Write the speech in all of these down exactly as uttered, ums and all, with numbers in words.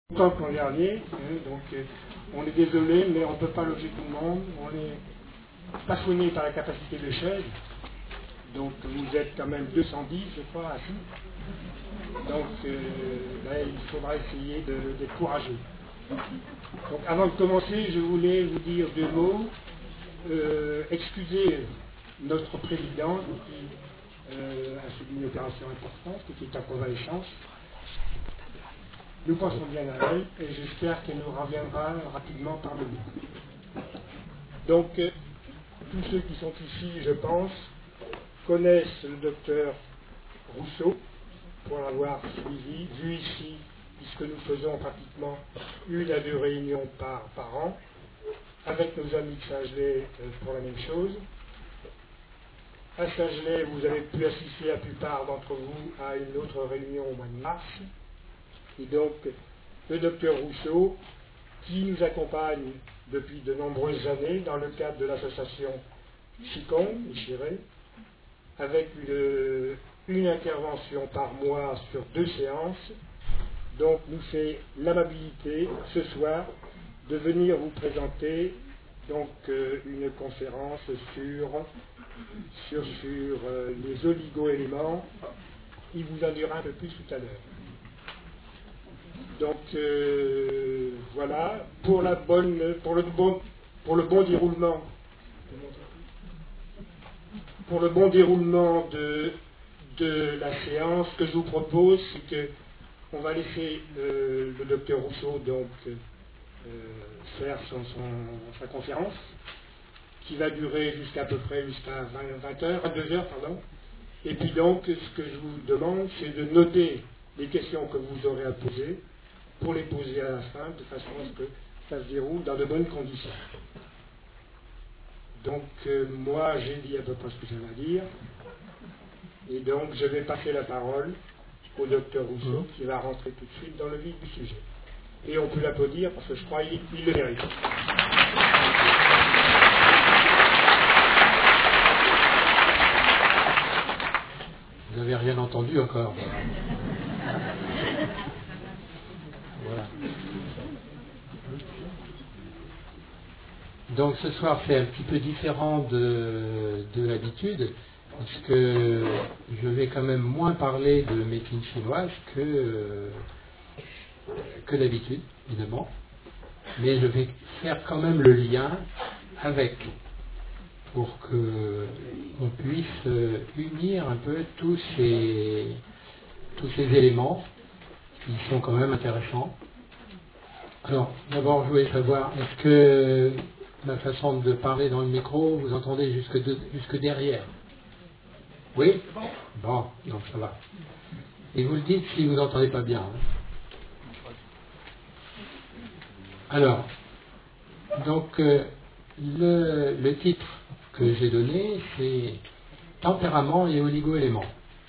Tant que l'an dernier, hein, donc euh, on est désolé, mais on ne peut pas loger tout le monde. On est passionné par la capacité de chaise. Donc vous êtes quand même deux cent dix, je crois, assis. Donc euh, là, il faudra essayer de- d'être courageux. Donc avant de commencer, je voulais vous dire deux mots. Euh, excusez notre président qui euh, a subi une opération importante, qui est en convalescence. Nous pensons bien à elle et j'espère qu'elle nous reviendra rapidement parmi nous. Donc, euh, tous ceux qui sont ici, je pense, connaissent le docteur Rousseau, pour l'avoir suivi, vu ici, puisque nous faisons pratiquement une à deux réunions par, par an, avec nos amis de Saint-Gelais euh, pour la même chose. À Saint-Gelais, vous avez pu assister la plupart d'entre vous à une autre réunion au mois de mars. Et donc, le docteur Rousseau, qui nous accompagne depuis de nombreuses années dans le cadre de l'association Chicon, Chiré, avec une, une intervention par mois sur deux séances, donc nous fait l'amabilité ce soir de venir vous présenter donc euh, une conférence sur, sur, sur euh, les oligo-éléments. Il vous en dira un peu plus tout à l'heure. Donc euh, voilà, pour, la bonne, pour, le bon, pour le bon déroulement, pour le bon déroulement de, de la séance, ce que je vous propose, c'est que on va laisser euh, le docteur Rousseau donc euh, faire son, son, sa conférence, qui va durer jusqu'à peu près jusqu'à vingt heures, vingt-deux heures, pardon. Et puis donc, ce que je vous demande, c'est de noter les questions que vous aurez à poser, pour les poser à la fin, de façon à ce que ça se déroule dans de bonnes conditions. Donc, euh, moi, j'ai dit à peu près ce que j'avais à dire, et donc je vais passer la parole au docteur Rousseau, mmh. qui va rentrer tout de suite dans le vif du sujet. Et on peut l'applaudir, parce que je crois qu'il il le mérite. Vous n'avez rien entendu encore. Voilà. Donc ce soir c'est un petit peu différent de, de l'habitude, parce que je vais quand même moins parler de médecine chinoise que, que d'habitude, évidemment, mais je vais faire quand même le lien avec, pour qu'on puisse unir un peu tous ces, tous ces éléments qui sont quand même intéressants. Alors, d'abord, je voulais savoir, est-ce que ma façon de parler dans le micro, vous entendez jusque, de, jusque derrière? Oui? Bon, donc ça va. Et vous le dites si vous n'entendez pas bien. Hein. Alors, donc, euh, le, le titre que j'ai donné, c'est Tempérament et oligo-éléments.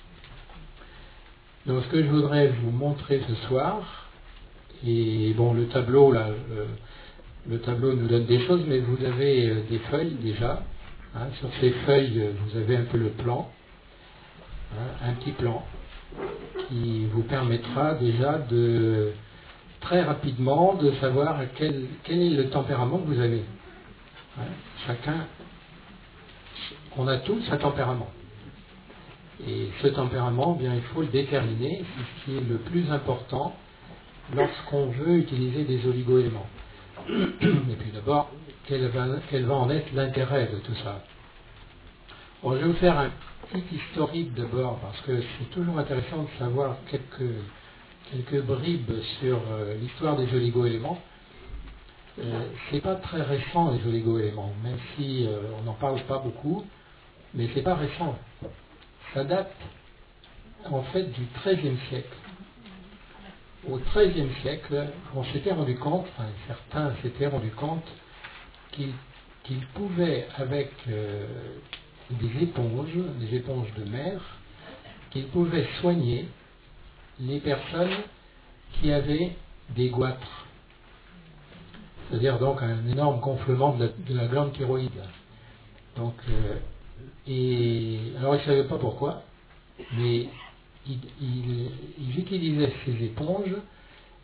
Donc, ce que je voudrais vous montrer ce soir, et bon, le tableau, là, euh, le tableau nous donne des choses, mais vous avez euh, des feuilles déjà. Hein, sur ces feuilles, vous avez un peu le plan, hein, un petit plan, qui vous permettra déjà de, très rapidement, de savoir quel, quel est le tempérament que vous avez. Hein, chacun, on a tous un tempérament. Et ce tempérament, bien, il faut le déterminer, c'est ce qui est le plus important lorsqu'on veut utiliser des oligo-éléments. Et puis d'abord, quel va, quel va en être l'intérêt de tout ça? Bon, je vais vous faire un petit historique d'abord, parce que c'est toujours intéressant de savoir quelques, quelques bribes sur euh, l'histoire des oligo-éléments. Euh, c'est pas très récent, les oligo-éléments, même si euh, on n'en parle pas beaucoup, mais c'est pas récent. Ça date en fait du treizième siècle. Au treizième siècle, on s'était rendu compte, enfin, certains s'étaient rendu compte qu'ils qu'ils pouvaient, avec euh, des éponges, des éponges de mer, qu'ils pouvaient soigner les personnes qui avaient des goitres. C'est-à-dire donc un énorme gonflement de la, de la glande thyroïde. Donc, euh, et, alors ils ne savaient pas pourquoi, mais ils, ils, ils utilisaient ces éponges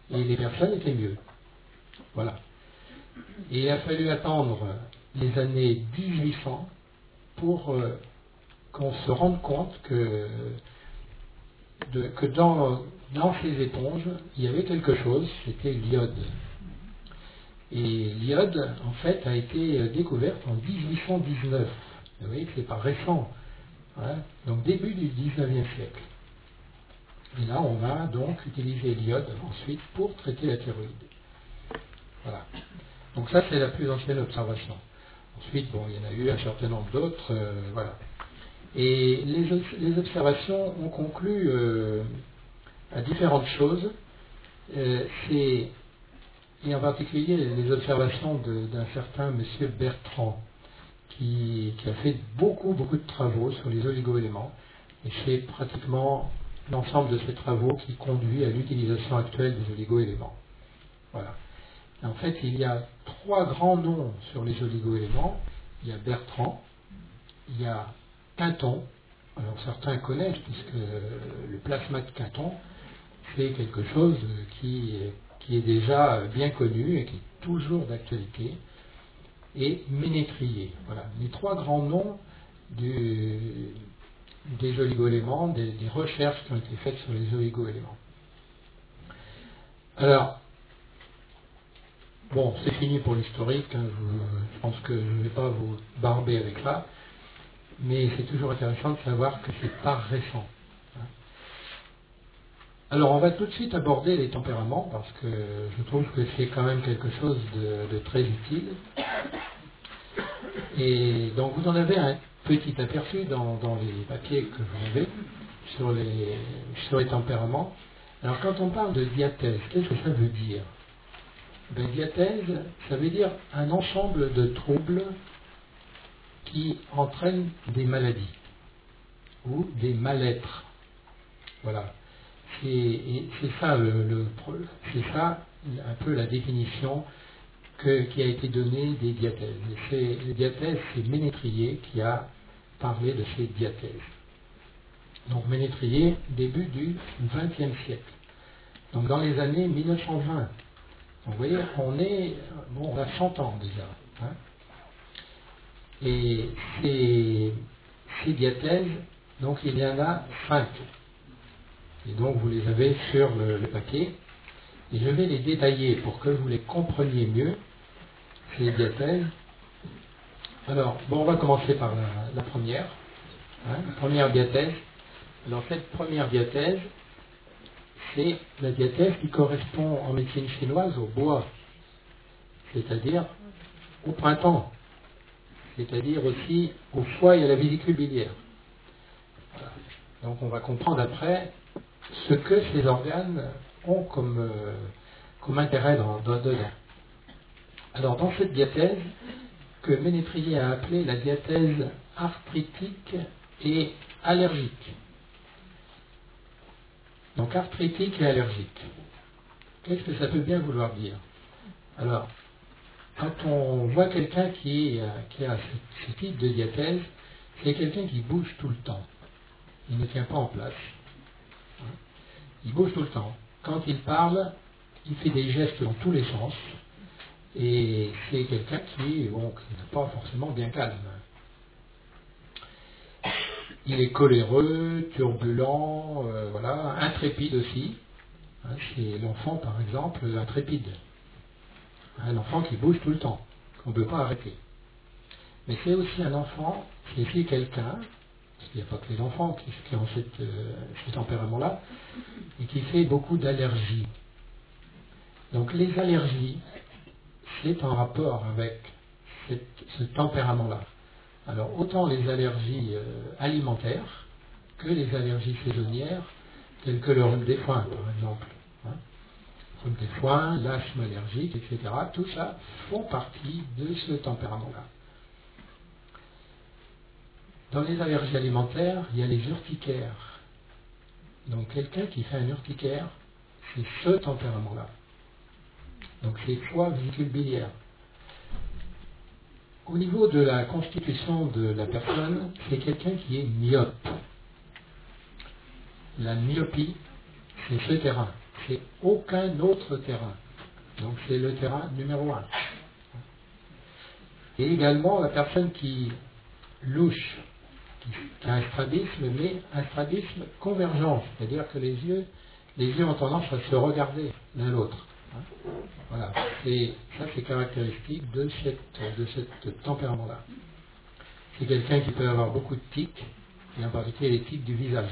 et les personnes étaient mieux. Voilà. Et il a fallu attendre les années dix-huit cents pour euh, qu'on se rende compte que, de, que dans, dans ces éponges, il y avait quelque chose, c'était l'iode. Et l'iode, en fait, a été découverte en dix-huit cent dix-neuf. Vous voyez que c'est pas récent. Hein, donc début du dix-neuvième siècle. Et là, on va donc utiliser l'iode ensuite pour traiter la thyroïde. Voilà. Donc ça, c'est la plus ancienne observation. Ensuite, bon, il y en a eu un certain nombre d'autres, euh, voilà. Et les, les observations ont conclu euh, à différentes choses. Euh, c'est, et en particulier les observations de, d'un certain monsieur Bertrand, qui, qui a fait beaucoup, beaucoup de travaux sur les oligoéléments. Et c'est pratiquement l'ensemble de ces travaux qui conduit à l'utilisation actuelle des oligoéléments. Voilà. En fait, il y a trois grands noms sur les oligoéléments. Il y a Bertrand, il y a Quinton. Alors certains connaissent, puisque le plasma de Quinton, c'est quelque chose qui, qui est déjà bien connu et qui est toujours d'actualité. Et Ménétrier. Voilà. Les trois grands noms du, des oligoéléments, des, des recherches qui ont été faites sur les oligoéléments. Alors, bon, c'est fini pour l'historique, hein, je, je pense que je ne vais pas vous barber avec ça, mais c'est toujours intéressant de savoir que c'est pas récent. Hein. Alors, on va tout de suite aborder les tempéraments, parce que je trouve que c'est quand même quelque chose de, de très utile. Et donc, vous en avez un petit aperçu dans, dans les papiers que vous avez sur les, sur les tempéraments. Alors, quand on parle de diathèse, qu'est-ce que ça veut dire? Ben, diathèse, ça veut dire un ensemble de troubles qui entraînent des maladies ou des mal-êtres. Voilà. C'est, et c'est ça le, le c'est ça un peu la définition que, qui a été donnée des diathèses. Et c'est, les diathèses, c'est Ménétrier qui a parlé de ces diathèses. Donc Ménétrier, début du vingtième siècle. Donc dans les années mille neuf cent vingt. Donc, vous voyez, on est, bon, on a cent ans déjà. Hein. Et ces, ces diathèses, donc il y en a cinq. Et donc vous les avez sur le, le papier. Et je vais les détailler pour que vous les compreniez mieux, ces diathèses. Alors, bon, on va commencer par la, la première. Hein, la première diathèse. Alors cette première diathèse, c'est la diathèse qui correspond en médecine chinoise au bois, c'est-à-dire au printemps, c'est-à-dire aussi au foie et à la vésicule biliaire. Voilà. Donc on va comprendre après ce que ces organes ont comme, euh, comme intérêt dans, dans, dedans. Alors dans cette diathèse, que Ménétrier a appelée la diathèse arthritique et allergique. Donc arthritique et allergique. Qu'est-ce que ça peut bien vouloir dire? Alors, quand on voit quelqu'un qui, qui a ce, ce type de diathèse, c'est quelqu'un qui bouge tout le temps. Il ne tient pas en place. Il bouge tout le temps. Quand il parle, il fait des gestes dans tous les sens. Et c'est quelqu'un qui, bon, qui n'est pas forcément bien calme. Il est coléreux, turbulent, euh, voilà, intrépide aussi. Hein, c'est l'enfant, par exemple, intrépide. Un enfant qui bouge tout le temps, qu'on ne peut pas arrêter. Mais c'est aussi un enfant, c'est aussi quelqu'un, parce qu'il n'y a pas que les enfants qui, qui ont cette, euh, ce tempérament-là, et qui fait beaucoup d'allergies. Donc les allergies, c'est en rapport avec cette, ce tempérament-là. Alors, autant les allergies euh, alimentaires que les allergies saisonnières, telles que le rhume des foins, par exemple. Hein. Le rhume des foins, l'asthme allergique, et cetera. Tout ça font partie de ce tempérament-là. Dans les allergies alimentaires, il y a les urticaires. Donc, quelqu'un qui fait un urticaire, c'est ce tempérament-là. Donc, c'est foie, vésicule biliaire. Au niveau de la constitution de la personne, c'est quelqu'un qui est myope. La myopie, c'est ce terrain. c'est aucun autre terrain. Donc c'est le terrain numéro un. Et également la personne qui louche, qui, qui a un strabisme, mais un strabisme convergent, c'est-à-dire que les yeux, les yeux ont tendance à se regarder l'un l'autre. Hein. Voilà. Et ça c'est caractéristique de, cette, de ce tempérament-là. C'est quelqu'un qui peut avoir beaucoup de tics, et en particulier les tics du visage.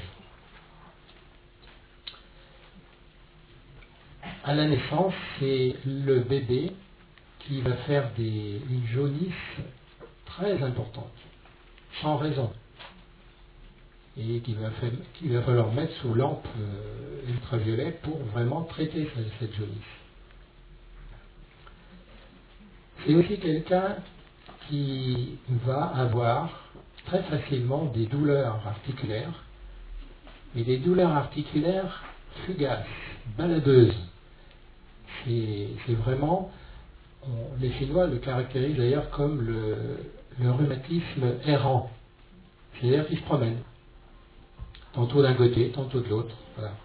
À la naissance, c'est le bébé qui va faire des, une jaunisse très importante, sans raison, et qui va, faire, qui va falloir mettre sous lampe euh, ultraviolet pour vraiment traiter cette, cette jaunisse. C'est aussi quelqu'un qui va avoir très facilement des douleurs articulaires, mais des douleurs articulaires fugaces, baladeuses. C'est, c'est vraiment, on, les Chinois le caractérisent d'ailleurs comme le, le rhumatisme errant, c'est-à-dire qu'il se promène, tantôt d'un côté, tantôt de l'autre. Voilà.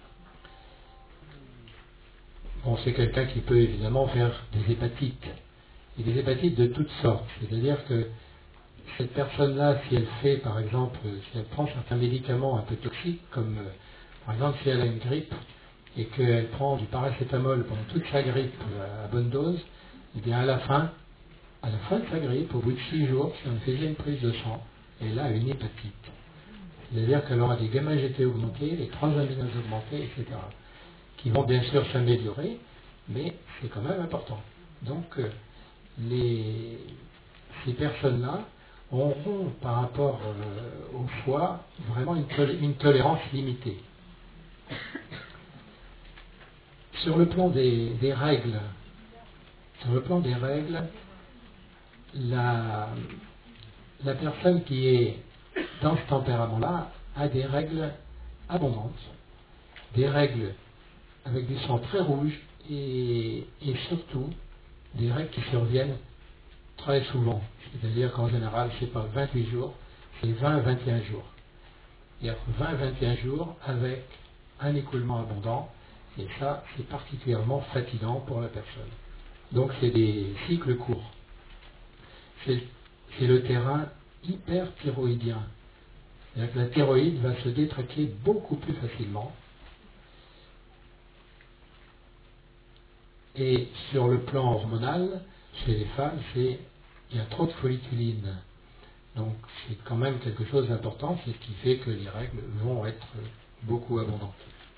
Bon, c'est quelqu'un qui peut évidemment faire des hépatites, et des hépatites de toutes sortes, c'est-à-dire que cette personne-là, si elle fait, par exemple, si elle prend certains médicaments un peu toxiques, comme euh, par exemple si elle a une grippe, et qu'elle prend du paracétamol pendant toute sa grippe à bonne dose, et bien à la fin, à la fin de sa grippe, au bout de six jours, si on faisait une prise de sang, elle a une hépatite. C'est-à-dire qu'elle aura des gamma-G T augmentés, les transaminase augmentés, et cetera, qui vont bien sûr s'améliorer, mais c'est quand même important. Donc, euh, les, ces personnes-là auront, par rapport euh, au foie, vraiment une, tol- une tolérance limitée. Sur le plan des, des règles, sur le plan des règles, la, la personne qui est dans ce tempérament-là a des règles abondantes, des règles avec du sang très rouge et, et surtout des règles qui surviennent très souvent. C'est-à-dire qu'en général, c'est pas vingt-huit jours, c'est vingt à vingt et un jours. Il y a vingt à vingt et un jours avec un écoulement abondant. Et ça, c'est particulièrement fatigant pour la personne. Donc, c'est des cycles courts. C'est, c'est le terrain hyperthyroïdien. C'est-à-dire que la thyroïde va se détraquer beaucoup plus facilement. Et sur le plan hormonal, chez les femmes, c'est il y a trop de folliculine. Donc, c'est quand même quelque chose d'important. C'est ce qui fait que les règles vont être beaucoup abondantes.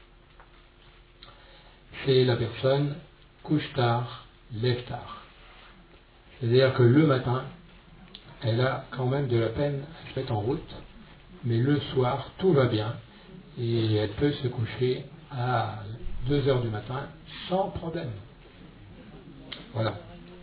C'est la personne couche tard, lève tard. C'est-à-dire que le matin, elle a quand même de la peine à se mettre en route, mais le soir, tout va bien, et elle peut se coucher à deux heures du matin sans problème. Voilà.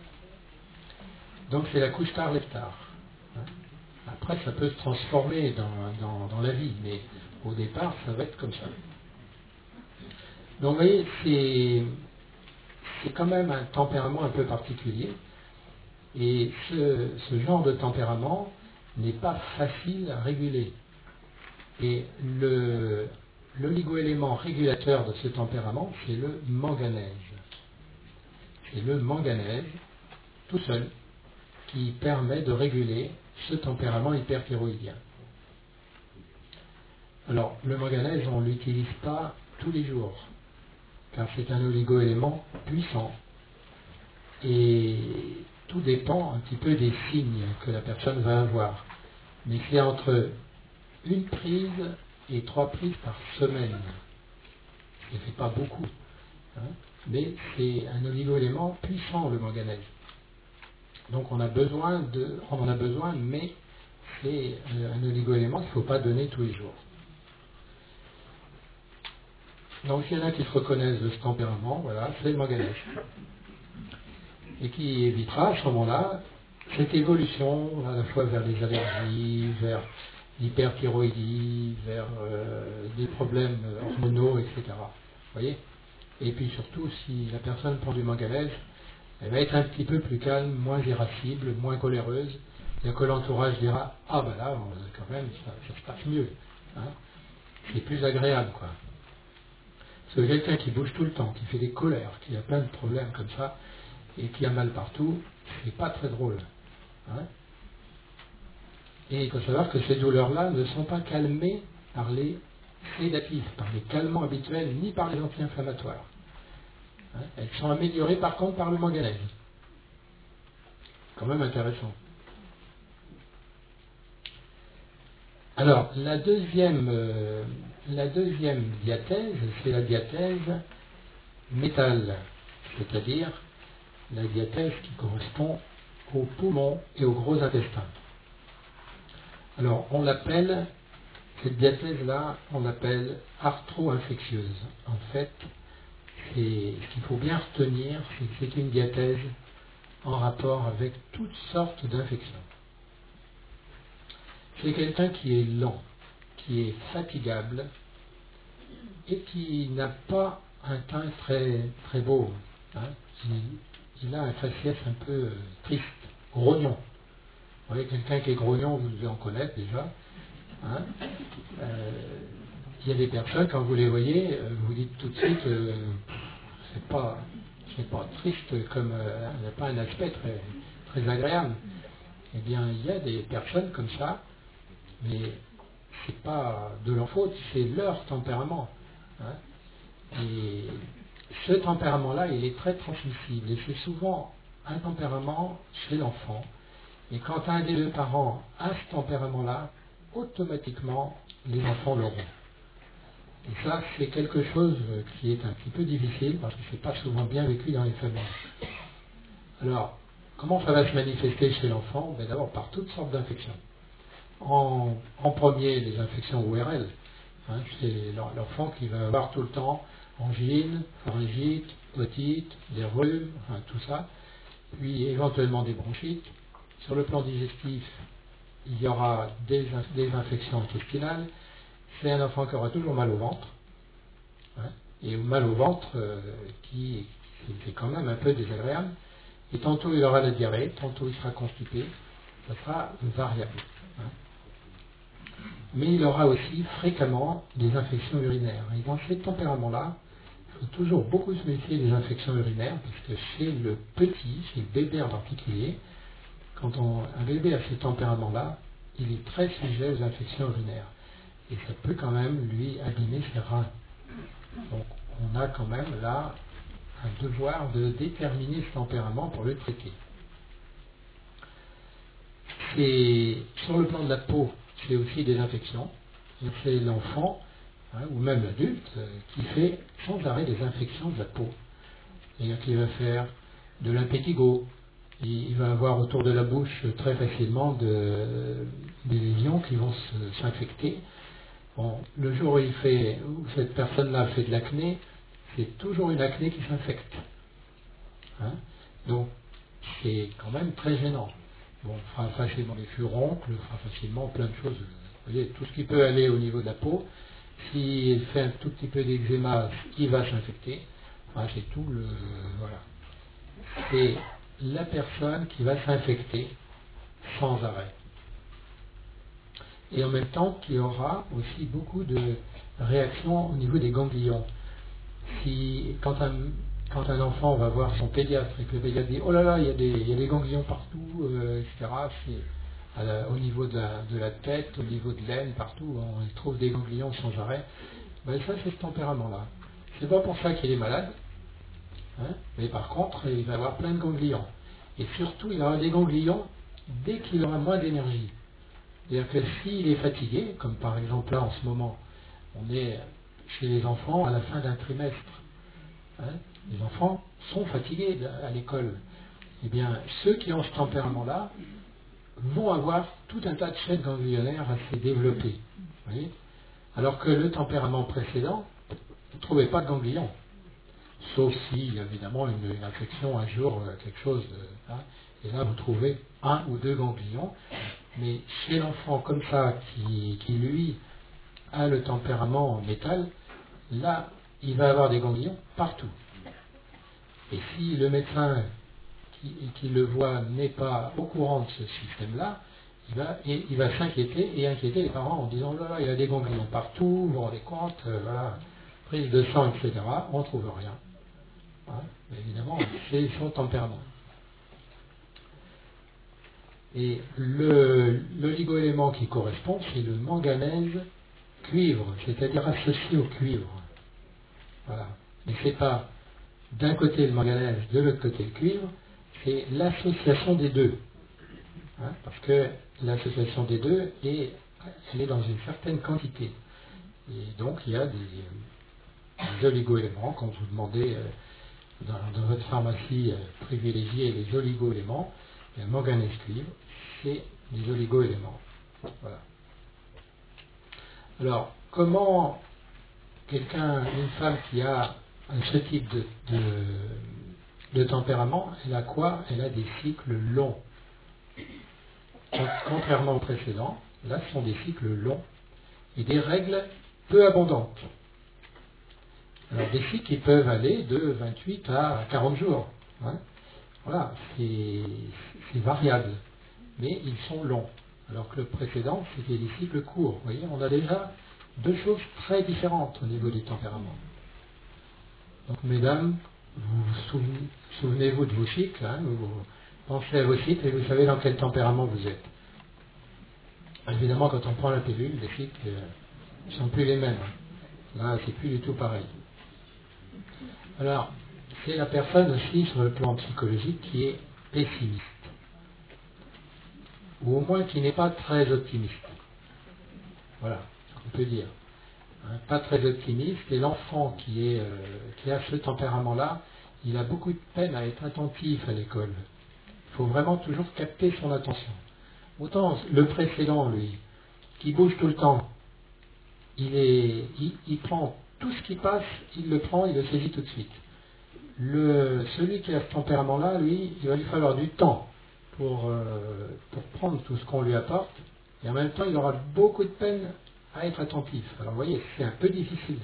Donc c'est la couche tard, lève tard. Après, ça peut se transformer dans, dans, dans la vie, mais au départ, ça va être comme ça. Donc vous voyez, c'est, c'est quand même un tempérament un peu particulier. Et ce, ce genre de tempérament n'est pas facile à réguler. Et le, l'oligoélément régulateur de ce tempérament, c'est le manganèse. C'est le manganèse, tout seul, qui permet de réguler ce tempérament hyperthyroïdien. Alors, le manganèse, on ne l'utilise pas tous les jours, car c'est un oligoélément puissant. Et tout dépend un petit peu des signes que la personne va avoir. Mais c'est entre une prise et trois prises par semaine. Ce ne fait pas beaucoup. Hein, mais c'est un oligoélément puissant, le manganèse. Donc on a besoin de, on en a besoin, mais c'est un oligoélément qu'il ne faut pas donner tous les jours. Donc il y en a qui se reconnaissent de ce tempérament, voilà, c'est le manganèse. Et qui évitera à ce moment-là cette évolution à la fois vers les allergies, vers l'hyperthyroïdie, vers euh, des problèmes hormonaux, et cetera. Vous voyez ? Et puis surtout, si la personne prend du manganèse, elle va être un petit peu plus calme, moins irascible, moins coléreuse, et que l'entourage dira « Ah ben là, quand même, ça, ça se passe mieux. Hein » C'est plus agréable, quoi. C'est quelqu'un qui bouge tout le temps, qui fait des colères, qui a plein de problèmes comme ça, et qui a mal partout, c'est pas très drôle. Hein. Et il faut savoir que ces douleurs-là ne sont pas calmées par les sédatifs, par les calmants habituels, ni par les anti-inflammatoires. Hein. Elles sont améliorées par contre par le manganèse. Quand même intéressant. Alors, la deuxième, euh, la deuxième diathèse, c'est la diathèse métal, c'est-à-dire la diathèse qui correspond aux poumons et aux gros intestins. Alors, on l'appelle, cette diathèse-là, on l'appelle arthro-infectieuse. En fait, c'est, ce qu'il faut bien retenir, c'est que c'est une diathèse en rapport avec toutes sortes d'infections. C'est quelqu'un qui est lent, qui est fatigable et qui n'a pas un teint très, très beau. Hein. Il, il a un faciès un peu euh, triste, grognon. Vous voyez, quelqu'un qui est grognon, vous devez en connaître déjà. Hein. Euh, il y a des personnes, quand vous les voyez, vous dites tout de suite, euh, c'est pas, c'est pas triste, comme euh, il n'y a pas un aspect très, très agréable. Eh bien, il y a des personnes comme ça, mais c'est pas de leur faute, c'est leur tempérament. Hein. Et ce tempérament-là, il est très transmissible. Et c'est souvent un tempérament chez l'enfant. Et quand un des deux parents a ce tempérament-là, automatiquement, les enfants l'auront. Et ça, c'est quelque chose qui est un petit peu difficile, parce que c'est pas souvent bien vécu dans les familles. Alors, comment ça va se manifester chez l'enfant? Ben d'abord, par toutes sortes d'infections. En, en premier, les infections O R L. Hein, c'est l'enfant qui va avoir tout le temps angine, pharyngite, otite, des rhumes, enfin, tout ça. Puis éventuellement des bronchites. Sur le plan digestif, il y aura des, des infections intestinales. C'est un enfant qui aura toujours mal au ventre. Hein, et mal au ventre euh, qui est quand même un peu désagréable. Et tantôt il aura la diarrhée, tantôt il sera constipé. Ça sera variable. Hein. Mais il aura aussi fréquemment des infections urinaires. Et dans ces tempéraments-là, il faut toujours beaucoup se méfier des infections urinaires, parce que chez le petit, chez le bébé en particulier, quand on, un bébé a ce tempérament-là, il est très sujet aux infections urinaires. Et ça peut quand même lui abîmer ses reins. Donc on a quand même là un devoir de déterminer ce tempérament pour le traiter. Et sur le plan de la peau, c'est aussi des infections. C'est l'enfant, hein, ou même l'adulte, euh, qui fait sans arrêt des infections de la peau. C'est-à-dire qu'il va faire de l'impétigo. Il, il va avoir autour de la bouche très facilement de, des lésions qui vont se, s'infecter. Bon, le jour où, il fait, où cette personne-là fait de l'acné, c'est toujours une acné qui s'infecte. Hein, donc, c'est quand même très gênant. Bon, on fera facilement des furoncles, on fera facilement plein de choses. Vous voyez, tout ce qui peut aller au niveau de la peau, s'il fait un tout petit peu d'eczéma, il va s'infecter. Enfin, c'est tout le... Voilà. C'est la personne qui va s'infecter sans arrêt. Et en même temps, qui aura aussi beaucoup de réactions au niveau des ganglions. Si, quand un... Quand un enfant va voir son pédiatre et que le pédiatre dit « Oh là là, il y a des, il y a des ganglions partout, euh, et cetera » C'est la, au niveau de la, de la tête, au niveau de l'aine, partout, on trouve des ganglions sans arrêt. Ben ça, c'est ce tempérament-là. C'est pas pour ça qu'il est malade, hein, mais par contre, il va avoir plein de ganglions. Et surtout, il aura des ganglions dès qu'il aura moins d'énergie. C'est-à-dire que s'il est fatigué, comme par exemple là en ce moment, on est chez les enfants à la fin d'un trimestre, hein, les enfants sont fatigués à l'école. Eh bien, ceux qui ont ce tempérament-là vont avoir tout un tas de chaînes ganglionnaires assez développées. Vous voyez, alors que le tempérament précédent, vous ne trouvez pas de ganglions. Sauf s'il y a évidemment une, une infection un jour, quelque chose, de, hein, et là vous trouvez un ou deux ganglions. Mais chez l'enfant comme ça, qui, qui lui a le tempérament en métal, là, il va avoir des ganglions partout. Et si le médecin qui, qui le voit n'est pas au courant de ce système-là, il va, il va s'inquiéter et inquiéter les parents en disant « Oh là là, il y a des ganglions partout, vous vous rendez compte, euh, voilà. » prise de sang, et cetera, on ne trouve rien. Hein, mais évidemment, c'est son tempérament. Et le, l'oligo-élément qui correspond, c'est le manganèse cuivre, c'est-à-dire associé au cuivre. Voilà. Mais ce n'est pas d'un côté le manganèse, de l'autre côté le cuivre, c'est l'association des deux. Hein, parce que l'association des deux, est, elle est dans une certaine quantité. Et donc il y a des, des oligo-éléments, quand vous demandez euh, dans, dans votre pharmacie euh, privilégiée les oligo-éléments, le manganèse cuivre, c'est des oligo-éléments. Voilà. Alors, comment quelqu'un, une femme qui a ce type de, de, de tempérament, elle a quoi? Elle a des cycles longs. Contrairement au précédent, là ce sont des cycles longs et des règles peu abondantes. Alors des cycles qui peuvent aller de vingt-huit à quarante jours. Hein. Voilà, c'est, c'est variable, mais ils sont longs. Alors que le précédent, c'était des cycles courts. Vous voyez, on a déjà deux choses très différentes au niveau du tempérament. Donc mesdames, vous souvenez, souvenez-vous de vos cycles, hein, vous pensez à vos cycles et vous savez dans quel tempérament vous êtes. Évidemment, quand on prend la pilule, les cycles ne sont plus les mêmes. Là, c'est plus du tout pareil. Alors, c'est la personne aussi sur le plan psychologique qui est pessimiste. Ou au moins qui n'est pas très optimiste. Voilà, on peut dire. Hein, pas très optimiste, et l'enfant qui, est, euh, qui a ce tempérament-là, il a beaucoup de peine à être attentif à l'école. Il faut vraiment toujours capter son attention. Autant le précédent, lui, qui bouge tout le temps, il, est, il, il prend tout ce qui passe, il le prend, il le saisit tout de suite. Le, celui qui a ce tempérament-là, lui, il va lui falloir du temps pour, euh, pour prendre tout ce qu'on lui apporte, et en même temps, il aura beaucoup de peine à être attentif. Alors vous voyez, c'est un peu difficile.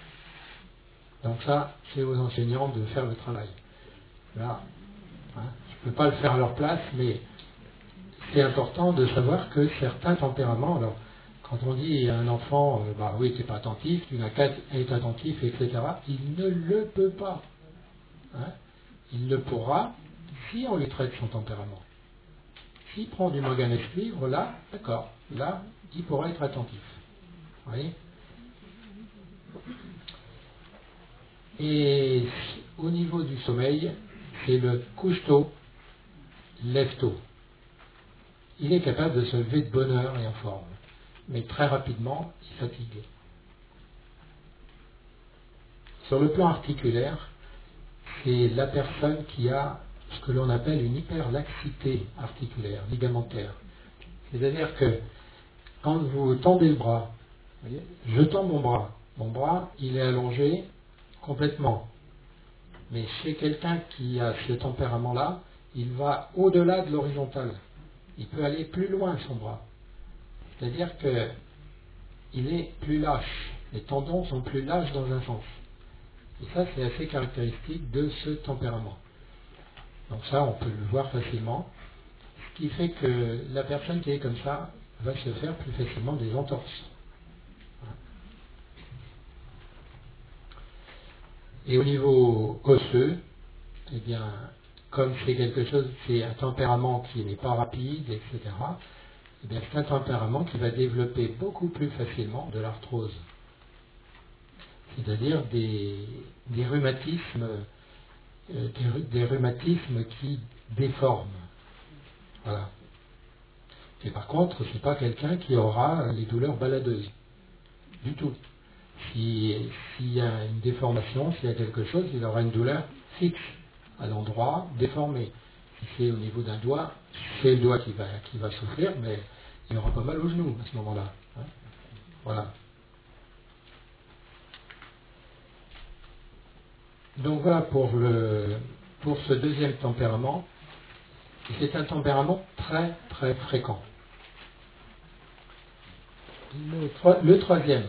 Donc ça, c'est aux enseignants de faire le travail. Là, hein, je ne peux pas le faire à leur place, mais c'est important de savoir que certains tempéraments, alors quand on dit à un enfant, euh, bah oui, tu n'es pas attentif, tu n'as qu'à être attentif, et cetera, il ne le peut pas. Hein, il le pourra si on lui traite son tempérament. S'il prend du manganèse cuivre, là, d'accord, là, il pourra être attentif. Vous voyez ? Et au niveau du sommeil, c'est le couche-tôt, lève-tôt. Il est capable de se lever de bonne heure et en forme, mais très rapidement, il fatigue. Sur le plan articulaire, c'est la personne qui a ce que l'on appelle une hyperlaxité articulaire, ligamentaire. C'est-à-dire que quand vous tendez le bras, vous voyez, je tends mon bras, mon bras, il est allongé complètement. Mais chez quelqu'un qui a ce tempérament-là, il va au-delà de l'horizontale. Il peut aller plus loin son bras. C'est-à-dire qu'il est plus lâche. Les tendons sont plus lâches dans un sens. Et ça, c'est assez caractéristique de ce tempérament. Donc ça, on peut le voir facilement. Ce qui fait que la personne qui est comme ça va se faire plus facilement des entorses. Et au niveau osseux, eh bien, comme c'est quelque chose, c'est un tempérament qui n'est pas rapide, et cetera, eh bien, c'est un tempérament qui va développer beaucoup plus facilement de l'arthrose. C'est-à-dire des, des rhumatismes, euh, des, des rhumatismes qui déforment. Voilà. Et par contre, ce n'est pas quelqu'un qui aura les douleurs baladeuses. Du tout. Si, s'il y a une déformation, s'il y a quelque chose, il aura une douleur fixe, à l'endroit déformé. Si c'est au niveau d'un doigt, c'est le doigt qui va, qui va souffrir, mais il aura pas mal au genou à ce moment-là. Hein. Voilà. Donc voilà pour, le, pour ce deuxième tempérament. C'est un tempérament très très fréquent. Le, tro- le troisième,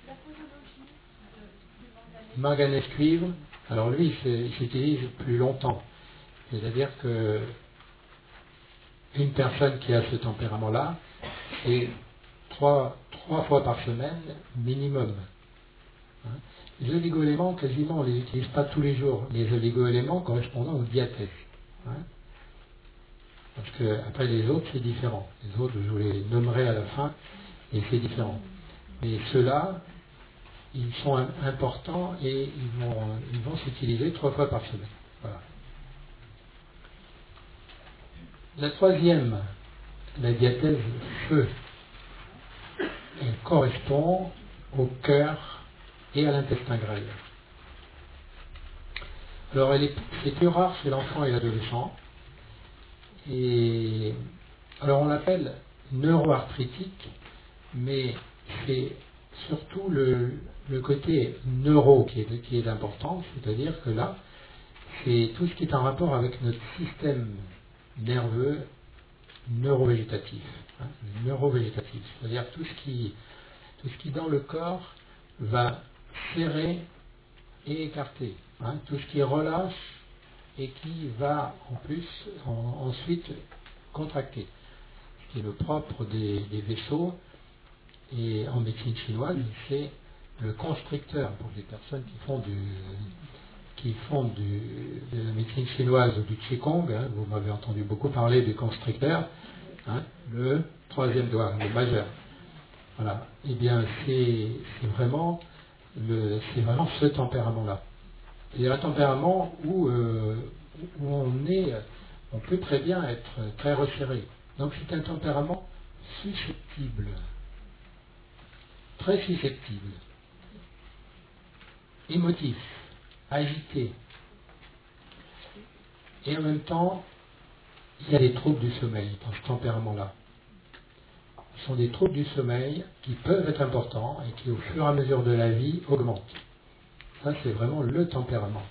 manganèse cuivre, alors lui il s'utilise plus longtemps. C'est-à-dire que une personne qui a ce tempérament-là, c'est trois, trois fois par semaine minimum. Hein. Les oligo-éléments, quasiment, on ne les utilise pas tous les jours. Les oligo-éléments correspondant aux diathèses. Hein. Parce que après les autres, c'est différent. Les autres, je vous les nommerai à la fin, et c'est différent. Mais ceux-là, ils sont importants et ils vont, ils vont s'utiliser trois fois par semaine. Voilà. La troisième, la diathèse feu, elle correspond au cœur et à l'intestin grêle. Alors, elle est, c'est plus rare chez l'enfant et l'adolescent. Et alors, on l'appelle neuroarthritique, mais c'est surtout le, le côté neuro qui est, qui est important, c'est-à-dire que là, c'est tout ce qui est en rapport avec notre système nerveux neurovégétatif. Hein, le neurovégétatif, c'est-à-dire tout ce qui, tout ce qui dans le corps va serrer et écarter, hein, tout ce qui relâche et qui va en plus en, ensuite contracter, ce qui est le propre des, des vaisseaux. Et en médecine chinoise, c'est le constricteur pour les personnes qui font du, qui font du, de la médecine chinoise ou du Qigong. Hein, vous m'avez entendu beaucoup parler du constricteur, hein, le troisième doigt, le majeur. Voilà. Eh bien, c'est, c'est vraiment le, c'est vraiment ce tempérament-là. C'est un tempérament où, euh, où on est, on peut très bien être très resserré. Donc, c'est un tempérament susceptible. Très susceptible, émotif, agité, et en même temps, il y a des troubles du sommeil dans ce tempérament-là. Ce sont des troubles du sommeil qui peuvent être importants et qui, au fur et à mesure de la vie, augmentent. Ça, c'est vraiment le tempérament.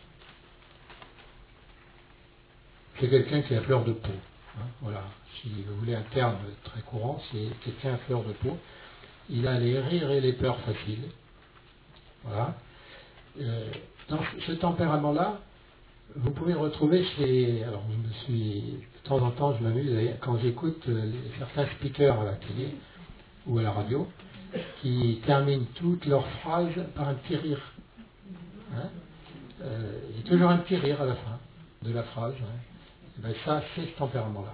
C'est quelqu'un qui est à fleur de peau. Hein, voilà. Si vous voulez un terme très courant, c'est quelqu'un à fleur de peau. Il a les rires et les peurs faciles. Voilà. Euh, dans ce tempérament-là, vous pouvez retrouver chez... Alors, je me suis... De temps en temps, je m'amuse quand j'écoute les, certains speakers à la télé ou à la radio qui terminent toutes leurs phrases par un petit rire. Hein, euh, il y a toujours un petit rire à la fin de la phrase. Hein. Et bien, ça, c'est ce tempérament-là.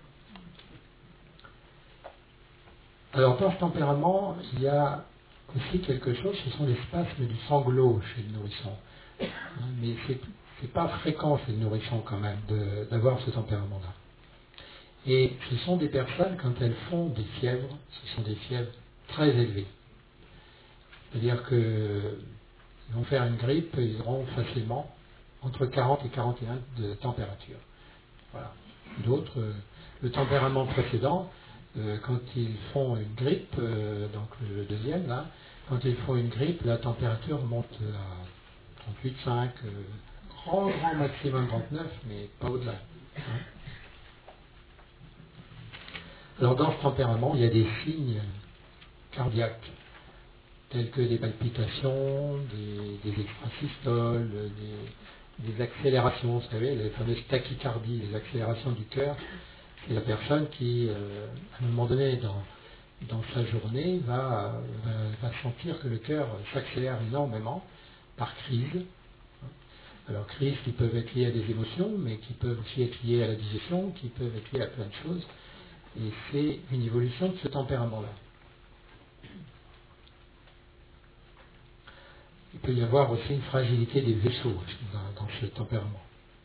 Alors, dans ce tempérament, il y a aussi quelque chose, ce sont les spasmes du sanglot chez le nourrisson. Hein, mais c'est, c'est pas fréquent chez le nourrisson quand même de, d'avoir ce tempérament-là. Et ce sont des personnes, quand elles font des fièvres, ce sont des fièvres très élevées. C'est-à-dire qu'ils vont faire une grippe, ils auront facilement entre quarante et quarante et un de température. Voilà. D'autres, euh, le tempérament précédent, Euh, quand ils font une grippe, euh, donc le deuxième là, quand ils font une grippe, la température monte à trente-huit virgule cinq, euh, grand, grand maximum trente-neuf, mais pas au-delà. Hein. Alors dans ce tempérament, il y a des signes cardiaques, tels que des palpitations, des, des extrasystoles, des, des accélérations, vous savez, les fameuses tachycardies, les accélérations du cœur. C'est la personne qui, euh, à un moment donné dans, dans sa journée, va, va, va sentir que le cœur s'accélère énormément par crise. Alors, crises qui peuvent être liées à des émotions, mais qui peuvent aussi être liées à la digestion, qui peuvent être liées à plein de choses. Et c'est une évolution de ce tempérament-là. Il peut y avoir aussi une fragilité des vaisseaux dans, dans ce tempérament.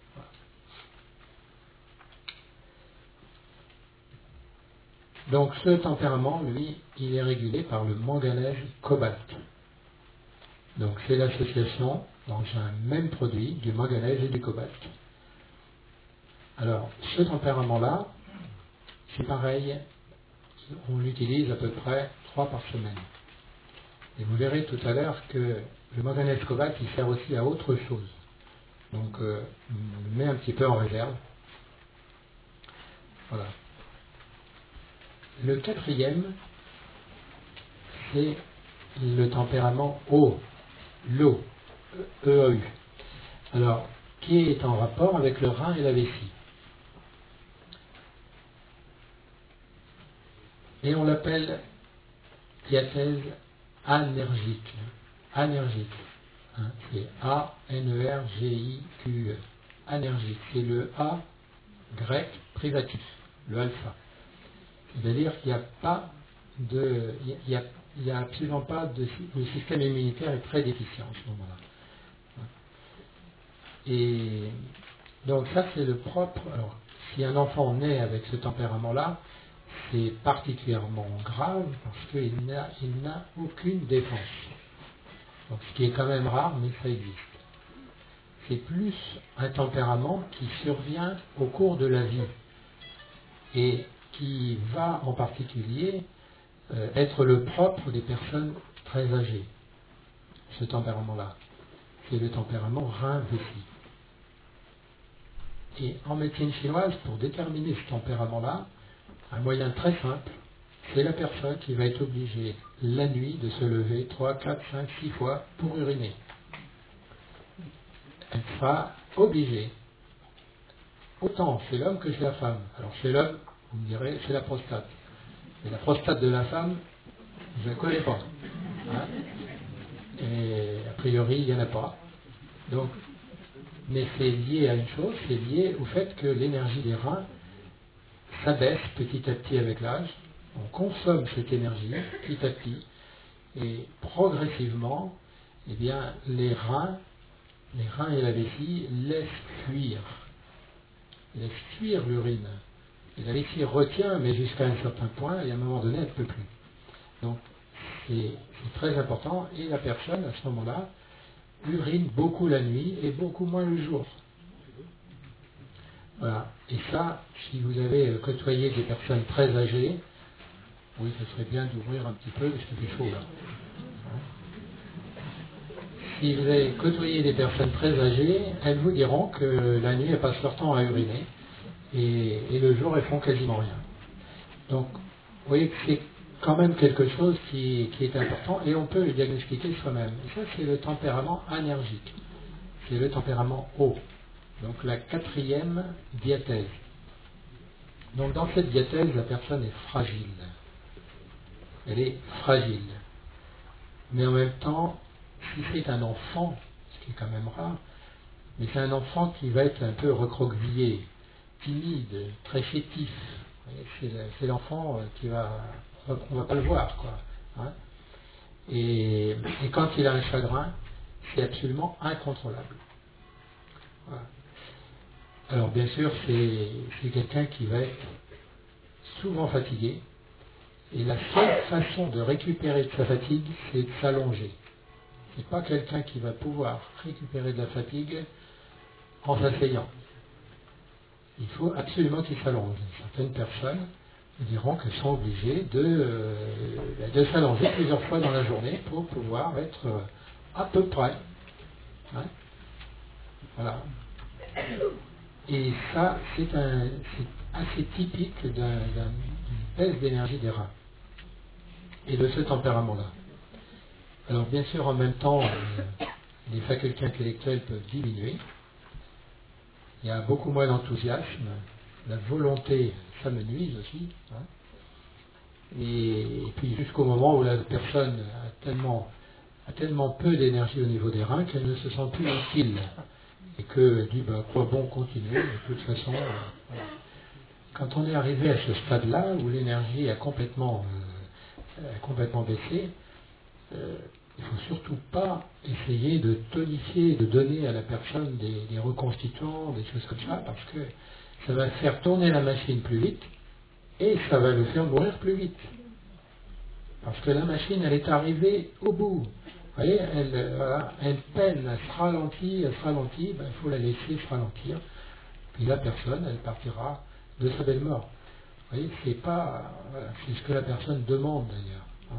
Donc ce tempérament, lui, il est régulé par le manganèse cobalt. Donc c'est l'association dans un même produit du manganèse et du cobalt. Alors ce tempérament-là, c'est pareil, on l'utilise à peu près trois par semaine. Et vous verrez tout à l'heure que le manganèse cobalt, il sert aussi à autre chose. Donc euh, on le met un petit peu en réserve. Voilà. Le quatrième, c'est le tempérament eau, l'eau, E A U. Alors, qui est en rapport avec le rein et la vessie. Et on l'appelle diathèse anergique. Anergique. Hein, c'est A N E R G I Q E. Anergique. C'est le A grec privatif, le alpha. C'est-à-dire qu'il n'y a pas de. Il n'y a, il y a absolument pas de. Le système immunitaire est très déficient en ce moment-là. Et donc ça c'est le propre. Alors, si un enfant naît avec ce tempérament-là, c'est particulièrement grave parce qu'il n'a, il n'a aucune défense. Donc, ce qui est quand même rare, mais ça existe. C'est plus un tempérament qui survient au cours de la vie et qui va en particulier euh, être le propre des personnes très âgées. Ce tempérament-là, c'est le tempérament rein-vessie. Et en médecine chinoise, pour déterminer ce tempérament-là, un moyen très simple, c'est la personne qui va être obligée la nuit de se lever trois, quatre, cinq, six fois pour uriner. Elle sera obligée. Autant chez l'homme que chez la femme. Alors chez l'homme, vous me direz, c'est la prostate. Et la prostate de la femme, je ne la connais pas. Hein, et a priori, il n'y en a pas. Donc, mais c'est lié à une chose, c'est lié au fait que l'énergie des reins s'abaisse petit à petit avec l'âge. On consomme cette énergie petit à petit et progressivement, eh bien, les reins, les reins et la vessie laissent fuir, laissent fuir l'urine. Et la vessie retient, mais jusqu'à un certain point, et à un moment donné, elle ne peut plus. Donc, c'est, c'est très important, et la personne, à ce moment-là, urine beaucoup la nuit et beaucoup moins le jour. Voilà. Et ça, si vous avez côtoyé des personnes très âgées, oui, ce serait bien d'ouvrir un petit peu, parce qu'il fait chaud là. Si vous avez côtoyé des personnes très âgées, elles vous diront que la nuit, elles passent leur temps à uriner, et, et le jour, elles font quasiment rien. Donc, vous voyez que c'est quand même quelque chose qui, qui est important, et on peut le diagnostiquer soi-même. Et ça, c'est le tempérament anergique. C'est le tempérament O. Donc la quatrième diathèse. Donc dans cette diathèse, la personne est fragile. Elle est fragile. Mais en même temps, si c'est un enfant, ce qui est quand même rare, mais c'est un enfant qui va être un peu recroquevillé, timide, très chétif. C'est, c'est l'enfant qui va... On ne va pas le voir, quoi. Hein, et, et quand il a un chagrin, c'est absolument incontrôlable. Voilà. Alors bien sûr, c'est, c'est quelqu'un qui va être souvent fatigué, et la seule façon de récupérer de sa fatigue, c'est de s'allonger. C'est pas quelqu'un qui va pouvoir récupérer de la fatigue en s'asseyant. Il faut absolument qu'il s'allonge. Certaines personnes diront qu'elles sont obligées de, euh, de s'allonger plusieurs fois dans la journée pour pouvoir être euh, à peu près. Hein, voilà. Et ça, c'est, un, c'est assez typique d'un, d'un, d'une baisse d'énergie des reins et de ce tempérament-là. Alors bien sûr, en même temps, euh, les facultés intellectuelles peuvent diminuer. Il y a beaucoup moins d'enthousiasme. La volonté s'amenuise aussi. Hein. Et, et puis jusqu'au moment où la personne a tellement, a tellement peu d'énergie au niveau des reins qu'elle ne se sent plus utile. Et qu'elle dit, ben, quoi bon continuer, de toute façon. Euh, voilà. Quand on est arrivé à ce stade-là, où l'énergie a complètement, euh, a complètement baissé, euh, il ne faut surtout pas essayer de tonifier, de donner à la personne des, des reconstituants, des choses comme ça, parce que ça va faire tourner la machine plus vite et ça va le faire mourir plus vite. Parce que la machine, elle est arrivée au bout. Vous voyez, elle, voilà, elle peine, elle se ralentit, elle se ralentit, ben, il faut la laisser se ralentir. Puis la personne, elle partira de sa belle mort. Vous voyez, c'est pas, voilà, c'est ce que la personne demande d'ailleurs. Hein.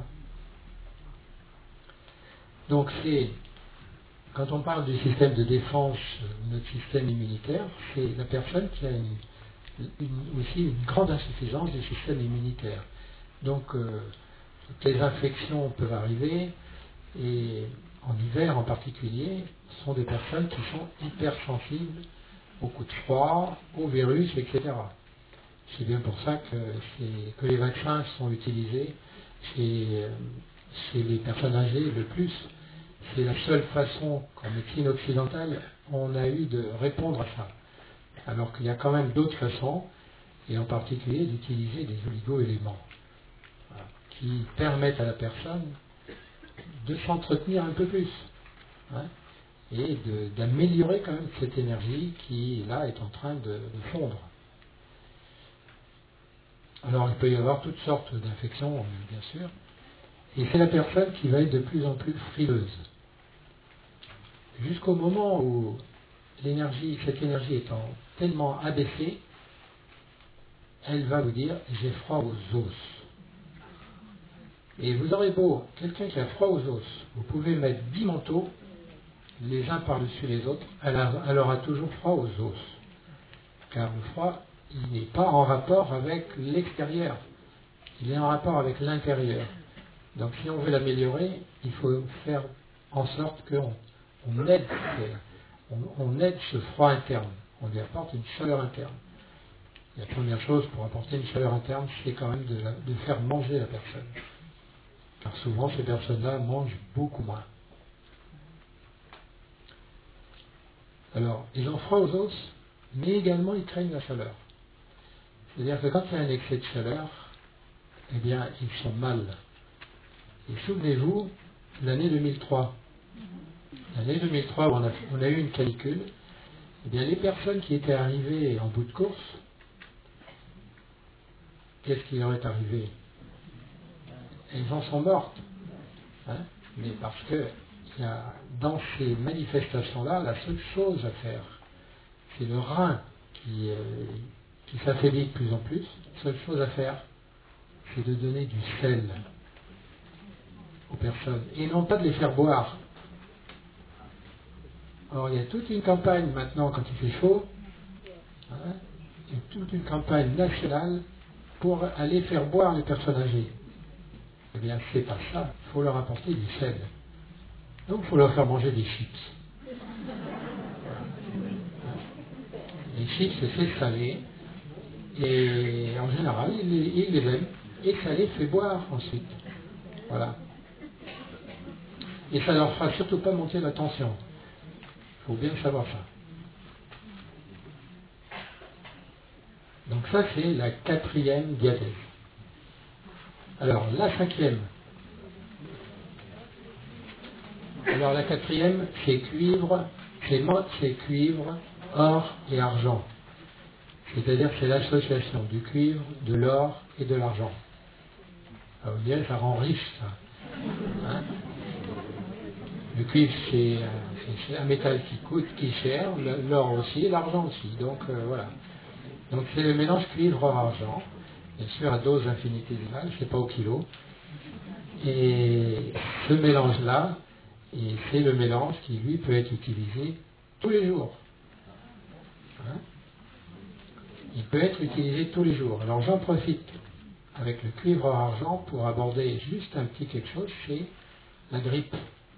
Donc c'est, quand on parle du système de défense, notre système immunitaire, c'est la personne qui a une, une, aussi une grande insuffisance du système immunitaire. Donc euh, toutes les infections peuvent arriver, et en hiver en particulier, ce sont des personnes qui sont hypersensibles aux coups de froid, aux virus, et cetera. C'est bien pour ça que, c'est, que les vaccins sont utilisés chez, chez les personnes âgées le plus. c'est la seule façon qu'en médecine occidentale, on a eu de répondre à ça. Alors qu'il y a quand même d'autres façons, et en particulier d'utiliser des oligo-éléments, voilà, qui permettent à la personne de s'entretenir un peu plus, hein, et de, d'améliorer quand même cette énergie qui, là, est en train de, de fondre. Alors, il peut y avoir toutes sortes d'infections, bien sûr, et c'est la personne qui va être de plus en plus frileuse. Jusqu'au moment où l'énergie, cette énergie étant tellement abaissée, elle va vous dire « j'ai froid aux os ». Et vous aurez beau, quelqu'un qui a froid aux os, vous pouvez mettre dix manteaux, les uns par-dessus les autres, elle, a, elle aura toujours froid aux os. Car le froid, il n'est pas en rapport avec l'extérieur, il est en rapport avec l'intérieur. Donc si on veut l'améliorer, il faut faire en sorte qu'on on aide, on, on aide ce froid interne, on lui apporte une chaleur interne. La première chose pour apporter une chaleur interne, c'est quand même de, la, de faire manger la personne. Car souvent, ces personnes-là mangent beaucoup moins. Alors, ils ont froid aux os, mais également ils craignent la chaleur. C'est-à-dire que quand il y a un excès de chaleur, eh bien, ils sont mal. Et souvenez-vous, l'année deux mille trois. L'année deux mille trois, où on a, on a eu une canicule, eh bien, les personnes qui étaient arrivées en bout de course, qu'est-ce qui leur est arrivé? Elles en sont mortes. Hein, mais parce que il y a, dans ces manifestations-là, la seule chose à faire, c'est le rein qui, euh, qui s'affaiblit de plus en plus. La seule chose à faire, c'est de donner du sel aux personnes, et non pas de les faire boire. Alors il y a toute une campagne maintenant, quand il fait chaud, hein, il y a toute une campagne nationale pour aller faire boire les personnes âgées. Eh bien, c'est pas ça. Il faut leur apporter du sel. Donc, il faut leur faire manger des chips. Voilà. Les chips, c'est salé. Et en général, ils, ils les aiment. Et ça les fait boire ensuite. Voilà. Et ça leur fera surtout pas monter la tension. Il faut bien savoir ça. Donc ça, c'est la quatrième diathèse. Alors, la cinquième. Alors, la quatrième, c'est cuivre, c'est mode, c'est cuivre, or et argent. C'est-à-dire que c'est l'association du cuivre, de l'or et de l'argent. Alors, vous direz, ça rend riche, ça. Hein? Le cuivre, c'est, c'est un métal qui coûte, qui est cher, l'or aussi, et l'argent aussi. Donc, euh, voilà. Donc, c'est le mélange cuivre-or-argent. Bien sûr, à dose infinitésimale, c'est pas au kilo. Et ce mélange-là, et c'est le mélange qui, lui, peut être utilisé tous les jours. Hein? Il peut être utilisé tous les jours. Alors j'en profite avec le cuivre argent pour aborder juste un petit quelque chose, c'est la grippe.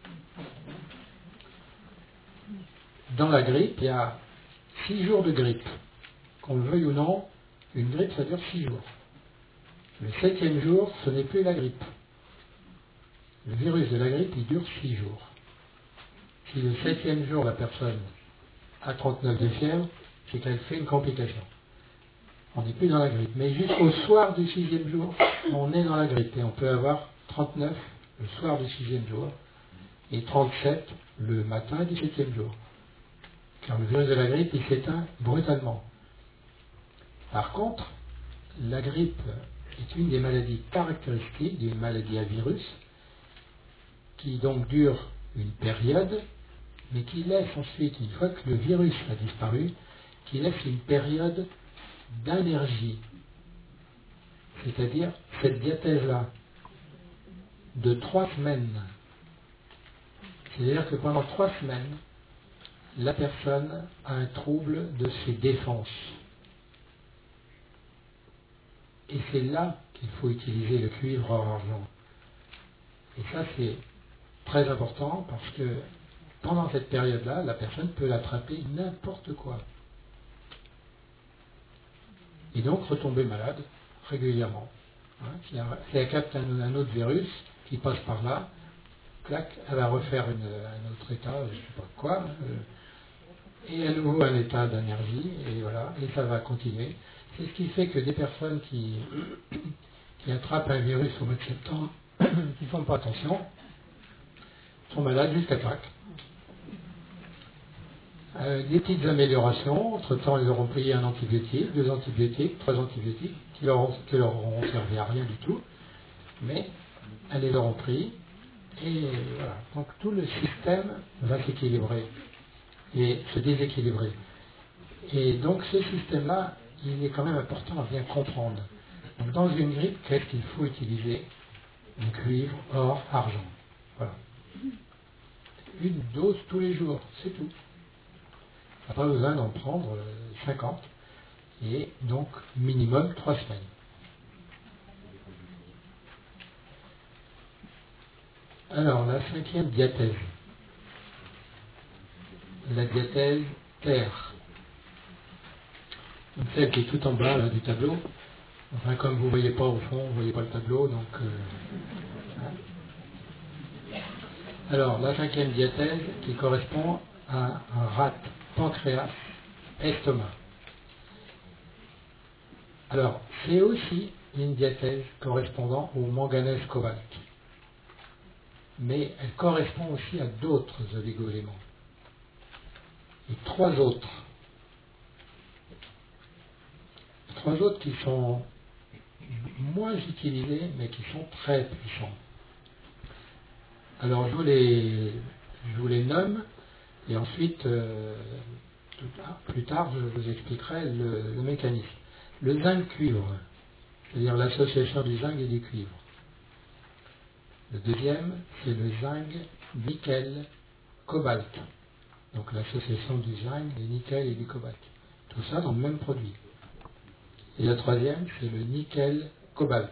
Dans la grippe, il y a six jours de grippe. Qu'on le veuille ou non, une grippe, ça dure six jours. Le septième jour, ce n'est plus la grippe. Le virus de la grippe, il dure six jours. Si le septième jour, la personne a trente-neuf de fièvre, c'est qu'elle fait une complication. On n'est plus dans la grippe. Mais jusqu'au soir du sixième jour, on est dans la grippe. Et on peut avoir trente-neuf le soir du sixième jour et trente-sept le matin du septième jour. Car le virus de la grippe, il s'éteint brutalement. Par contre, la grippe est une des maladies caractéristiques d'une maladie à virus qui donc dure une période, mais qui laisse ensuite, une fois que le virus a disparu, qui laisse une période d'énergie. C'est-à-dire cette diathèse-là de trois semaines. C'est-à-dire que pendant trois semaines, la personne a un trouble de ses défenses. Et c'est là qu'il faut utiliser le cuivre hors argent. Et ça, c'est très important parce que pendant cette période-là, la personne peut l'attraper n'importe quoi. Et donc retomber malade régulièrement. Hein, si elle capte un, un autre virus qui passe par là, clac, elle va refaire une, un autre état, je ne sais pas quoi, euh, et à nouveau un état d'énergie, et voilà, et ça va continuer. C'est ce qui fait que des personnes qui, qui attrapent un virus au mois de septembre, qui ne font pas attention, sont malades jusqu'à Pâques. Euh, des petites améliorations, entre-temps ils auront pris un antibiotique, deux antibiotiques, trois antibiotiques, qui leur, ont, qui leur auront servi à rien du tout, mais elles les auront pris, et voilà. Donc tout le système va s'équilibrer et se déséquilibrer. Et donc ce système-là, il est quand même important à bien comprendre. Donc dans une grippe, qu'est-ce qu'il faut utiliser? Du cuivre, or, argent. Voilà. Une dose tous les jours, c'est tout. On n'a pas besoin d'en prendre cinquante, et donc minimum trois semaines. Alors, la cinquième diathèse. La diathèse terre. Donc, celle qui est tout en bas là, du tableau. Enfin, comme vous ne voyez pas au fond, vous ne voyez pas le tableau, donc... Euh, hein. Alors, la cinquième diathèse qui correspond à un rate, pancréas, estomac. Alors, c'est aussi une diathèse correspondant au manganèse cobalt. Mais elle correspond aussi à d'autres oligo-éléments. Et trois autres. Trois autres qui sont moins utilisés, mais qui sont très puissants. Alors, je vous les, je vous les nomme, et ensuite, euh, plus tard, je vous expliquerai le, le mécanisme. Le zinc-cuivre, c'est-à-dire l'association du zinc et du cuivre. Le deuxième, c'est le zinc, nickel, cobalt. Donc l'association du zinc, du nickel et du cobalt. Tout ça dans le même produit. Et le troisième, c'est le nickel, cobalt.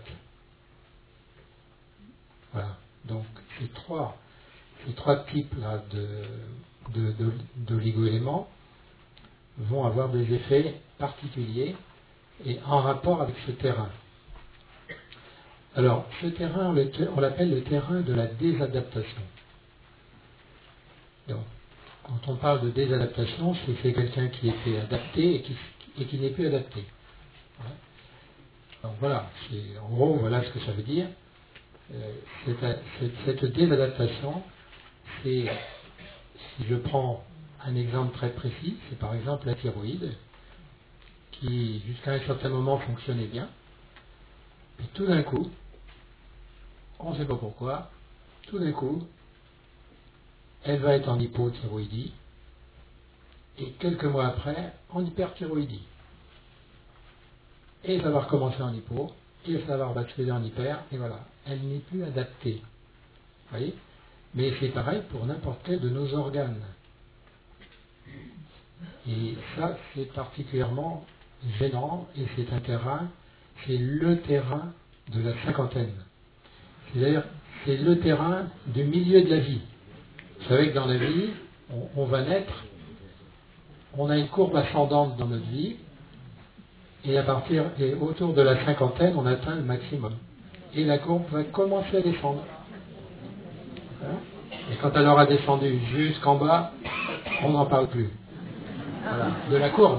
Voilà. Donc ces trois, ces trois types-là de, de, de, d'oligo-éléments vont avoir des effets particuliers et en rapport avec ce terrain. Alors, ce terrain, on l'appelle le terrain de la désadaptation. Donc, quand on parle de désadaptation, c'est que c'est quelqu'un qui était adapté et qui, et qui n'est plus adapté. Ouais. Donc voilà, en gros, voilà ce que ça veut dire. Euh, cette, cette, cette désadaptation, c'est, si je prends un exemple très précis, c'est par exemple la thyroïde, qui jusqu'à un certain moment fonctionnait bien, et tout d'un coup, on ne sait pas pourquoi, tout d'un coup, elle va être en hypothyroïdie, et quelques mois après, en hyperthyroïdie. Et ça va recommencer en hypo, et ça va rebasculer en hyper, et voilà. Elle n'est plus adaptée. Vous voyez? Mais c'est pareil pour n'importe quel de nos organes. Et ça, c'est particulièrement gênant, et c'est un terrain, c'est le terrain de la cinquantaine. C'est-à-dire, c'est le terrain du milieu de la vie. Vous savez que dans la vie, on, on va naître, on a une courbe ascendante dans notre vie, et à partir, et autour de la cinquantaine, on atteint le maximum. Et la courbe va commencer à descendre. Hein? Et quand elle aura descendu jusqu'en bas, on n'en parle plus. Voilà, de la courbe.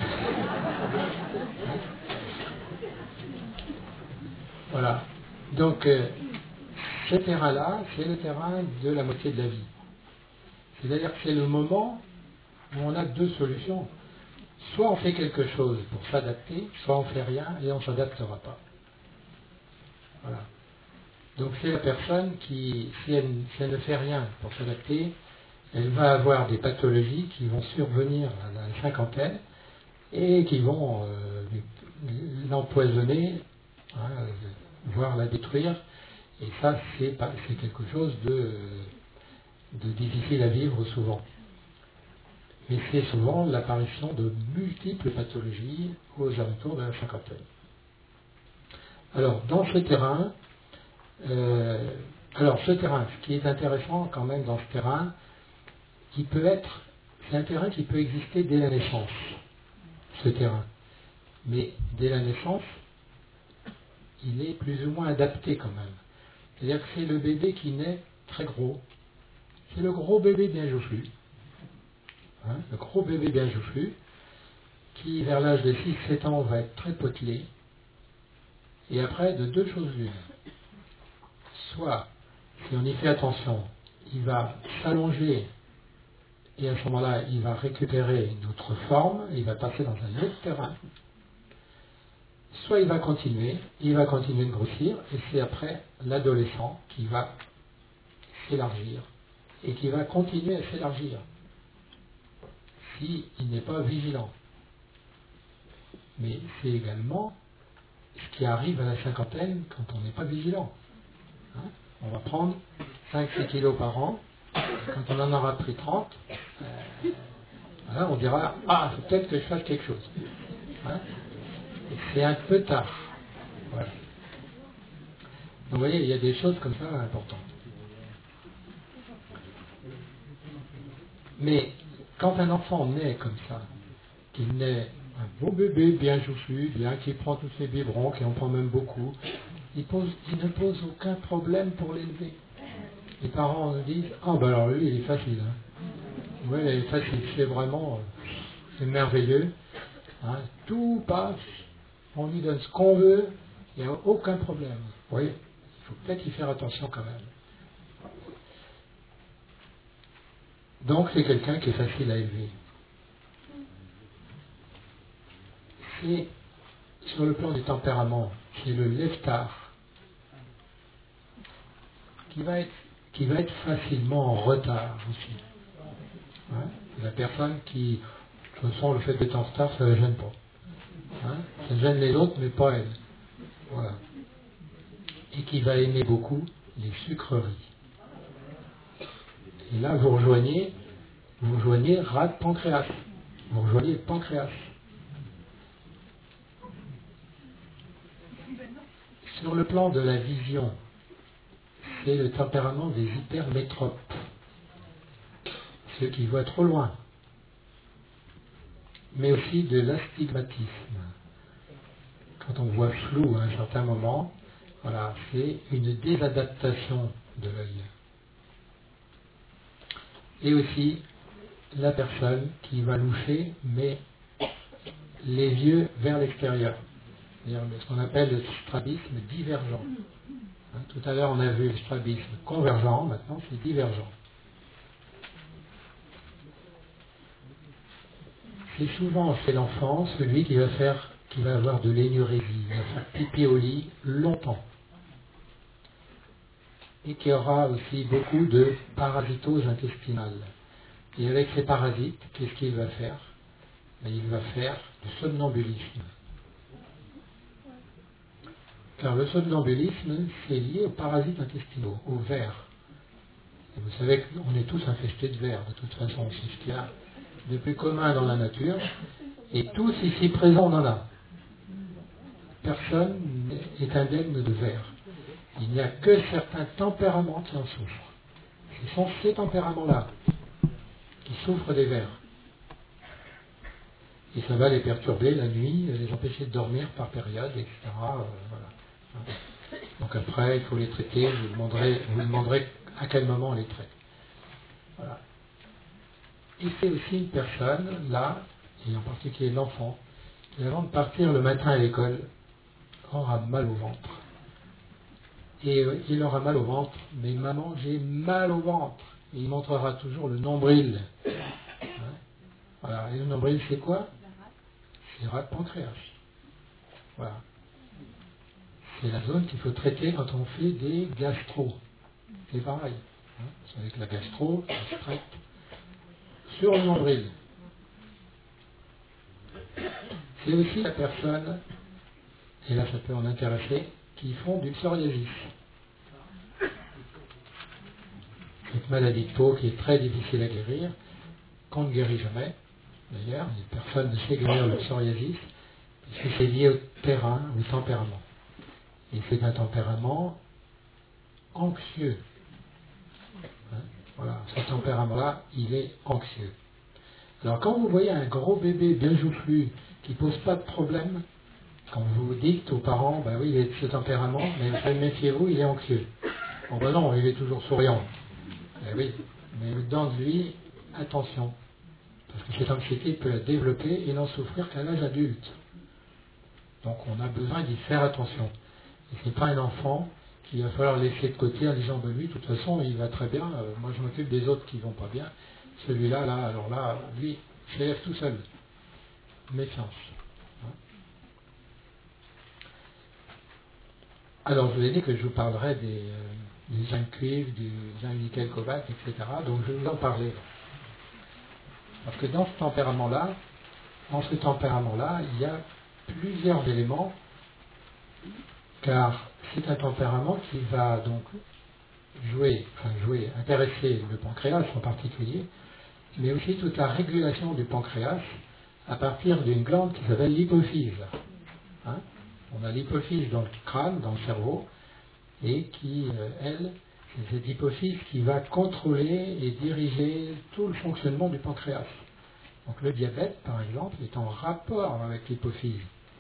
Voilà. Donc, euh, ce terrain-là, c'est le terrain de la moitié de la vie. C'est-à-dire que c'est le moment où on a deux solutions. Soit on fait quelque chose pour s'adapter, soit on fait rien et on ne s'adaptera pas. Voilà. Donc c'est la personne qui, si elle, si elle ne fait rien pour s'adapter, elle va avoir des pathologies qui vont survenir à la cinquantaine et qui vont euh, l'empoisonner, hein, voire la détruire. Et ça, c'est, pas, c'est quelque chose de, de difficile à vivre souvent. Mais c'est souvent l'apparition de multiples pathologies aux alentours de la cinquantaine. Alors, dans ce terrain, euh, alors ce terrain, ce qui est intéressant quand même dans ce terrain, qui peut être, c'est un terrain qui peut exister dès la naissance, ce terrain. Mais dès la naissance, il est plus ou moins adapté quand même. C'est-à-dire que c'est le bébé qui naît très gros. C'est le gros bébé bien joufflu. Hein, le gros bébé bien joufflu, qui vers l'âge de six sept ans va être très potelé. Et après, de deux choses l'une. Soit, si on y fait attention, il va s'allonger et à ce moment-là, il va récupérer une autre forme, il va passer dans un autre terrain. Soit il va continuer, il va continuer de grossir, et c'est après l'adolescent qui va s'élargir, et qui va continuer à s'élargir, s'il n'est pas vigilant. Mais c'est également ce qui arrive à la cinquantaine quand on n'est pas vigilant. Hein, on va prendre cinq six kilos par an, quand on en aura pris trente, euh, voilà, on dira « Ah, il faut peut-être que je fasse quelque chose. Hein » C'est un peu tard. Voilà. Donc vous voyez, il y a des choses comme ça importantes. Mais quand un enfant naît comme ça, qu'il naît un beau bébé bien joufflu, bien qui prend tous ses biberons, qui en prend même beaucoup, il, pose, il ne pose aucun problème pour l'élever. Les parents nous disent « Ah ben alors lui, il est facile. Hein. Oui, il est facile, c'est vraiment, c'est merveilleux. Hein. Tout passe, on lui donne ce qu'on veut, il n'y a aucun problème. » Oui, il faut peut-être y faire attention quand même. Donc c'est quelqu'un qui est facile à élever. C'est, sur le plan du tempérament, c'est le lève-tard qui va être qui va être facilement en retard aussi. Hein, la personne qui, de toute façon, le fait d'être en retard, ça ne la gêne pas. Hein, ça gêne les autres, mais pas elle. Voilà. Et qui va aimer beaucoup les sucreries. Et là, vous rejoignez, vous rejoignez rate pancréas. Vous rejoignez le pancréas. Sur le plan de la vision, c'est le tempérament des hypermétropes, ceux qui voient trop loin, mais aussi de l'astigmatisme. Quand on voit flou à un certain moment, voilà, c'est une désadaptation de l'œil. Et aussi la personne qui va loucher, mais les yeux vers l'extérieur, c'est-à-dire ce qu'on appelle le strabisme divergent. Hein, tout à l'heure, on a vu le strabisme convergent, maintenant c'est divergent. C'est souvent chez l'enfant celui qui va faire, qui va avoir de l'énurésie, qui va faire pipi au lit longtemps. Et qui aura aussi beaucoup de parasitose intestinale. Et avec ces parasites, qu'est-ce qu'il va faire? Il va faire du somnambulisme. Car le somnambulisme, c'est lié aux parasites intestinaux, aux vers. Et vous savez qu'on est tous infestés de vers, de toute façon, c'est ce qu'il y a de plus commun dans la nature. Et tous ici présents, on en a. Personne n'est indemne de vers. Il n'y a que certains tempéraments qui en souffrent. Ce sont ces tempéraments-là qui souffrent des vers. Et ça va les perturber la nuit, les empêcher de dormir par période, et cetera. Euh, voilà. Donc après, il faut les traiter, je vous demanderai, vous demanderez à quel moment on les traite. Voilà. Et c'est aussi une personne, là, et en particulier l'enfant, qui avant de partir le matin à l'école, aura mal au ventre. Et euh, il aura mal au ventre, mais maman, j'ai mal au ventre. Et il montrera toujours le nombril. Hein, voilà. Et le nombril, c'est quoi? C'est rate pancréas. Voilà. C'est la zone qu'il faut traiter quand on fait des gastro. C'est pareil. Hein, avec la gastro, ça se traite sur le nombril. C'est aussi la personne, et là ça peut en intéresser, qui font du psoriasis. Cette maladie de peau qui est très difficile à guérir, qu'on ne guérit jamais. D'ailleurs, personne ne sait guérir le psoriasis, parce que c'est lié au terrain, au tempérament. Et c'est un tempérament anxieux. Hein, voilà, ce tempérament-là, il est anxieux. Alors quand vous voyez un gros bébé bien joufflu, qui ne pose pas de problème, quand vous dites aux parents, ben oui, il est de ce tempérament, mais méfiez-vous, il est anxieux. Bon ben non, il est toujours souriant. Eh oui, mais dans lui, attention. Parce que cette anxiété peut la développer et n'en souffrir qu'à l'âge adulte. Donc on a besoin d'y faire attention. Et ce n'est pas un enfant qu'il va falloir laisser de côté en disant, ben lui, de toute façon, il va très bien, euh, moi je m'occupe des autres qui ne vont pas bien. Celui-là, là, alors là, lui, il s'élève tout seul. Méfiance. Alors je vous ai dit que je vous parlerai des, euh, du zinc cuivre, du zinc nickel cobalt, et cetera. Donc je vais vous en parler. Parce que dans ce tempérament-là, dans ce tempérament-là, il y a plusieurs éléments, car c'est un tempérament qui va donc jouer, enfin jouer, intéresser le pancréas en particulier, mais aussi toute la régulation du pancréas à partir d'une glande qui s'appelle l'hypophyse. Hein? On a l'hypophyse dans le crâne, dans le cerveau, et qui, euh, elle, c'est cette hypophyse qui va contrôler et diriger tout le fonctionnement du pancréas. Donc le diabète, par exemple, est en rapport avec l'hypophyse.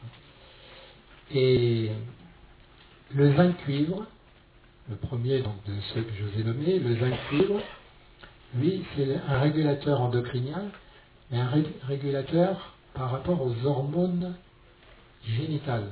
Et le zinc cuivre, le premier donc, de ceux que je vous ai nommés, le zinc cuivre, lui, c'est un régulateur endocrinien, mais un ré- régulateur par rapport aux hormones génitales.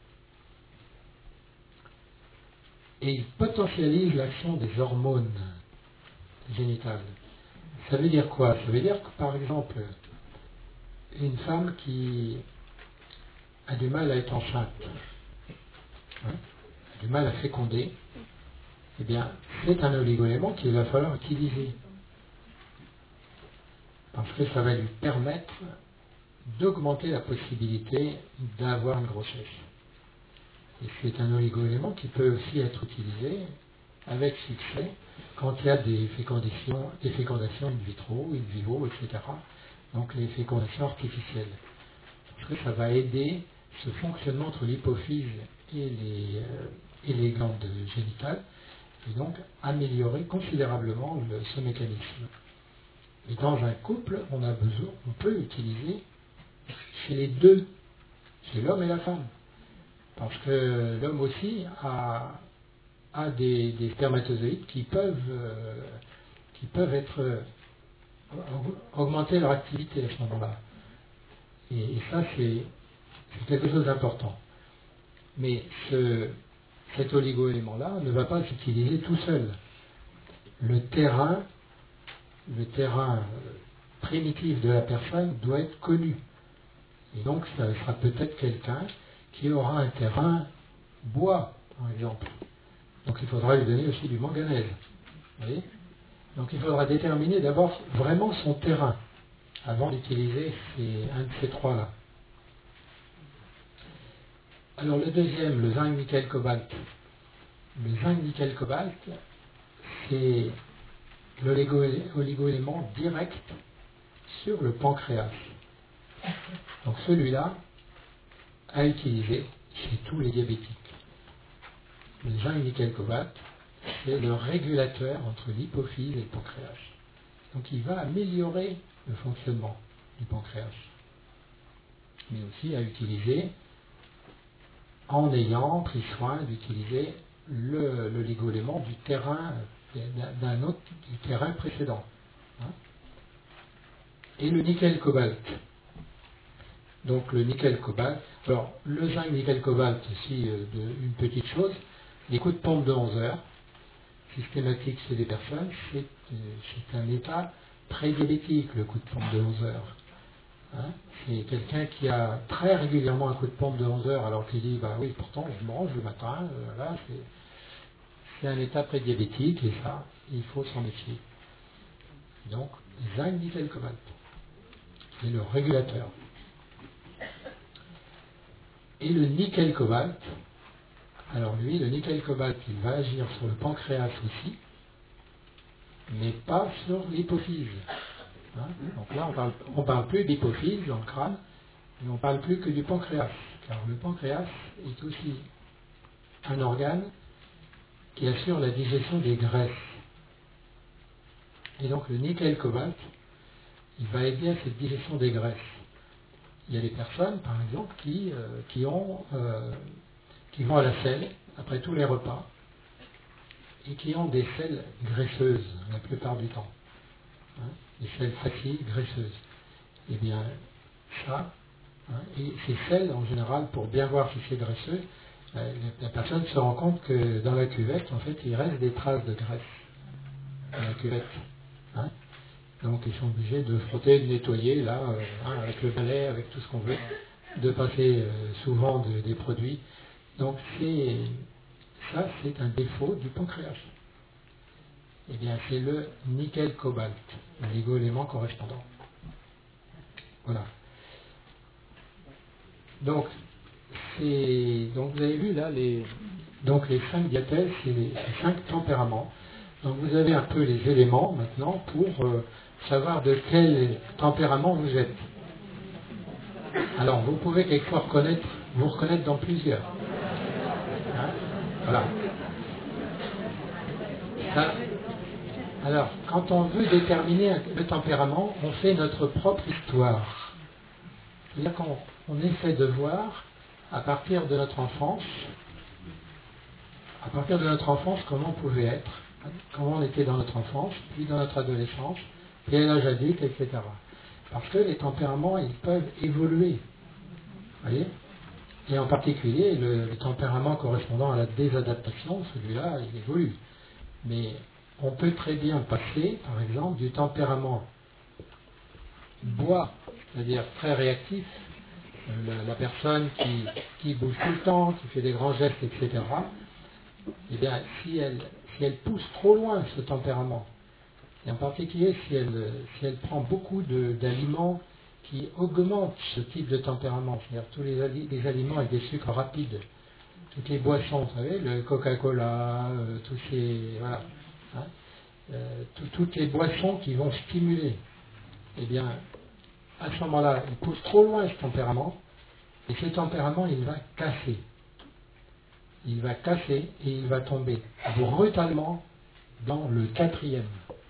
Et il potentialise l'action des hormones génitales. Ça veut dire quoi? Ça veut dire que, par exemple, une femme qui a du mal à être enceinte, hein, a du mal à féconder, eh bien, c'est un oligo-élément qu'il va falloir utiliser. Parce que ça va lui permettre d'augmenter la possibilité d'avoir une grossesse. Et c'est un oligo-élément qui peut aussi être utilisé avec succès quand il y a des fécondations, des fécondations in vitro, in vivo, et cetera. Donc les fécondations artificielles. Parce que ça va aider ce fonctionnement entre l'hypophyse et les, euh, et les glandes génitales, et donc améliorer considérablement le, ce mécanisme. Et dans un couple, on a besoin, on peut utiliser chez les deux, chez l'homme et la femme. Parce que l'homme aussi a, a des, des spermatozoïdes qui peuvent, euh, qui peuvent être euh, augmenter leur activité à ce moment-là. Et, et ça, c'est, c'est quelque chose d'important. Mais ce, cet oligo-élément-là ne va pas s'utiliser tout seul. Le terrain, le terrain primitif de la personne doit être connu. Et donc, ça sera peut-être quelqu'un qui aura un terrain bois, par exemple. Donc, il faudra lui donner aussi du manganèse. Vous voyez ? Donc, il faudra déterminer d'abord vraiment son terrain avant d'utiliser ces, un de ces trois-là. Alors, le deuxième, le zinc nickel cobalt. Le zinc nickel cobalt, c'est l'oligo-élément direct sur le pancréas. Donc, celui-là, à utiliser chez tous les diabétiques. Le zinc nickel cobalt, c'est le régulateur entre l'hypophyse et le pancréas. Donc il va améliorer le fonctionnement du pancréas. Mais aussi à utiliser en ayant pris soin d'utiliser le, l'oligo-élément du terrain d'un autre du terrain précédent. Hein. Et le nickel cobalt. Donc le nickel cobalt. Alors le zinc nickel cobalt, aussi euh, de, une petite chose, les coups de pompe de onze heures, systématiques chez des personnes, c'est, euh, c'est un état prédiabétique, le coup de pompe de onze heures. Hein, c'est quelqu'un qui a très régulièrement un coup de pompe de onze heures, alors qu'il dit, bah oui, pourtant je mange le matin, euh, là, c'est, c'est un état prédiabétique, et ça, il faut s'en méfier. Donc, zinc nickel cobalt, c'est le régulateur. Et le nickel cobalt, alors lui, le nickel cobalt, il va agir sur le pancréas aussi, mais pas sur l'hypophyse. Hein, donc là, on parle, on parle plus d'hypophyse dans le crâne, mais on parle plus que du pancréas, car le pancréas est aussi un organe qui assure la digestion des graisses. Et donc le nickel cobalt, il va aider à cette digestion des graisses. Il y a des personnes, par exemple, qui, euh, qui, ont, euh, qui vont à la selle après tous les repas et qui ont des selles graisseuses la plupart du temps. Hein, des selles fatigues, graisseuses. Eh bien, ça, hein, et ces selles, en général, pour bien voir si c'est graisseux, euh, la personne se rend compte que dans la cuvette, en fait, il reste des traces de graisse dans la cuvette. Hein. Donc, ils sont obligés de frotter, de nettoyer, là, euh, hein, avec le balai, avec tout ce qu'on veut, de passer euh, souvent de, des produits. Donc, c'est, ça, c'est un défaut du pancréas. Eh bien, c'est le nickel-cobalt, l'oligo-élément correspondant. Voilà. Donc, c'est, donc, vous avez vu là, les, donc les cinq diathèses, c'est les, les cinq tempéraments. Donc, vous avez un peu les éléments maintenant pour euh, savoir de quel tempérament vous êtes. Alors, vous pouvez quelquefois reconnaître, vous reconnaître dans plusieurs. Hein, voilà. Ça, alors, quand on veut déterminer le tempérament, on fait notre propre histoire. C'est-à-dire qu'on on essaie de voir, à partir de notre enfance, à partir de notre enfance, comment on pouvait être, comment on était dans notre enfance, puis dans notre adolescence, puis à l'âge adulte, et cetera. Parce que les tempéraments, ils peuvent évoluer. Vous voyez ? Et en particulier, le, le tempérament correspondant à la désadaptation, celui-là, il évolue. Mais on peut très bien passer, par exemple, du tempérament bois, c'est-à-dire très réactif, la, la personne qui, qui bouge tout le temps, qui fait des grands gestes, et cetera. Eh bien, si elle, si elle pousse trop loin ce tempérament, et en particulier si elle, si elle prend beaucoup de, d'aliments qui augmentent ce type de tempérament, c'est-à-dire tous les, ali- les aliments avec des sucres rapides, toutes les boissons, vous savez, le Coca-Cola, euh, tous ces, voilà, hein, euh, tout, toutes les boissons qui vont stimuler, eh bien, à ce moment-là, il pousse trop loin ce tempérament, et ce tempérament, il va casser. Il va casser et il va tomber brutalement dans le quatrième,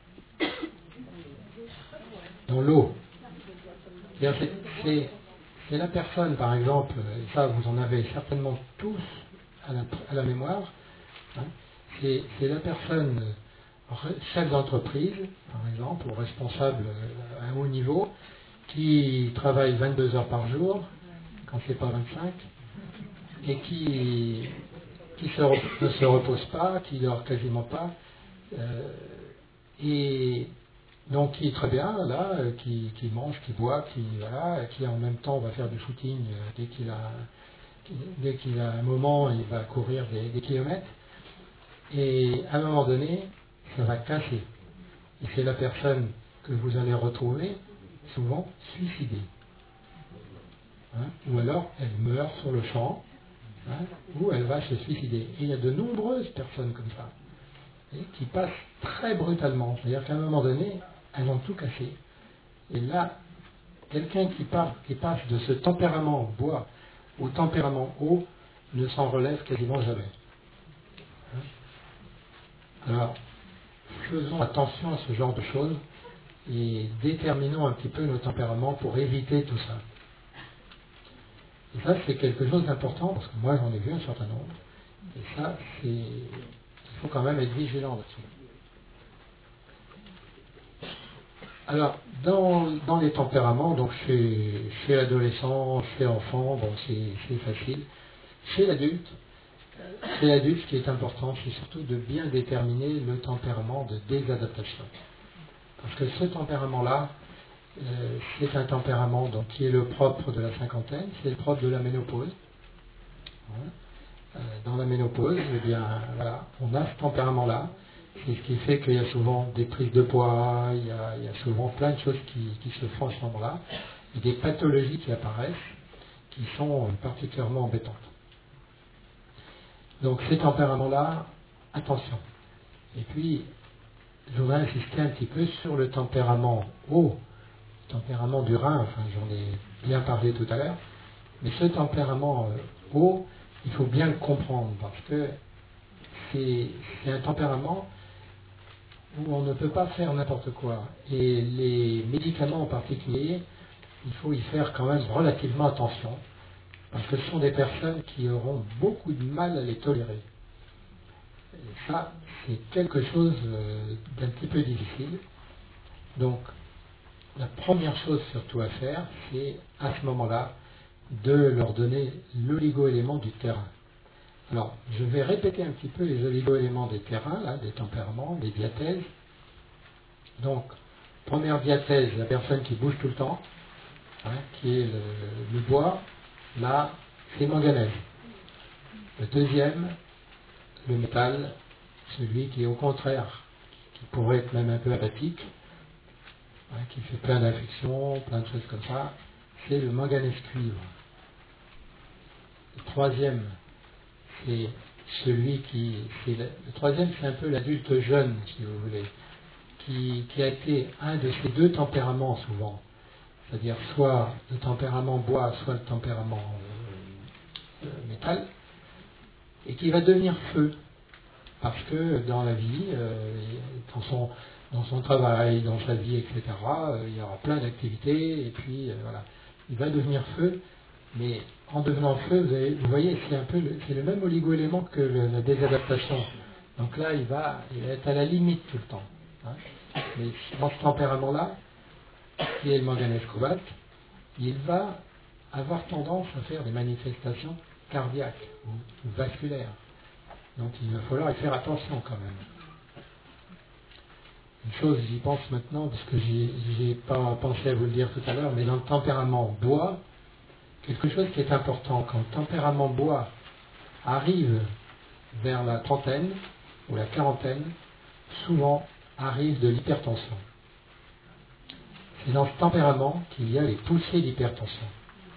dans l'eau. C'est, c'est, c'est la personne, par exemple, et ça vous en avez certainement tous à la, à la mémoire, hein, c'est, c'est la personne chef d'entreprise, par exemple, ou responsable à un haut niveau, qui travaille vingt-deux heures par jour, quand c'est pas vingt-cinq, et qui, qui se, ne se repose pas, qui dort quasiment pas, euh, et donc qui est très bien, là, qui, qui mange, qui boit, qui, voilà, qui en même temps va faire du footing euh, dès qu'il a, dès qu'il a un moment, il va courir des, des kilomètres, et à un moment donné, ça va casser. Et c'est la personne que vous allez retrouver souvent suicidée. Hein, ou alors elle meurt sur le champ, hein, ou elle va se suicider. Et il y a de nombreuses personnes comme ça, et qui passent très brutalement. C'est-à-dire qu'à un moment donné, elles ont tout cassé. Et là, quelqu'un qui, part, qui passe de ce tempérament bois au tempérament eau ne s'en relève quasiment jamais. Hein, alors, faisons attention à ce genre de choses et déterminons un petit peu nos tempéraments pour éviter tout ça. Et ça, c'est quelque chose d'important, parce que moi, j'en ai vu un certain nombre. Et ça, c'est... il faut quand même être vigilant là-dessus. Alors, dans, dans les tempéraments, donc chez, chez l'adolescent, chez l'enfant, bon, c'est, c'est facile. Chez l'adulte, chez l'adulte, ce qui est important, c'est surtout de bien déterminer le tempérament de désadaptation. Parce que ce tempérament-là, euh, c'est un tempérament donc, qui est le propre de la cinquantaine, c'est le propre de la ménopause. Hein. Euh, dans la ménopause, eh bien, voilà, on a ce tempérament-là. C'est ce qui fait qu'il y a souvent des prises de poids, il y a, il y a souvent plein de choses qui, qui se font à ce moment-là, et des pathologies qui apparaissent, qui sont particulièrement embêtantes. Donc ces tempéraments-là, attention. Et puis, je voudrais insister un petit peu sur le tempérament eau, le tempérament du rein, enfin j'en ai bien parlé tout à l'heure, mais ce tempérament euh, eau, il faut bien le comprendre, parce que c'est, c'est un tempérament où on ne peut pas faire n'importe quoi. Et les médicaments en particulier, il faut y faire quand même relativement attention, parce que ce sont des personnes qui auront beaucoup de mal à les tolérer. Et ça, c'est quelque chose euh, d'un petit peu difficile. Donc, la première chose surtout à faire, c'est à ce moment-là de leur donner l'oligo-élément du terrain. Alors, je vais répéter un petit peu les oligo-éléments des terrains, là, des tempéraments, des diathèses. Donc, première diathèse, la personne qui bouge tout le temps, hein, qui est le, le bois, là, c'est manganèse. Le deuxième, le métal, celui qui est au contraire, qui pourrait être même un peu apathique, hein, qui fait plein d'infections, plein de choses comme ça, c'est le manganèse cuivre. Le troisième, c'est celui qui... C'est le, le troisième, c'est un peu l'adulte jeune, si vous voulez, qui, qui a été un de ces deux tempéraments souvent. C'est-à-dire soit le tempérament bois, soit le tempérament euh, euh, métal, et qui va devenir feu. Parce que dans la vie, euh, dans, son, dans son travail, dans sa vie, et cetera, euh, il y aura plein d'activités, et puis euh, voilà, il va devenir feu, mais en devenant feu, vous, avez, vous voyez, c'est un peu le, c'est le même oligo-élément que le, la désadaptation. Donc là, il va, il va être à la limite tout le temps. Hein. Mais dans ce tempérament-là, qui est le manganèse cobalt, il va avoir tendance à faire des manifestations cardiaques ou, ou vasculaires. Donc il va falloir y faire attention quand même. Une chose, j'y pense maintenant, parce que j'y n'ai pas pensé à vous le dire tout à l'heure, mais dans le tempérament bois, quelque chose qui est important, quand le tempérament bois arrive vers la trentaine ou la quarantaine, souvent arrive de l'hypertension. C'est dans ce tempérament qu'il y a les poussées d'hypertension.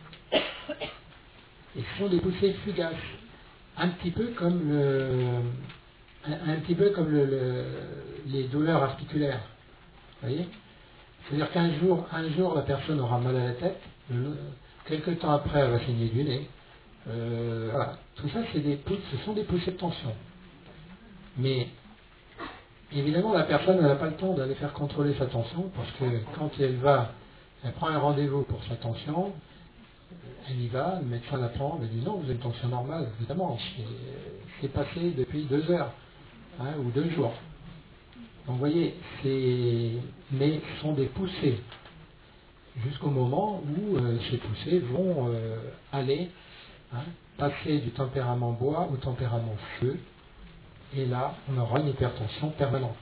Et ce sont des poussées fugaces. Un petit peu comme le, un, un petit peu comme le, le, les douleurs articulaires. Vous voyez ? C'est-à-dire qu'un jour, un jour, la personne aura mal à la tête, le, quelques temps après, elle va saigner du nez. Euh, voilà. Tout ça, c'est des, ce sont des poussées de tension. Mais, évidemment, la personne n'a pas le temps d'aller faire contrôler sa tension, parce que quand elle va, elle prend un rendez-vous pour sa tension, elle y va, le médecin l'attend, elle dit non, vous avez une tension normale, évidemment, c'est passé depuis deux heures, hein, ou deux jours. Donc vous voyez, c'est, mais ce sont des poussées, jusqu'au moment où euh, ces poussées vont euh, aller, hein, passer du tempérament bois au tempérament feu, et là, on aura une hypertension permanente.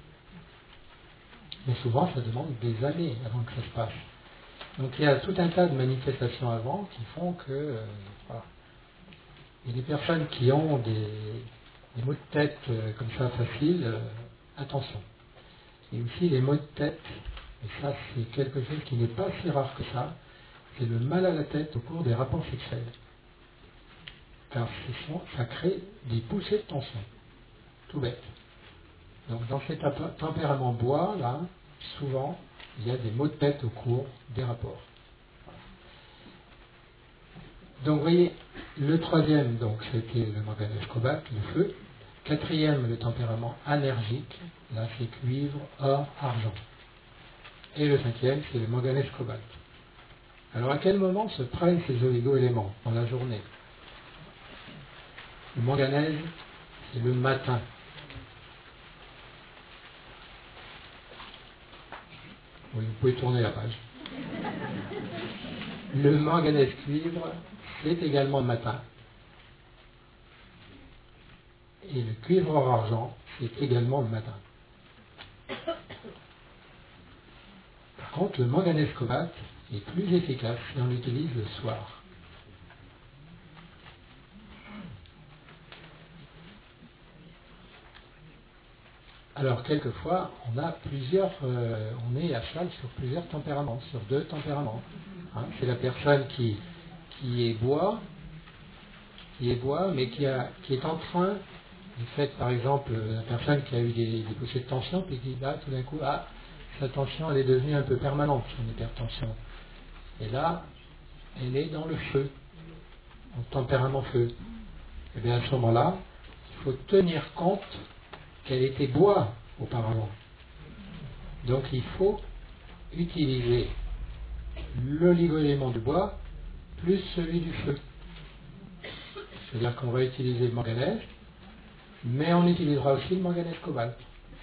Mais souvent, ça demande des années avant que ça se passe. Donc il y a tout un tas de manifestations avant qui font que, euh, voilà. Il y a des personnes qui ont des, des maux de tête euh, comme ça faciles, euh, attention. Et aussi les maux de tête, et ça c'est quelque chose qui n'est pas si rare que ça, c'est le mal à la tête au cours des rapports sexuels. Car ce sont, ça crée des poussées de tension, tout bête. Donc dans cet tempérament bois, là, souvent, il y a des maux de tête au cours des rapports. Donc, vous voyez, le troisième, donc, c'était le manganèse cobalt, le feu. Quatrième, le tempérament énergique. Là, c'est cuivre, or, argent. Et le cinquième, c'est le manganèse cobalt. Alors, à quel moment se prennent ces oligo-éléments dans la journée? Le manganèse, c'est le matin. Oui, vous pouvez tourner la page. Le manganèse cuivre, c'est également le matin. Et le cuivre or argent, c'est également le matin. Par contre, le manganèse cobalt est plus efficace si on l'utilise le soir. Alors, quelquefois, on a plusieurs, euh, on est à cheval sur plusieurs tempéraments, sur deux tempéraments. Hein, c'est la personne qui, qui est bois, qui est bois, mais qui, a, qui est en train, du fait, par exemple, la personne qui a eu des, des poussées de tension, puis qui, là, tout d'un coup, ah, sa tension, elle est devenue un peu permanente, son hypertension. Et là, elle est dans le feu, en tempérament feu. Et bien, à ce moment-là, il faut tenir compte qu'elle était bois auparavant. Donc il faut utiliser l'oligo-élément du bois plus celui du feu. C'est-à-dire qu'on va utiliser le manganèse mais on utilisera aussi le manganèse cobalt.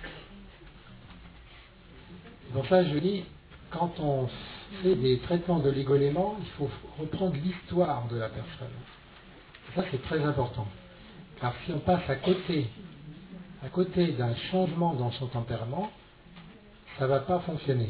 C'est pour ça que je dis, quand on fait des traitements d'oligo-éléments, il faut reprendre l'histoire de la personne. Et ça, c'est très important. Car si on passe à côté, à côté d'un changement dans son tempérament, ça ne va pas fonctionner.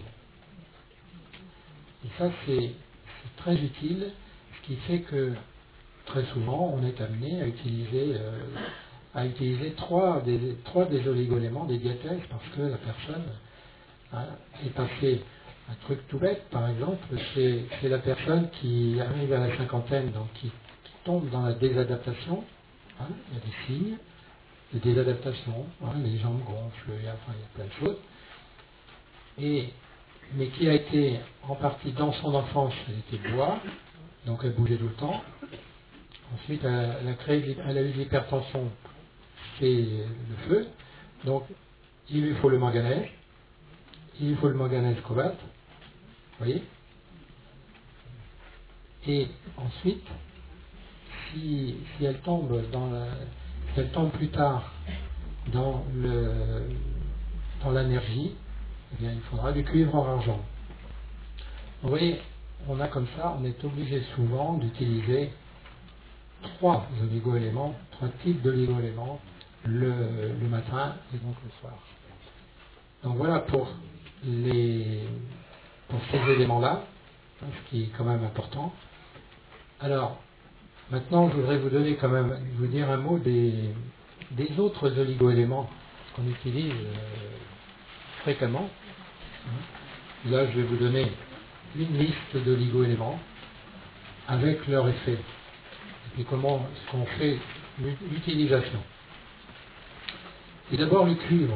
Et ça, c'est très utile, ce qui fait que très souvent, on est amené à utiliser, euh, à utiliser trois des, trois des oligo-éléments, des diathèses, parce que la personne hein, est passée. Un truc tout bête, par exemple, c'est, c'est la personne qui arrive à la cinquantaine, donc qui, qui tombe dans la désadaptation. Hein, il y a des signes de désadaptation, hein, les jambes gonflent, il y a, enfin, il y a plein de choses. Et, mais qui a été en partie dans son enfance, elle était bois, donc elle bougeait tout le temps. Ensuite, elle, elle, a, créé, elle a eu de l'hypertension, c'est le feu. Donc, il lui faut le manganèse, il lui faut le manganèse cobalt. Vous voyez? Et ensuite, si, si elle tombe dans la, si elle tombe plus tard dans le dans l'énergie, eh bien il faudra du cuivre en argent. Vous voyez, on a comme ça, on est obligé souvent d'utiliser trois oligo-éléments, trois types d'oligo-éléments le, le matin et donc le soir. Donc voilà pour les pour ces éléments-là, ce qui est quand même important. Alors, maintenant, je voudrais vous donner quand même, vous dire un mot des, des autres oligo-éléments qu'on utilise euh, fréquemment. Là, je vais vous donner une liste d'oligo-éléments avec leur effet et puis comment ce qu'on fait l'utilisation. Et d'abord le cuivre.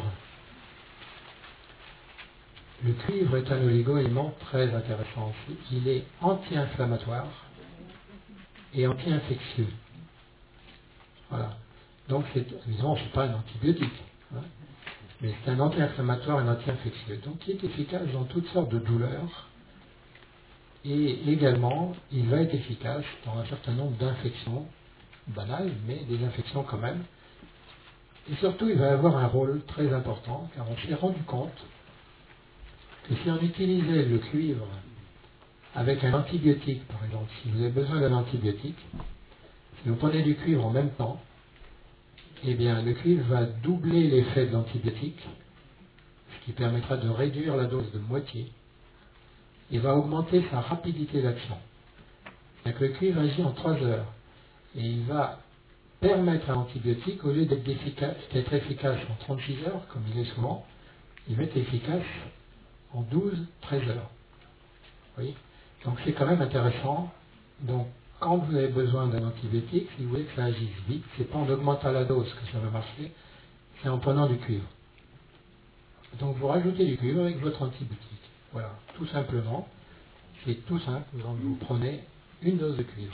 Le cuivre est un oligo-élément très intéressant aussi. Il est anti-inflammatoire et anti-infectieux. Voilà. Donc, c'est, évidemment, ce n'est pas un antibiotique, hein, mais c'est un anti-inflammatoire et un anti-infectieux. Donc, il est efficace dans toutes sortes de douleurs. Et également, il va être efficace dans un certain nombre d'infections banales, mais des infections quand même. Et surtout, il va avoir un rôle très important, car on s'est rendu compte que si on utilisait le cuivre avec un antibiotique, par exemple, si vous avez besoin d'un antibiotique, si vous prenez du cuivre en même temps, eh bien, le cuivre va doubler l'effet de l'antibiotique, ce qui permettra de réduire la dose de moitié, et va augmenter sa rapidité d'action. Donc, le cuivre agit en trois heures, et il va permettre à l'antibiotique, au lieu d'être efficace, d'être efficace en trente-six heures, comme il est souvent, il va être efficace en douze à treize heures. Vous voyez? Donc c'est quand même intéressant. Donc quand vous avez besoin d'un antibiotique, si vous voulez que ça agisse vite, c'est pas en augmentant la dose que ça va marcher, c'est en prenant du cuivre. Donc vous rajoutez du cuivre avec votre antibiotique. Voilà, tout simplement. C'est tout simple, donc vous prenez une dose de cuivre.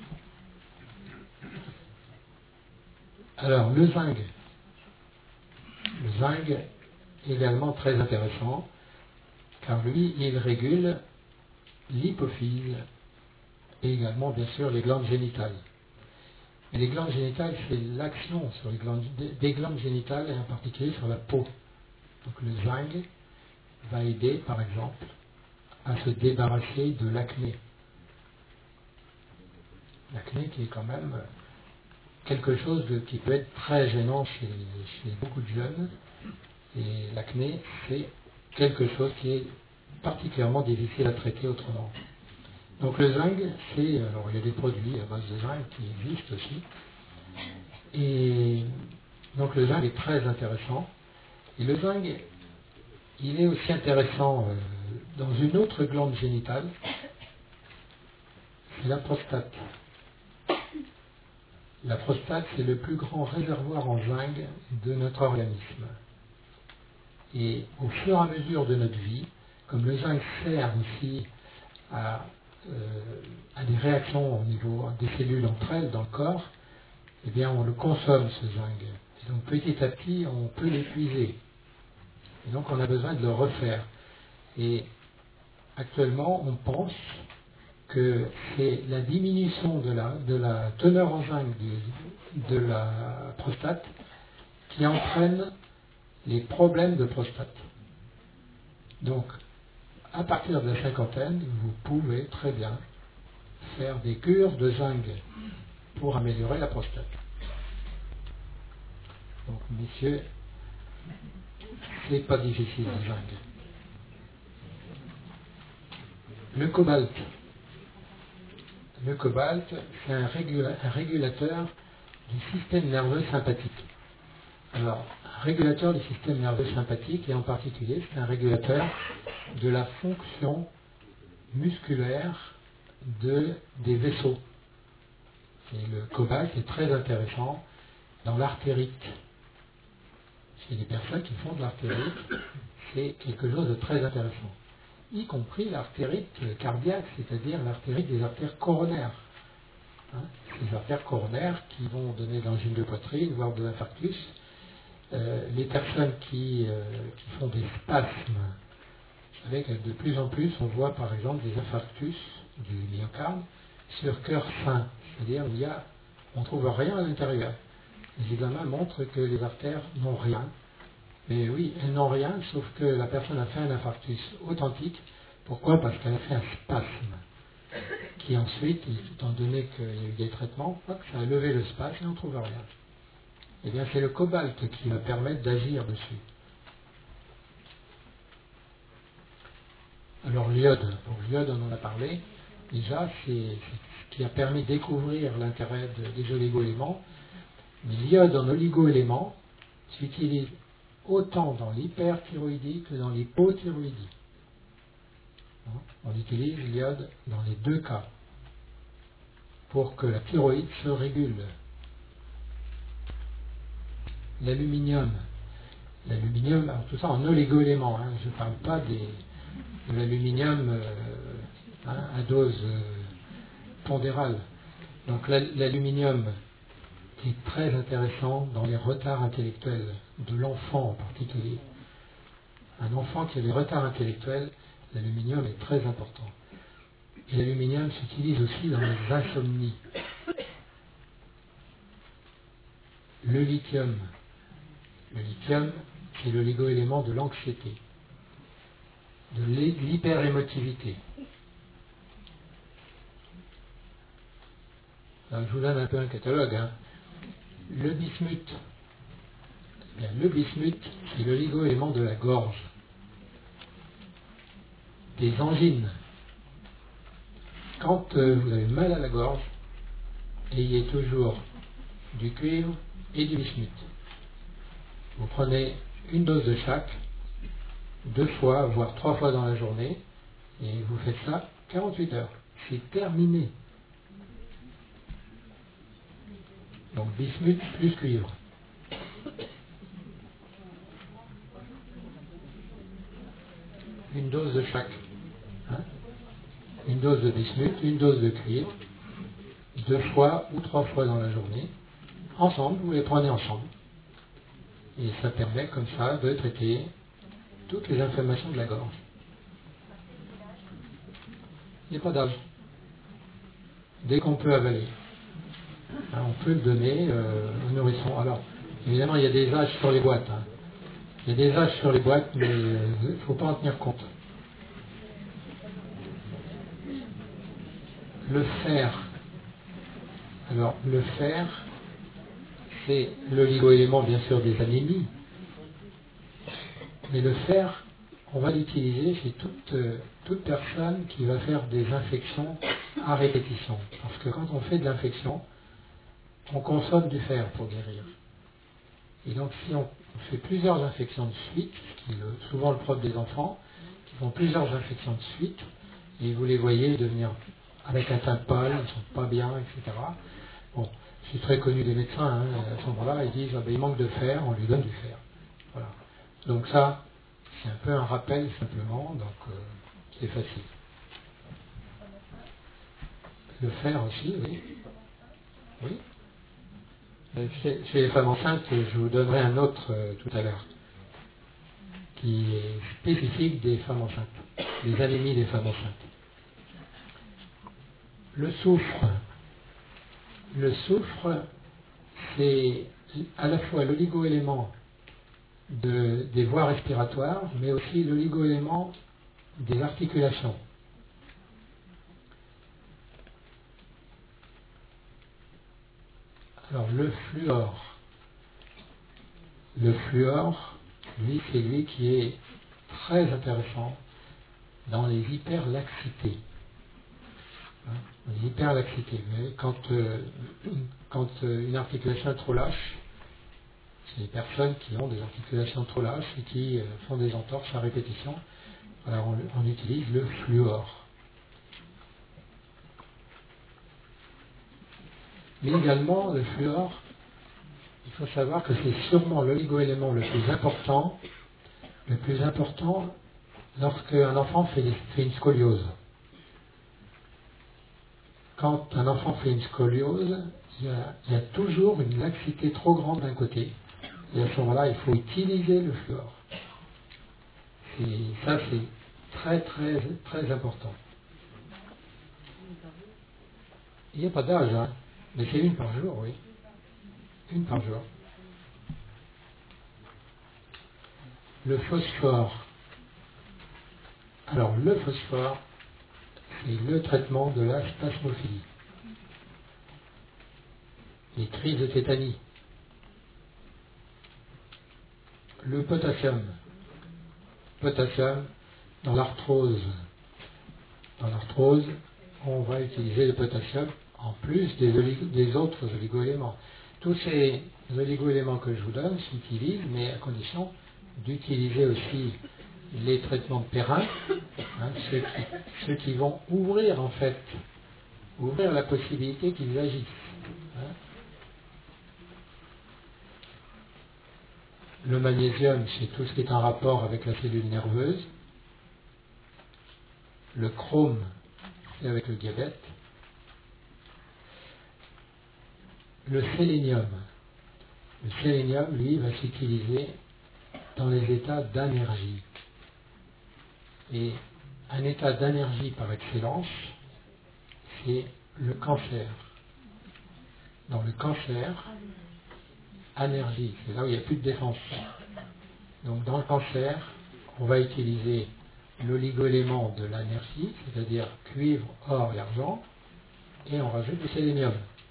Alors le zinc. Le zinc également très intéressant, car lui, il régule l'hypophyse et également, bien sûr, les glandes génitales. Et les glandes génitales, c'est l'action sur les glandes, des glandes génitales et en particulier sur la peau. Donc le zinc va aider, par exemple, à se débarrasser de l'acné. L'acné qui est quand même quelque chose de, qui peut être très gênant chez, chez beaucoup de jeunes. Et l'acné, c'est quelque chose qui est particulièrement difficile à traiter autrement. Donc le zinc, c'est, alors il y a des produits à base de zinc qui existent aussi. Et donc le zinc est très intéressant. Et le zinc, il est aussi intéressant euh, dans une autre glande génitale, c'est la prostate. La prostate, c'est le plus grand réservoir en zinc de notre organisme. Et au fur et à mesure de notre vie, comme le zinc sert aussi à, euh, à des réactions au niveau des cellules entre elles dans le corps, eh bien on le consomme ce zinc. Et donc petit à petit, on peut l'épuiser. Et donc on a besoin de le refaire. Et actuellement, on pense que c'est la diminution de la, de la teneur en zinc de, de la prostate qui entraîne les problèmes de prostate. Donc, à partir de la cinquantaine, vous pouvez très bien faire des cures de zinc pour améliorer la prostate. Donc, messieurs, c'est pas difficile le zinc. Le cobalt. Le cobalt, c'est un, régula- un régulateur du système nerveux sympathique. Alors, un régulateur du système nerveux sympathique, et en particulier, c'est un régulateur de la fonction musculaire de, des vaisseaux. Et le cobalt est très intéressant dans l'artérite. Chez les personnes qui font de l'artérite, c'est quelque chose de très intéressant. Y compris l'artérite cardiaque, c'est-à-dire l'artérite des artères coronaires. Hein, ces artères coronaires qui vont donner de l'angine de poitrine, voire de l'infarctus. Euh, les personnes qui, euh, qui font des spasmes, vous savez que de plus en plus on voit par exemple des infarctus du myocarde sur cœur sain, c'est-à-dire il y a, on ne trouve rien à l'intérieur. Les examens montrent que les artères n'ont rien. Mais oui, elles n'ont rien, sauf que la personne a fait un infarctus authentique. Pourquoi? Parce qu'elle a fait un spasme, qui ensuite, étant donné qu'il y a eu des traitements, hop, ça a levé le spasme et on ne trouve rien. Eh bien, c'est le cobalt qui va permettre d'agir dessus. Alors, l'iode. Bon, l'iode, on en a parlé. Déjà, c'est ce qui a permis de découvrir l'intérêt de, des oligo-éléments. Mais l'iode en oligo-éléments s'utilise autant dans l'hyperthyroïdie que dans l'hypothyroïdie. On utilise l'iode dans les deux cas pour que la thyroïde se régule. L'aluminium. L'aluminium, alors tout ça en oligo-éléments, hein, je ne parle pas des, de l'aluminium euh, hein, à dose euh, pondérale. Donc l'aluminium est très intéressant dans les retards intellectuels de l'enfant en particulier. Un enfant qui a des retards intellectuels, l'aluminium est très important. Et l'aluminium s'utilise aussi dans les insomnies. Le lithium. Le lithium, c'est l'oligo-élément de l'anxiété, de l'hyperémotivité. Alors, je vous donne un peu un catalogue. Hein. Le bismuth. Bien, le bismuth, c'est l'oligo-élément de la gorge, des angines. Quand euh, vous avez mal à la gorge, ayez toujours du cuivre et du bismuth. Vous prenez une dose de chaque, deux fois, voire trois fois dans la journée, et vous faites ça quarante-huit heures. C'est terminé. Donc bismuth plus cuivre. Une dose de chaque. Hein? Une dose de bismuth, une dose de cuivre, deux fois ou trois fois dans la journée. Ensemble, vous les prenez ensemble. Et ça permet comme ça de traiter toutes les inflammations de la gorge. Il n'y a pas d'âge. Dès qu'on peut avaler. Hein, on peut le donner euh, aux nourrissons. Alors, évidemment, il y a des âges sur les boîtes. Hein. Il y a des âges sur les boîtes, mais il ne faut pas en tenir compte. Le fer. Alors, le fer, c'est l'oligo-élément, bien sûr, des anémies. Mais le fer, on va l'utiliser chez toute, toute personne qui va faire des infections à répétition. Parce que quand on fait de l'infection, on consomme du fer pour guérir. Et donc, si on fait plusieurs infections de suite, ce qui est souvent le propre des enfants, qui font plusieurs infections de suite, et vous les voyez devenir avec un teint pâle, ils ne sont pas bien, et cetera. Bon, c'est très connu des médecins, hein, à ce moment-là, ils disent, ah ben, il manque de fer, on lui donne du fer. Voilà. Donc ça, c'est un peu un rappel simplement, donc euh, c'est facile. Le fer aussi, oui. Oui. Chez, chez les femmes enceintes, je vous donnerai un autre euh, tout à l'heure, qui est spécifique des femmes enceintes, des anémies des femmes enceintes. Le soufre. Le soufre, c'est à la fois l'oligo-élément de, des voies respiratoires, mais aussi l'oligo-élément des articulations. Alors le fluor, le fluor, lui, c'est lui qui est très intéressant dans les hyperlaxités. Hein, les hyperlaxités. Mais quand, euh, quand euh, une articulation est trop lâche, c'est les personnes qui ont des articulations trop lâches et qui euh, font des entorses à répétition. Alors on, on utilise le fluor. Mais également, le fluor, il faut savoir que c'est sûrement l'oligo-élément le plus important, le plus important lorsqu'un enfant fait, fait une scoliose. Quand un enfant fait une scoliose, il y a, il y a toujours une laxité trop grande d'un côté. Et à ce moment-là, il faut utiliser le fluor. Et ça, c'est très, très, très important. Il n'y a pas d'âge, hein, mais c'est une par jour, oui. Une par jour. Le phosphore. Alors, le phosphore, c'est le traitement de la spasmophilie. Les crises de tétanie. Le potassium. Potassium, dans l'arthrose. Dans l'arthrose, on va utiliser le potassium en plus des, oligo- des autres oligo-éléments. Tous ces oligo-éléments que je vous donne s'utilisent, mais à condition d'utiliser aussi les traitements de Perrin, hein, ceux, qui, ceux qui vont ouvrir en fait, ouvrir la possibilité qu'ils agissent. Hein. Le magnésium, c'est tout ce qui est en rapport avec la cellule nerveuse. Le chrome, c'est avec le diabète. Le sélénium. Le sélénium, lui, va s'utiliser dans les états d'énergie. Et un état d'énergie par excellence, c'est le cancer. Dans le cancer, énergie, c'est là où il n'y a plus de défense. Donc dans le cancer, on va utiliser l'oligo-élément de l'énergie, c'est-à-dire cuivre, or et argent, et on rajoute du sélénium.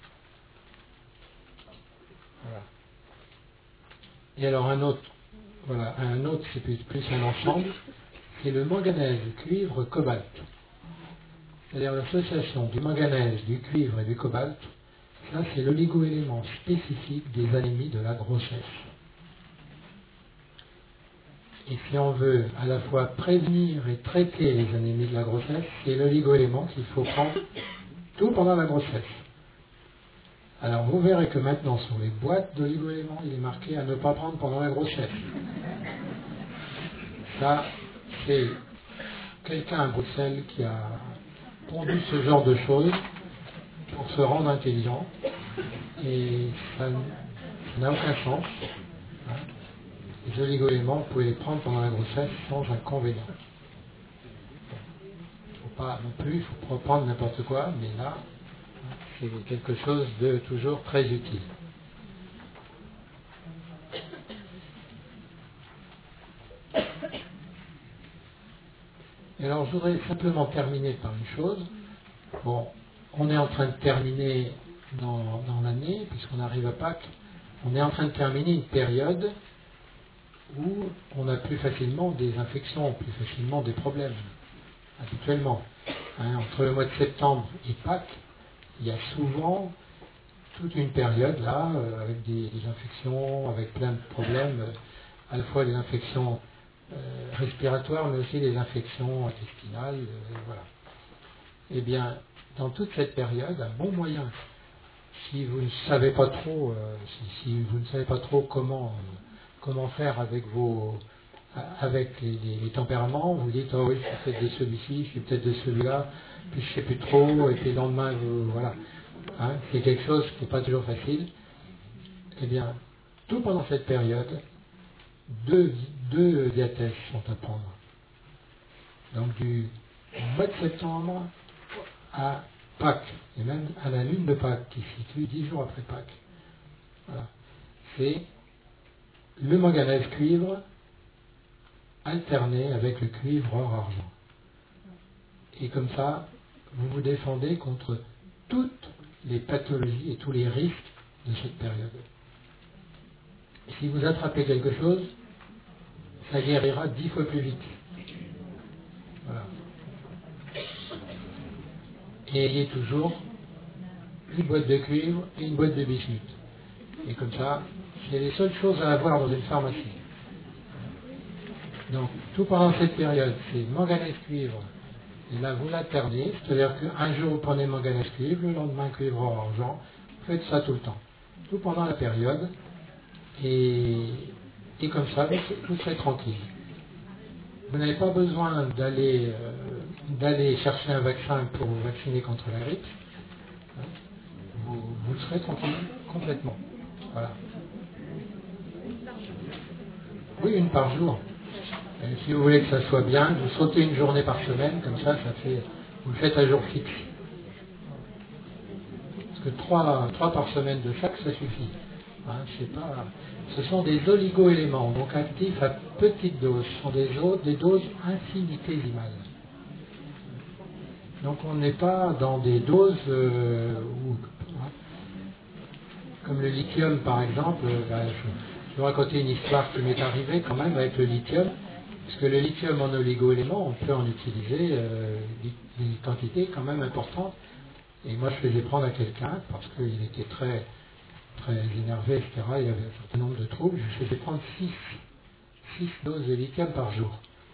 Voilà. Et alors un autre, voilà, un autre c'est plus, plus un ensemble, c'est le manganèse, cuivre, cobalt. C'est-à-dire l'association du manganèse, du cuivre et du cobalt, ça c'est l'oligo-élément spécifique des anémies de la grossesse. Et si on veut à la fois prévenir et traiter les anémies de la grossesse, c'est l'oligo-élément qu'il faut prendre tout pendant la grossesse. Alors vous verrez que maintenant sur les boîtes d'oligo-éléments, il est marqué à ne pas prendre pendant la grossesse. Ça, c'est quelqu'un à Bruxelles qui a pondu ce genre de choses pour se rendre intelligent. Et ça n'a aucun sens. Hein. Les oligo-éléments, vous pouvez les prendre pendant la grossesse sans inconvénient. Il ne faut pas non plus, il faut pas prendre n'importe quoi, mais là, c'est quelque chose de toujours très utile. Et alors, je voudrais simplement terminer par une chose. Bon, on est en train de terminer dans, dans l'année, puisqu'on arrive à Pâques, on est en train de terminer une période où on a plus facilement des infections, plus facilement des problèmes, habituellement. Hein, entre le mois de septembre et Pâques, il y a souvent toute une période là, euh, avec des, des infections, avec plein de problèmes, euh, à la fois des infections euh, respiratoires, mais aussi des infections intestinales, euh, voilà. Eh bien, dans toute cette période, un bon moyen, si vous ne savez pas trop, euh, si, si vous ne savez pas trop comment, euh, comment faire avec vos, avec les, les, les tempéraments, vous dites, oh oui, je suis peut-être de celui-ci, je suis peut-être de celui-là, puis je ne sais plus trop, et puis le lendemain, vous, voilà. Hein, c'est quelque chose qui n'est pas toujours facile. Eh bien, tout pendant cette période, deux, deux diathèses sont à prendre. Donc du mois de septembre à Pâques, et même à la lune de Pâques, qui se situe dix jours après Pâques. Voilà. c'est le manganèse cuivre alterné avec le cuivre or argent. Et comme ça, vous vous défendez contre toutes les pathologies et tous les risques de cette période. Si vous attrapez quelque chose, ça guérira dix fois plus vite. Voilà. Et ayez toujours une boîte de cuivre et une boîte de bismuth. Et comme ça, c'est les seules choses à avoir dans une pharmacie. Donc, tout pendant cette période, c'est manganèse cuivre. Et là, vous l'alternez, c'est-à-dire qu'un jour vous prenez manganèse cuivre, le lendemain cuivre or argent. Vous faites ça tout le temps. Tout pendant la période. Et, et comme ça, vous, vous serez tranquille. Vous n'avez pas besoin d'aller euh, d'aller chercher un vaccin pour vous vacciner contre la grippe. Vous, vous serez tranquille complètement. Voilà. Oui, une par jour. Et si vous voulez que ça soit bien, vous sautez une journée par semaine, comme ça, ça fait, vous le faites à jour fixe. Parce que trois, trois par semaine de chaque, ça suffit. Hein, c'est pas, ce sont des oligo-éléments, donc actifs à petite dose. Ce sont des, des doses infinitésimales. Donc on n'est pas dans des doses euh, où, hein, comme le lithium par exemple. Ben, je, je vais vous raconter une histoire qui m'est arrivée quand même avec le lithium. Parce que le lithium en oligo-éléments, on peut en utiliser euh, des quantités quand même importantes. Et moi, je faisais prendre à quelqu'un, parce qu'il était très, très énervé, et cetera. Il y avait un certain nombre de troubles. Je faisais prendre six doses de lithium par jour.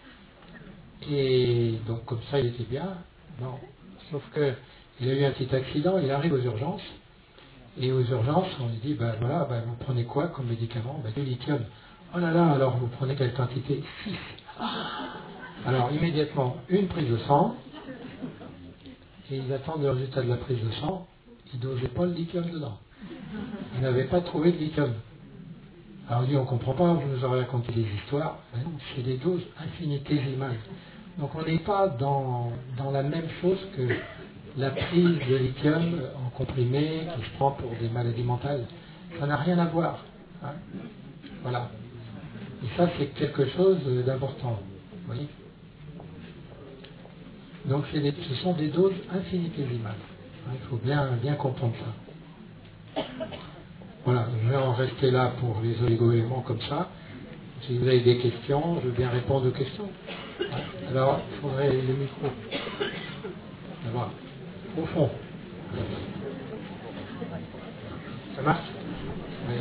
Et donc, comme ça, il était bien. Non. Sauf qu'il a eu un petit accident, il arrive aux urgences. Et aux urgences, on lui dit, ben voilà, ben, vous prenez quoi comme médicament? Ben, du lithium. Oh là là, alors vous prenez quelle quantité? six. Alors immédiatement, une prise de sang, et ils attendent le résultat de la prise de sang, ils ne dosaient pas le lithium dedans. Ils n'avaient pas trouvé de lithium. Alors on dit, on ne comprend pas, vous nous aurez raconté des histoires. Ben non, c'est des doses infinitésimales. Donc on n'est pas dans, dans la même chose que la prise de lithium en comprimé qui se prend pour des maladies mentales. Ça n'a rien à voir. Hein. Voilà. Et ça, c'est quelque chose d'important. Vous voyez ? Donc, c'est des, ce sont des doses infinitésimales. Il faut bien, bien comprendre ça. Voilà, je vais en rester là pour les oligo-éléments comme ça. Si vous avez des questions, je veux bien répondre aux questions. Alors, il faudrait le micro. Voilà. Au fond. Ça marche ? Oui.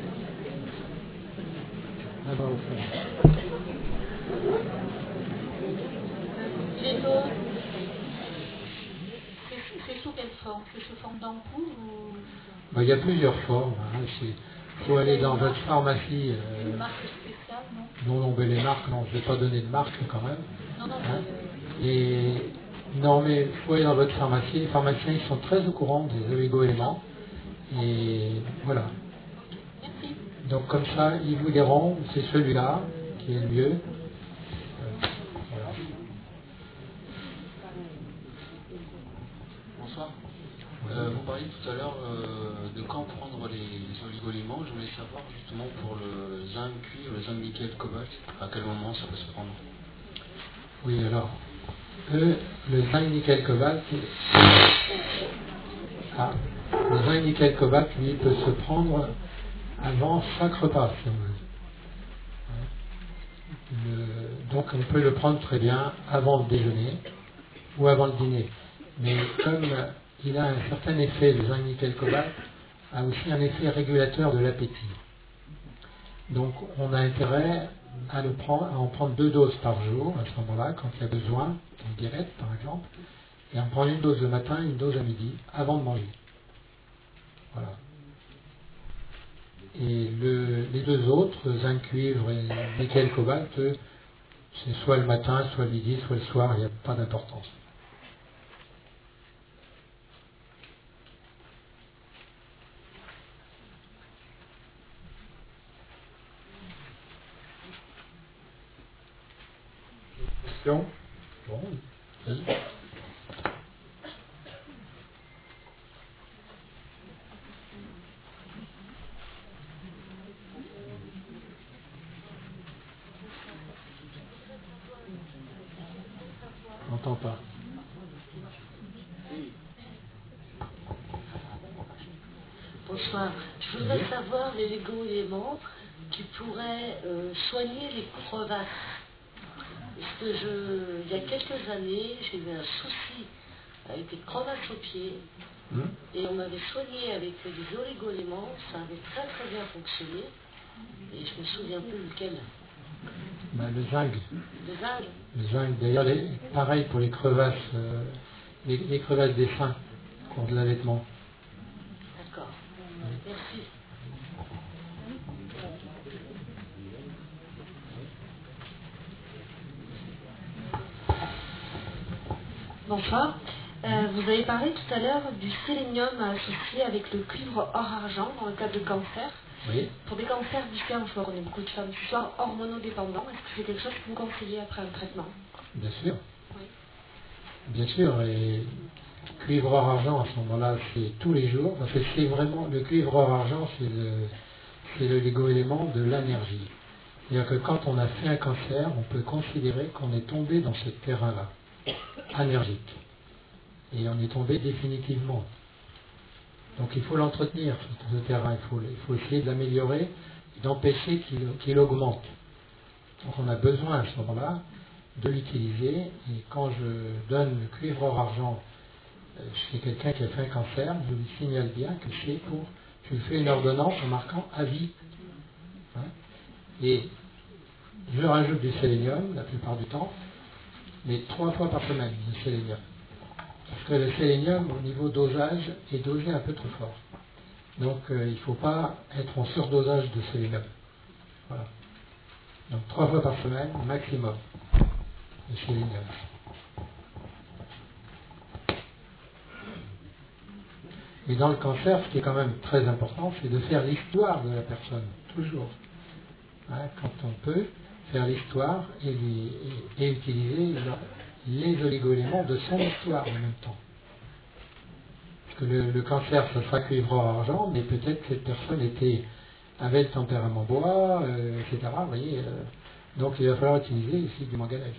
Là-bas au fond. Les doses, c'est sous quelle forme? C'est sous forme d'ampoule ou... Ben, il y a plusieurs formes. Hein. Il faut aller dans votre pharmacie. Euh... Une marque spéciale, non? Non, non, mais les marques, non, je ne vais pas donner de marque quand même. Non, non, hein. mais... Et non, mais il faut aller dans votre pharmacie. Les pharmaciens, ils sont très au courant des oligo-éléments. Et voilà. Merci. Donc comme ça, ils vous diront, c'est celui-là qui est le mieux. Euh, voilà. Bonsoir. Euh, vous parliez tout à l'heure euh, de quand prendre les, les oligo-éléments. Je voulais savoir justement pour le zinc cuivre, le zinc nickel cobalt, à quel moment ça peut se prendre. Oui, alors, le, le zinc nickel cobalt, ah, le zinc nickel cobalt, lui, peut se prendre avant chaque repas, si on veut. Le, donc on peut le prendre très bien avant le déjeuner ou avant le dîner. Mais comme il a un certain effet, le zinc nickel cobalt a aussi un effet régulateur de l'appétit. Donc on a intérêt à, le prendre, à en prendre deux doses par jour à ce moment-là, quand il y a besoin, en diabète par exemple, et en prendre une dose le matin et une dose à midi, avant de manger. Voilà. Et le, les deux autres, zinc cuivre et nickel cobalt, c'est soit le matin, soit le midi, soit le soir, il n'y a pas d'importance. Question? Bon, oui. n'entend pas. Bonsoir. Je voudrais Oui. savoir les Lego-éléments qui pourraient euh, soigner les crevasses. Parce que je, il y a quelques années, j'ai eu un souci avec des crevasses aux pieds. Hum Et on m'avait soigné avec des oligo-éléments. Ça avait très très bien fonctionné. Et je me souviens plus lequel. Ben, le zinc. Le zinc. Le zinc. D'ailleurs, les- pareil pour les crevasses, euh, les, les crevasses des seins contre l'allaitement. D'accord. Merci. Bonsoir. Euh, vous avez parlé tout à l'heure du sélénium associé avec le cuivre hors argent dans le cas de cancer. Oui. Pour des cancers différents, on est beaucoup de femmes qui soient hormonodépendants. Est-ce que c'est quelque chose que vous conseillez après un traitement? Bien sûr. Oui. Bien sûr. Et cuivre hors argent, à ce moment-là, c'est tous les jours. Parce que c'est vraiment le cuivre hors argent, c'est le, c'est le Lego-élément de l'énergie. C'est-à-dire que quand on a fait un cancer, on peut considérer qu'on est tombé dans ce terrain-là, énergique. Et on est tombé définitivement. Donc il faut l'entretenir, ce, ce terrain. Il faut, il faut essayer de l'améliorer et d'empêcher qu'il, qu'il augmente. Donc on a besoin à ce moment-là de l'utiliser. Et quand je donne le cuivre hors argent euh, chez quelqu'un qui a fait un cancer, je lui signale bien que c'est pour... Je lui fais une ordonnance en marquant à vie. Hein. Et je rajoute du sélénium la plupart du temps, mais trois fois par semaine, le sélénium. Parce que le sélénium, au niveau dosage, est dosé un peu trop fort. Donc euh, il ne faut pas être en surdosage de sélénium. Voilà. Donc trois fois par semaine, maximum, le sélénium. Mais dans le cancer, ce qui est quand même très important, c'est de faire l'histoire de la personne, toujours. Hein, quand on peut, faire l'histoire et, lui, et, et utiliser les oligo-éléments de son histoire en même temps. Parce que le, le cancer, ça sera cuivre hors argent, mais peut-être que cette personne était, avait le tempérament bois, euh, et cetera. Vous voyez, euh, donc il va falloir utiliser aussi du manganèse.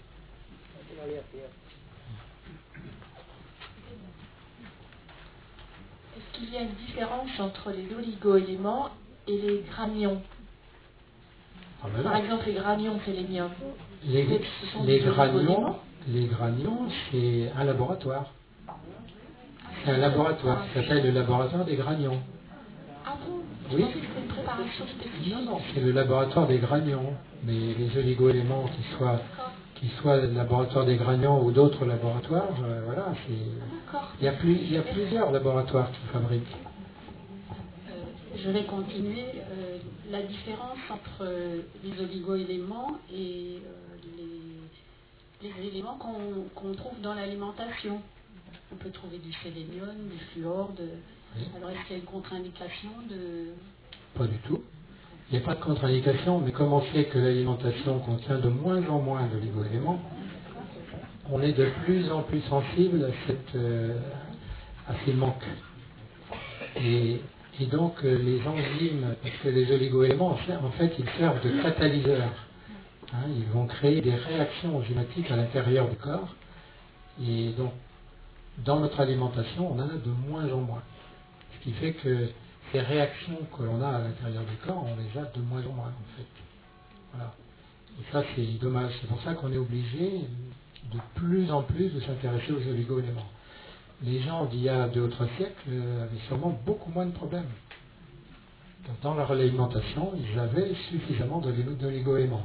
Est-ce qu'il y a une différence entre les oligo-éléments et les granions? Ah ben Par non. exemple, les granions sélénium. Les, Mais ce sont les des granions, oligo-éléments. les granions, c'est un laboratoire. C'est un laboratoire, ça s'appelle le laboratoire des granions. Ah bon? Je Oui. pensais que c'était une préparation spécifique. Non, non, c'est le laboratoire des granions. Mais les oligo-éléments, qu'ils soient, D'accord. qu'ils soient le laboratoire des granions ou d'autres laboratoires, euh, voilà, c'est... D'accord. Il y a, plus, il y a plusieurs laboratoires qui fabriquent. Euh, je vais continuer. Euh, la différence entre euh, les oligo-éléments et euh, les, les éléments qu'on qu'on trouve dans l'alimentation. On peut trouver du sélénium, du fluor. De... Oui. Alors, est-ce qu'il y a une contre-indication de... Pas du tout. Il n'y a pas de contre-indication, mais comme on sait que l'alimentation contient de moins en moins d'oligo-éléments, on est de plus en plus sensible à, cette, euh, à ces manques. Et, et donc euh, les enzymes, parce que les oligo-éléments, en fait, ils servent de catalyseurs. Hein, ils vont créer des réactions enzymatiques à l'intérieur du corps. Et donc, dans notre alimentation, on en a de moins en moins. Ce qui fait que ces réactions que l'on a à l'intérieur du corps, on les a de moins en moins, en fait. Voilà. Et ça, c'est dommage. C'est pour ça qu'on est obligé de plus en plus de s'intéresser aux oligo-éléments. Les gens d'il y a deux autres siècles avaient sûrement beaucoup moins de problèmes. Donc, dans leur alimentation, ils avaient suffisamment d'oligo-éléments.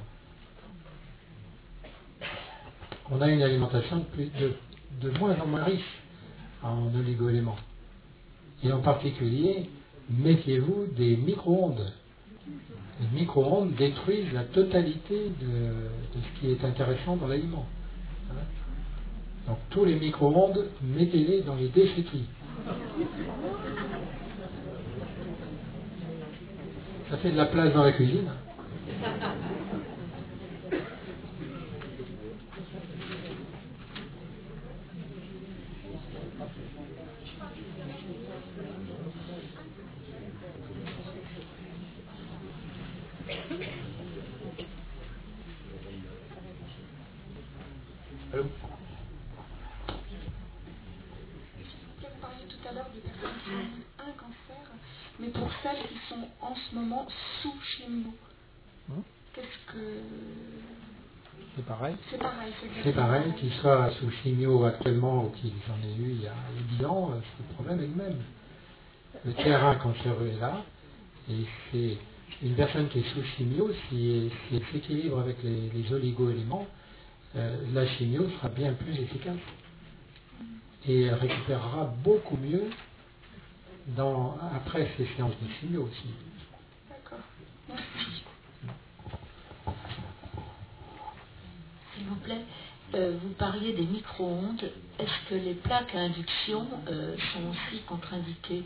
On a une alimentation de, plus, de, de moins en moins riche en oligo-éléments. Et en particulier, méfiez-vous des micro-ondes. Les micro-ondes détruisent la totalité de, de ce qui est intéressant dans l'aliment. Hein? Donc tous les micro-ondes, mettez-les dans les déchetteries. Ça fait de la place dans la cuisine. Allô ? celles qui sont en ce moment sous chimio. Hum Qu'est-ce que... C'est pareil. C'est pareil. C'est pareil, qu'ils soient sous chimio actuellement ou qu'ils en aient eu il y a dix ans, le problème est le même. Le terrain cancéreux est là, et c'est une personne qui est sous chimio, si, si elle s'équilibre avec les, les oligo-éléments, euh, la chimio sera bien plus efficace. Et elle récupérera beaucoup mieux dans, après ces séances de chimio aussi. D'accord. Merci. S'il vous plaît, euh, vous parliez des micro-ondes. Est-ce que les plaques à induction euh, sont aussi contre-indiquées?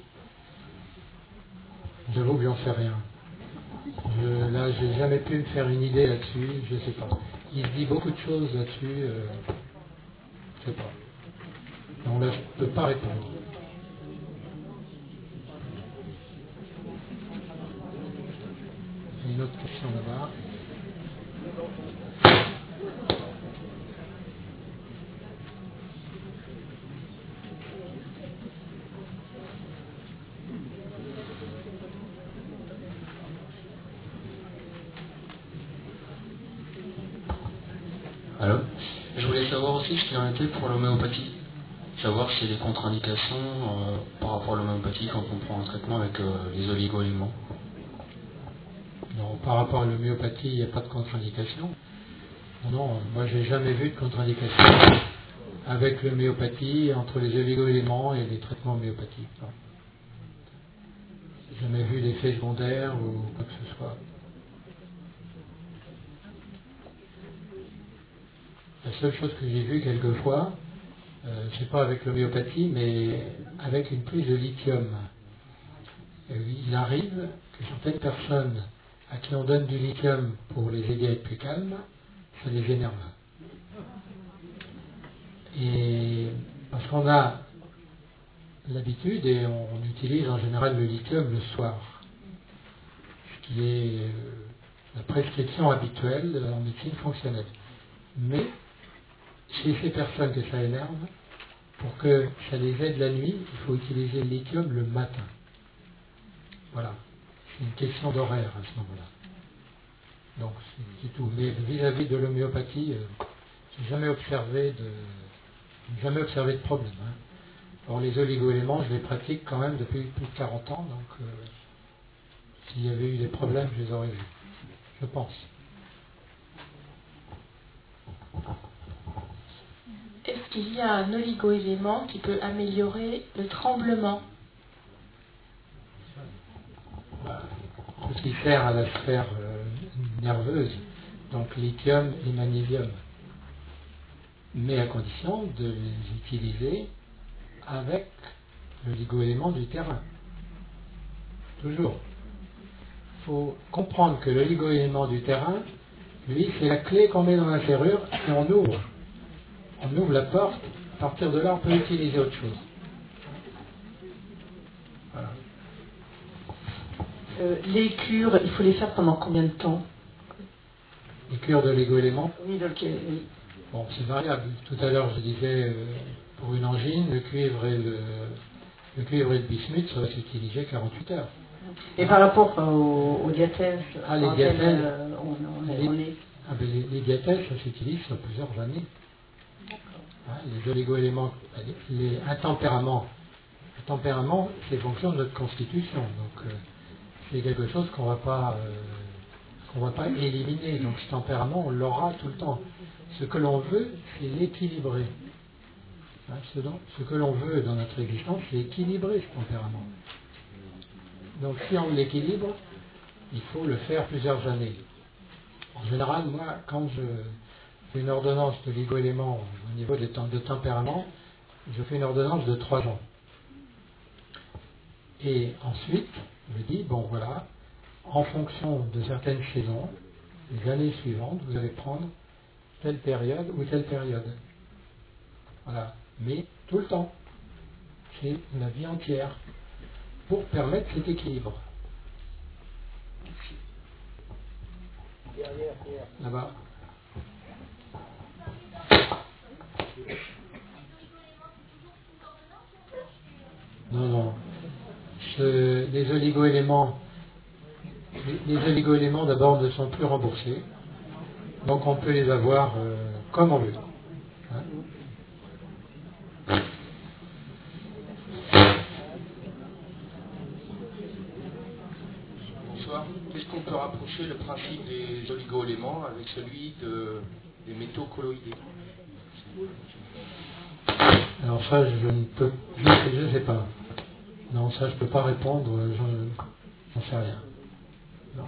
J'avoue que j'en sais rien. Je, là, j'ai jamais pu me faire une idée là-dessus, je sais pas. Il se dit beaucoup de choses là-dessus, euh, je sais pas. Donc là, je ne peux pas répondre. Une autre question là-bas. Alors, je voulais savoir aussi ce qu'il en était pour l'homéopathie. Savoir s'il y a des contre-indications euh, par rapport à l'homéopathie quand on prend un traitement avec euh, les oligo-éléments. Non, par rapport à l'homéopathie, il n'y a pas de contre-indication. Non, moi j'ai jamais vu de contre-indication avec l'homéopathie entre les oligo-éléments et les traitements homéopathiques. Non. J'ai jamais vu d'effet secondaire ou quoi que ce soit. La seule chose que j'ai vue quelquefois, euh, c'est pas avec l'homéopathie, mais avec une prise de lithium. Et il arrive que certaines personnes à qui on donne du lithium pour les aider à être plus calmes, ça les énerve. Et parce qu'on a l'habitude, et on utilise en général le lithium le soir, ce qui est euh, la prescription habituelle en médecine fonctionnelle. Mais chez ces personnes que ça énerve, pour que ça les aide la nuit, il faut utiliser le lithium le matin. Voilà. C'est une question d'horaire à ce moment-là. Donc c'est tout. Mais vis-à-vis de l'homéopathie, euh, j'ai jamais observé de jamais observé de problème. Hein. Or les oligo-éléments, je les pratique quand même depuis plus de quarante ans, donc euh, s'il y avait eu des problèmes, je les aurais vus. Je pense. Est-ce qu'il y a un oligo-élément qui peut améliorer le tremblement? Bah, tout ce qui sert à la sphère euh, nerveuse, donc lithium et magnésium. Mais à condition de les utiliser avec l'oligo-élément du terrain. Toujours. Il faut comprendre que l'oligo-élément du terrain, lui, c'est la clé qu'on met dans la serrure et on ouvre. On ouvre la porte, à partir de là, on peut utiliser autre chose. Voilà. Euh, les cures, il faut les faire pendant combien de temps? Les cures de l'oligo-élément. Oui, donc, euh, oui. Bon, c'est variable. Tout à l'heure, je disais, euh, pour une angine, le cuivre et le, le cuivre et le bismuth, ça va s'utiliser quarante-huit heures. Et par rapport aux, aux diathèses, ah, les diathèses, euh, on, on, les, on est... ah, ben les, les diathèses, ça s'utilise sur plusieurs années. Hein, les oligo-éléments, les, un tempérament, un tempérament, c'est fonction de notre constitution. Donc, euh, c'est quelque chose qu'on va pas, euh, qu'on va pas éliminer. Donc, ce tempérament, on l'aura tout le temps. Ce que l'on veut, c'est l'équilibrer. Hein, ce, dont, ce que l'on veut dans notre existence, c'est équilibrer ce tempérament. Donc si on l'équilibre, il faut le faire plusieurs années. En général, moi, quand je fais une ordonnance de l'oligo-élément au niveau des temps de tempérament, je fais une ordonnance de trois ans. Et ensuite, je dis, bon voilà, en fonction de certaines saisons, les années suivantes, vous allez prendre telle période ou telle période. Voilà. Mais tout le temps. C'est la vie entière. Pour permettre cet équilibre. Là-bas. Non, non. ce- les oligo-éléments, les, les oligo-éléments d'abord ne sont plus remboursés, donc on peut les avoir euh, comme on veut. Hein. Bonsoir. Est-ce qu'on peut rapprocher le principe des oligo-éléments avec celui de, des métaux colloïdés? Alors ça, je ne peux, je ne sais pas. Non, ça, je ne peux pas répondre, j'en j'en sais rien. Non.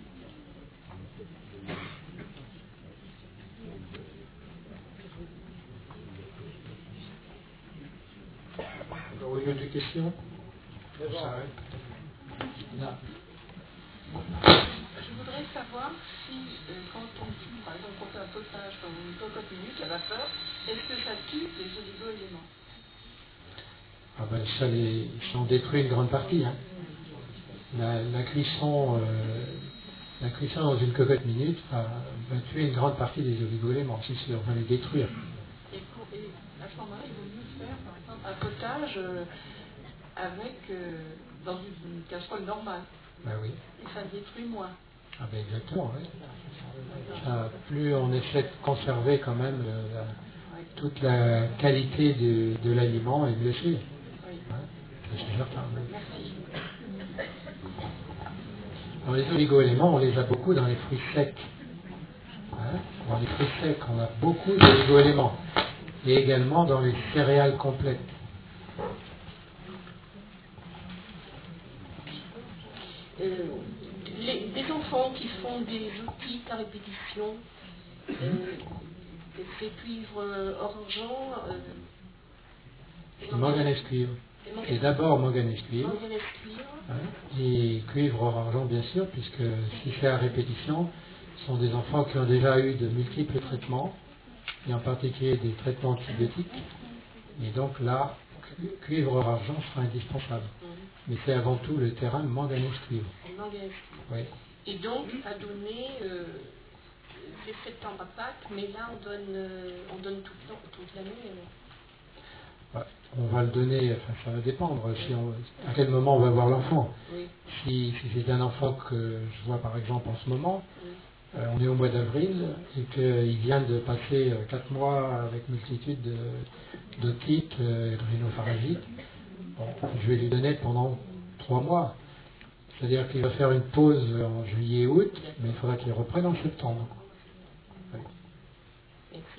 Alors, au lieu de questions, on s'arrête. Là. Je voudrais savoir si, euh, quand on tue, par exemple, on fait un potage dans une cocotte minute à vapeur, est-ce que ça tue les oligo-éléments? Ah ben, ça, les, ça en détruit une grande partie. Hein. La, la cuisson, euh, la cuisson dans une cocotte minute va, va tuer une grande partie des oligo-éléments, c'est sûr, va les détruire. Et, pour, et à ce moment-là, il vaut mieux faire, par exemple, un potage euh, avec, euh, dans une, une casserole normale. Ben oui. Et ça détruit moins. Ah ben exactement, oui. Ça, plus on essaie de conserver quand même le, la, toute la qualité de, de l'aliment, et mieux c'est. Oui. Hein, c'est certain. Oui. Alors, les oligo-éléments, on les a beaucoup dans les fruits secs. Hein, dans les fruits secs, on a beaucoup d'oligo-éléments. Et également dans les céréales complètes. Euh, les, des enfants qui font des outils à répétition, euh, c'est cuivre euh, orgeant. Euh, C'est manganèse cuivre. C'est d'abord manganèse cuivre. Manganèse cuivre. Hein, et cuivre hors argent, bien sûr, puisque si c'est à répétition, ce sont des enfants qui ont déjà eu de multiples traitements, et en particulier des traitements antibiotiques. Et donc là, cu- cuivre hors argent sera indispensable. Mais c'est avant tout le terrain manganèse cuivre. Manganèse cuivre. Oui. Et donc, à donner, euh, c'est septembre à Pâques, mais là, on donne, euh, on donne tout le temps, toute l'année. Euh. Ouais, on va le donner, enfin ça va dépendre, si on, à quel moment on va voir l'enfant. Oui. Si, si c'est un enfant que je vois par exemple en ce moment, Oui. euh, on est au mois d'avril et qu'il vient de passer euh, quatre mois avec multitude de, d'otites euh, et de rhinopharyngites, bon, je vais lui donner pendant trois mois. C'est-à-dire qu'il va faire une pause en juillet et août, mais il faudra qu'il reprenne en septembre. Oui. Merci.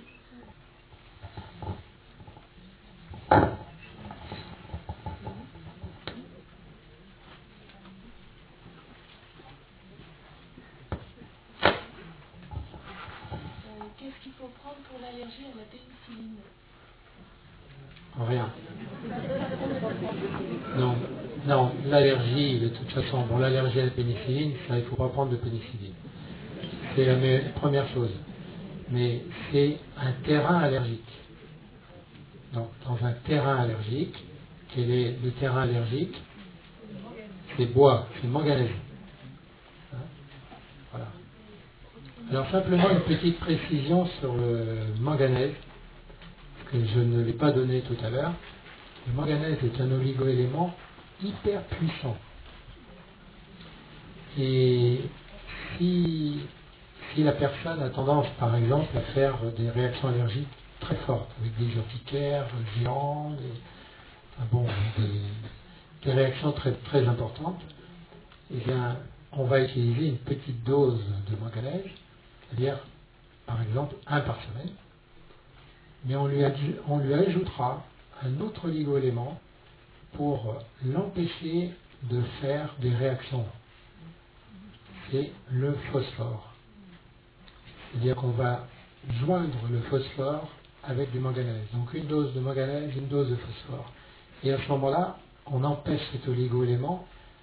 Euh, Qu'est-ce qu'il faut prendre pour l'allergie à la pénicilline? Rien. Non, non, l'allergie, de toute façon, bon, l'allergie à la pénicilline, ça, il ne faut pas prendre de pénicilline. C'est la me- première chose. Mais c'est un terrain allergique. Donc, dans un terrain allergique, quel est le terrain allergique? C'est bois, c'est manganèse. Hein, voilà. Alors, simplement une petite précision sur le manganèse, que je ne l'ai pas donné tout à l'heure. Le manganèse est un oligo-élément hyper puissant. Et si, si la personne a tendance, par exemple, à faire des réactions allergiques très fortes, avec des urticaires géants, des, enfin bon, des, des réactions très, très importantes, eh bien, on va utiliser une petite dose de manganèse, c'est-à-dire, par exemple, un par semaine, mais on lui, adj- on lui ajoutera un autre oligo-élément pour l'empêcher de faire des réactions. C'est le phosphore. C'est-à-dire qu'on va joindre le phosphore avec du manganèse. Donc une dose de manganèse, une dose de phosphore. Et à ce moment-là, on empêche cet oligo-élément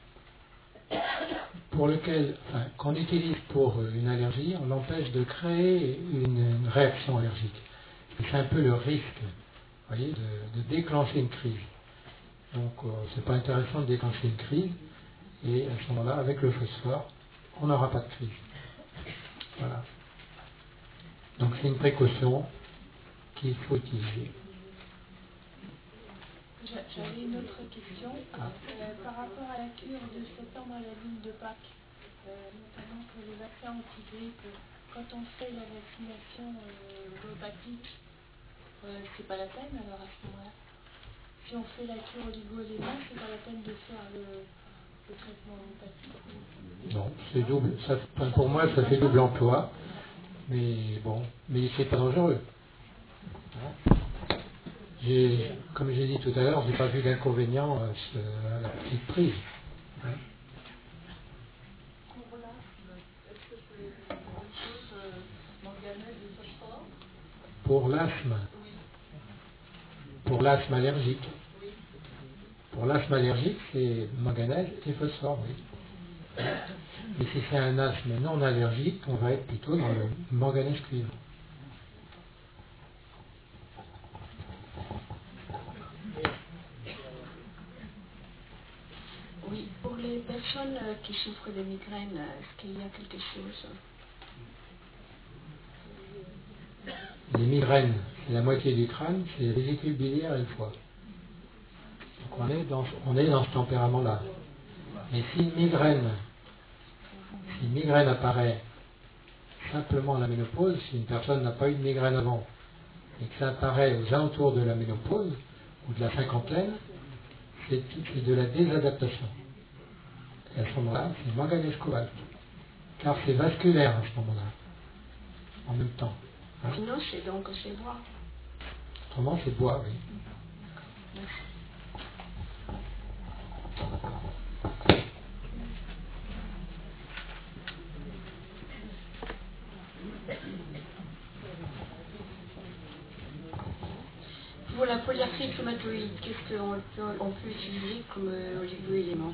pour lequel, enfin, qu'on utilise pour une allergie, on l'empêche de créer une, une réaction allergique. Et c'est un peu le risque, vous voyez, de, de déclencher une crise. Donc, euh, c'est pas intéressant de déclencher une crise, et à ce moment-là, avec le phosphore, on n'aura pas de crise. Voilà. Donc, c'est une précaution qu'il faut utiliser. J'avais une autre question. Ah. Euh, par rapport à la cure de septembre à la ligne de Pâques, euh, notamment pour les vaccins anti-grippe, quand on fait la vaccination euh, homéopathique, euh, c'est pas la peine alors à ce moment-là. Si on fait la cure oligo-éléments, c'est pas la peine de faire le, le traitement homéopathique. Non, c'est double. Ça, enfin, pour moi, ça fait double emploi. Mais bon, mais c'est pas dangereux. Hein. J'ai, comme j'ai dit tout à l'heure, j'ai pas vu d'inconvénient à, ce, à la petite prise. Hein. Pour l'asthme, est-ce que c'est la même chose, euh, manganèse et phosphore? Pour l'asthme, Oui. pour l'asthme allergique. Oui. Pour l'asthme allergique, c'est manganèse et phosphore, oui. Mais si c'est un asthme non allergique, on va être plutôt dans le manganèse cuivre. Oui, pour les personnes euh, qui souffrent de migraines, est-ce qu'il y a quelque chose? Les migraines, c'est la moitié du crâne, c'est les vésicules biliaires et le foie. Donc on est dans, on est dans ce tempérament-là. Mais si une migraine, si une migraine apparaît simplement à la ménopause, si une personne n'a pas eu de migraine avant, et que ça apparaît aux alentours de la ménopause ou de la cinquantaine, c'est, c'est de la désadaptation. Et à ce moment-là, c'est manganèse cobalt. Car c'est vasculaire à ce moment-là, en même temps. Hein. Sinon, c'est donc c'est bois. Autrement, c'est bois, oui. Merci. Pour la polyarthrite rhumatoïde, qu'est-ce qu'on peut, on peut utiliser comme euh, oligo-élément?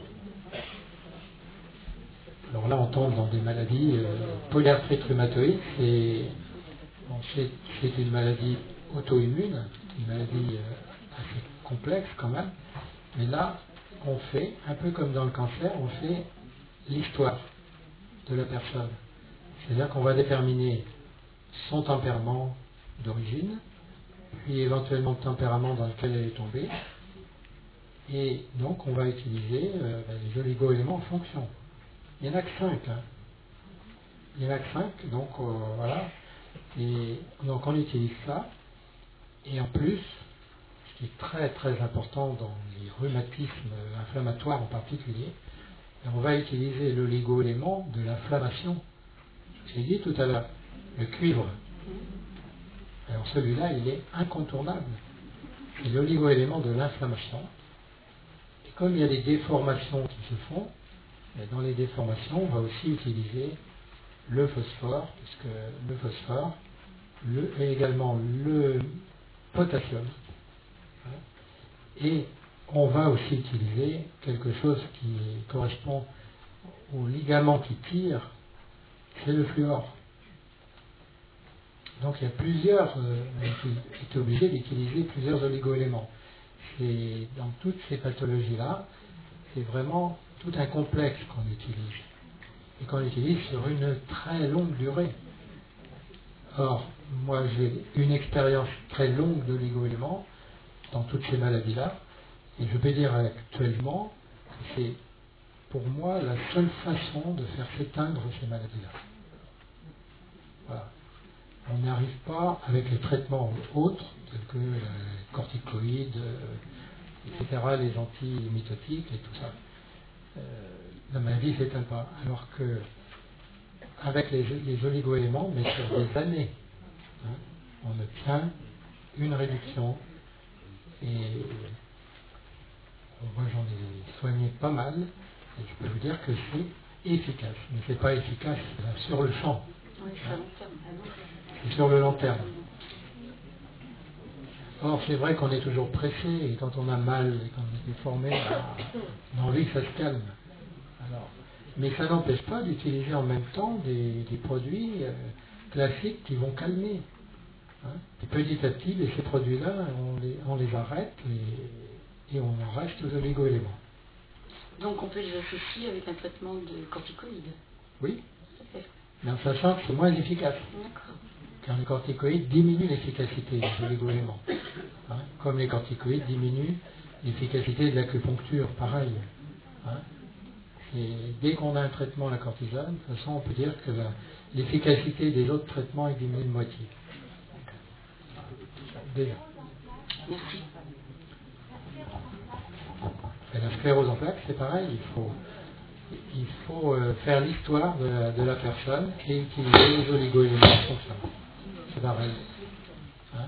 Alors là, on tombe dans des maladies. Euh, polyarthrite rhumatoïde, c'est, bon, c'est, c'est une maladie auto-immune, une maladie euh, assez complexe quand même. Mais là, on fait, un peu comme dans le cancer, on fait l'histoire de la personne. C'est-à-dire qu'on va déterminer son tempérament d'origine, puis éventuellement le tempérament dans lequel elle est tombée. Et donc, on va utiliser euh, les oligo-éléments en fonction. Il n'y en a que cinq. Hein. Il n'y en a que cinq, donc euh, voilà. Et donc, on utilise ça. Et en plus, ce qui est très très important dans les rhumatismes inflammatoires en particulier, on va utiliser l'oligo-élément de l'inflammation. J'ai dit tout à l'heure, le cuivre. Alors celui-là, il est incontournable. C'est l'oligo-élément de l'inflammation. Et comme il y a des déformations qui se font, dans les déformations, on va aussi utiliser le phosphore, puisque le phosphore, le, et également le potassium. Et on va aussi utiliser quelque chose qui correspond au ligament qui tire, c'est le fluor. Donc il y a plusieurs, euh, on est obligé d'utiliser plusieurs oligo-éléments. C'est, dans toutes ces pathologies-là, c'est vraiment tout un complexe qu'on utilise. Et qu'on utilise sur une très longue durée. Or, moi j'ai une expérience très longue d'oligo-éléments dans toutes ces maladies-là, et je peux dire actuellement que c'est pour moi la seule façon de faire s'éteindre ces maladies-là. Voilà. On n'arrive pas avec les traitements autres, tels que les corticoïdes, euh, et cetera, les antimitotiques et tout ça. Euh, la maladie ne s'éteint pas. Alors que avec les, les oligo-éléments, mais sur des années, hein, on obtient une réduction. Et moi j'en ai soigné pas mal, et je peux vous dire que c'est efficace. Mais c'est pas efficace là, sur le champ. Oui, c'est à long terme. C'est sur le long terme. Or, c'est vrai qu'on est toujours pressé, et quand on a mal, et qu'on est déformé, on a envie que ça se calme. Alors, mais ça n'empêche pas d'utiliser en même temps des, des produits euh, classiques qui vont calmer. Hein. Et petit à petit, ces produits-là, on les, on les arrête et, et on en reste aux oligo-éléments. Donc on peut les associer avec un traitement de corticoïdes. Oui, mais en sachant que c'est moins efficace. D'accord. Car les corticoïdes diminuent l'efficacité des oligo-éléments. Hein, comme les corticoïdes diminuent l'efficacité de l'acupuncture, pareil. Hein. Et dès qu'on a un traitement à la cortisone, de toute façon, on peut dire que la, l'efficacité des autres traitements est diminuée de moitié. Déjà. Merci. Et la sclérose en plaques, c'est pareil. Il faut, il faut euh, faire l'histoire de la, de la personne et utiliser les oligo-éléments pour ça. C'est pareil. Hein.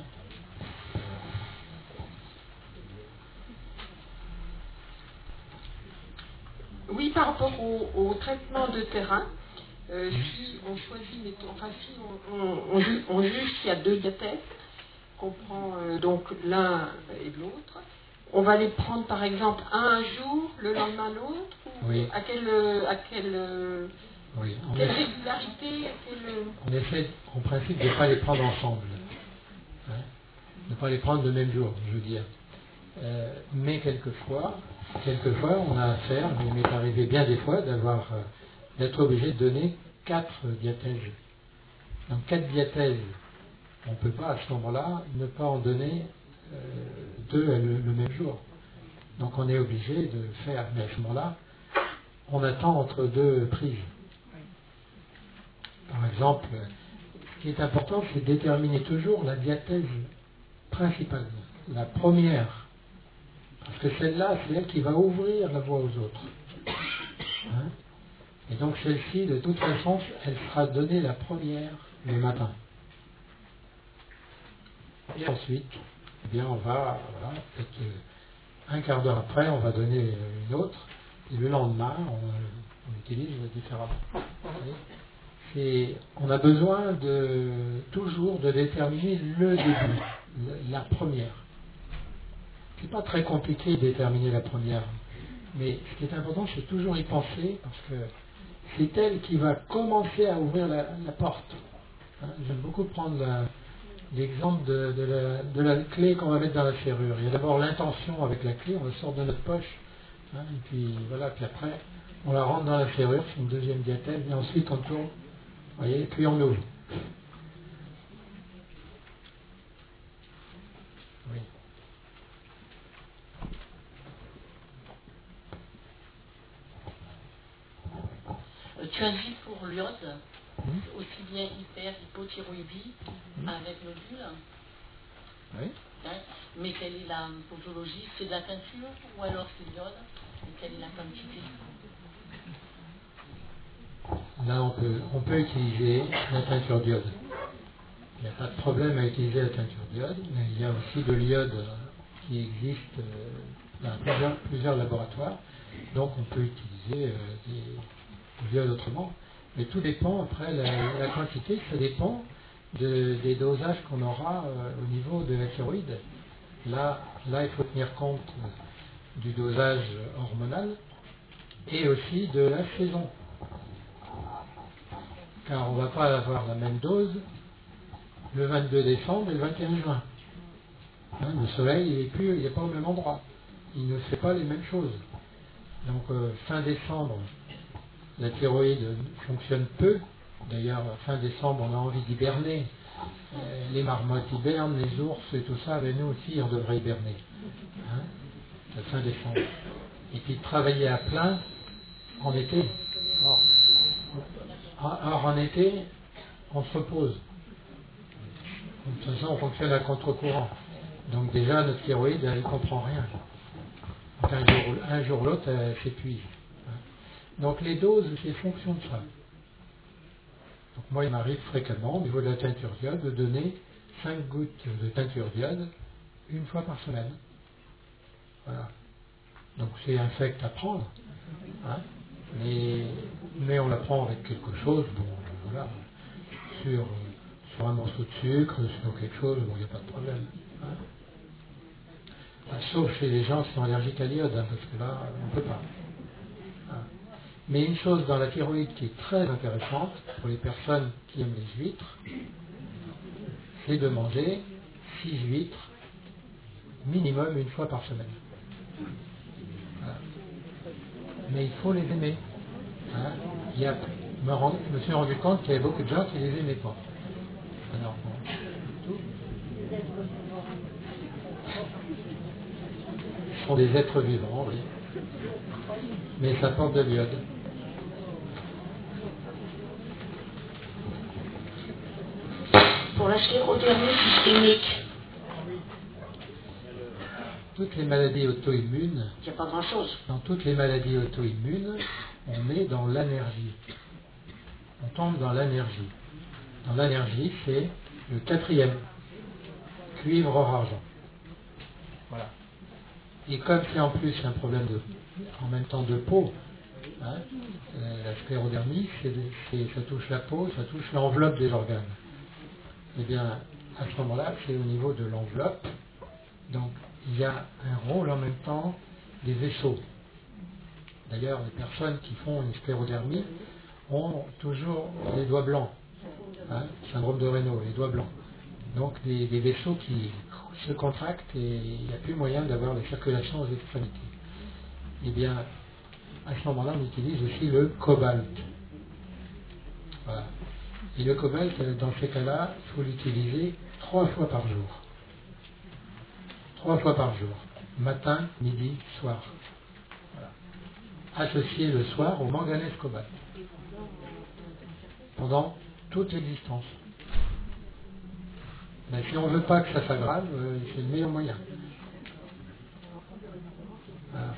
Oui, par rapport au, au traitement de terrain, euh, si on choisit, les, enfin si on, on, on, ju- on juge qu'il y a deux diathèses, qu'on prend euh, donc l'un et l'autre, on va les prendre par exemple un un jour, le lendemain l'autre, ou Oui. à quelle, à quelle, Oui. On quelle essaie, régularité, à quelle... on essaie en principe de ne pas les prendre ensemble. Hein, de ne pas les prendre le même jour, je veux dire. Euh, mais quelquefois, quelquefois, on a affaire, mais il m'est arrivé bien des fois, d'avoir, euh, d'être obligé de donner quatre diathèses. Donc quatre diathèses, on ne peut pas à ce moment-là ne pas en donner euh, deux le, le même jour. Donc on est obligé de faire, mais à ce moment-là, on attend entre deux prises. Par exemple, ce qui est important, c'est de déterminer toujours la diathèse principale, la première. Parce que celle-là, c'est elle qui va ouvrir la voie aux autres. Hein? Et donc celle-ci, de toute façon, elle sera donnée la première le matin. Et ensuite, eh bien, on va, voilà, peut-être un quart d'heure après, on va donner une autre. Et le lendemain, on, on utilise différemment. C'est, on a besoin de, toujours de déterminer le début, la première. C'est pas très compliqué de déterminer la première, mais ce qui est important, c'est toujours y penser, parce que c'est elle qui va commencer à ouvrir la, la porte. Hein, j'aime beaucoup prendre la, l'exemple de, de, la, de la clé qu'on va mettre dans la serrure. Il y a d'abord l'intention avec la clé, on la sort de notre poche, hein, et puis voilà, puis après, on la rentre dans la serrure, c'est une deuxième diathèse, et ensuite on tourne, vous voyez, puis on ouvre. Oui. Tu as dit pour l'iode, mmh. aussi bien hyper, hypothyroïdie mmh. avec nodule. Oui. Hein, mais quelle est la posologie? C'est de la teinture ou alors c'est de l'iode? Et quelle est la quantité? Là, on peut, on peut utiliser la teinture d'iode. Il n'y a pas de problème à utiliser la teinture d'iode, mais il y a aussi de l'iode qui existe euh, dans plusieurs, plusieurs laboratoires. Donc, on peut utiliser euh, des l'iode autrement, mais tout dépend, après la, la quantité, ça dépend de, des dosages qu'on aura euh, au niveau de la thyroïde. Là, là, il faut tenir compte euh, du dosage hormonal et aussi de la saison. Car on ne va pas avoir la même dose le vingt-deux décembre et le vingt et un juin. Hein, le soleil, il n'est plus, il n'est pas au même endroit. Il ne fait pas les mêmes choses. Donc, euh, fin décembre, la thyroïde fonctionne peu. D'ailleurs, fin décembre, on a envie d'hiberner. Euh, les marmottes hibernent, les ours et tout ça, mais nous aussi, on devrait hiberner. Hein, la fin décembre. Et puis travailler à plein en été. Or, or, en été, on se repose. De toute façon, on fonctionne à contre-courant. Donc déjà, notre thyroïde, elle ne comprend rien. Donc un jour, un jour l'autre, elle s'épuise. Donc les doses, c'est fonction de ça. Donc moi, il m'arrive fréquemment, au niveau de la teinture d'iode, de donner cinq gouttes de teinture d'iode une fois par semaine. Voilà. Donc c'est infect à prendre. Hein, mais, mais on la prend avec quelque chose, bon, voilà, sur, sur un morceau de sucre, sur quelque chose, bon, il n'y a pas de problème. Hein. Enfin, sauf chez les gens qui sont allergiques à l'iode, hein, parce que là, on ne peut pas. Hein. Mais une chose dans la thyroïde qui est très intéressante pour les personnes qui aiment les huîtres, c'est de manger six huîtres minimum une fois par semaine. Voilà. Mais il faut les aimer. Hein. Il y a, je, me rend, je me suis rendu compte qu'il y avait beaucoup de gens qui les aimaient pas. Alors, bon, tout. Ce sont des êtres vivants, oui. Mais ça porte de l'iode. Pour la sclérodermie systémique, Toutes les maladies auto-immunes, il n'y a pas grand-chose. dans toutes les maladies auto-immunes, on est dans l'énergie. On tombe dans l'énergie. Dans l'énergie, c'est le quatrième. Cuivre, or, argent. Voilà. Et comme c'est en plus un problème de, en même temps de peau, hein, euh, la sclérodermie, c'est, c'est, ça touche la peau, ça touche l'enveloppe des organes. Eh bien, à ce moment-là, c'est au niveau de l'enveloppe. Donc, il y a un rôle en même temps des vaisseaux. D'ailleurs, les personnes qui font une sclérodermie ont toujours les doigts blancs. Hein, syndrome de Raynaud, les doigts blancs. Donc, des, des vaisseaux qui se contractent et il n'y a plus moyen d'avoir la circulation aux extrémités. Eh bien, à ce moment-là, on utilise aussi le cobalt. Voilà. Et le cobalt, dans ces cas-là, il faut l'utiliser trois fois par jour. Trois fois par jour. Matin, midi, soir. Voilà. Associé le soir au manganèse cobalt. Pendant toute l'existence. Mais si on ne veut pas que ça s'aggrave, euh, c'est le meilleur moyen. Voilà.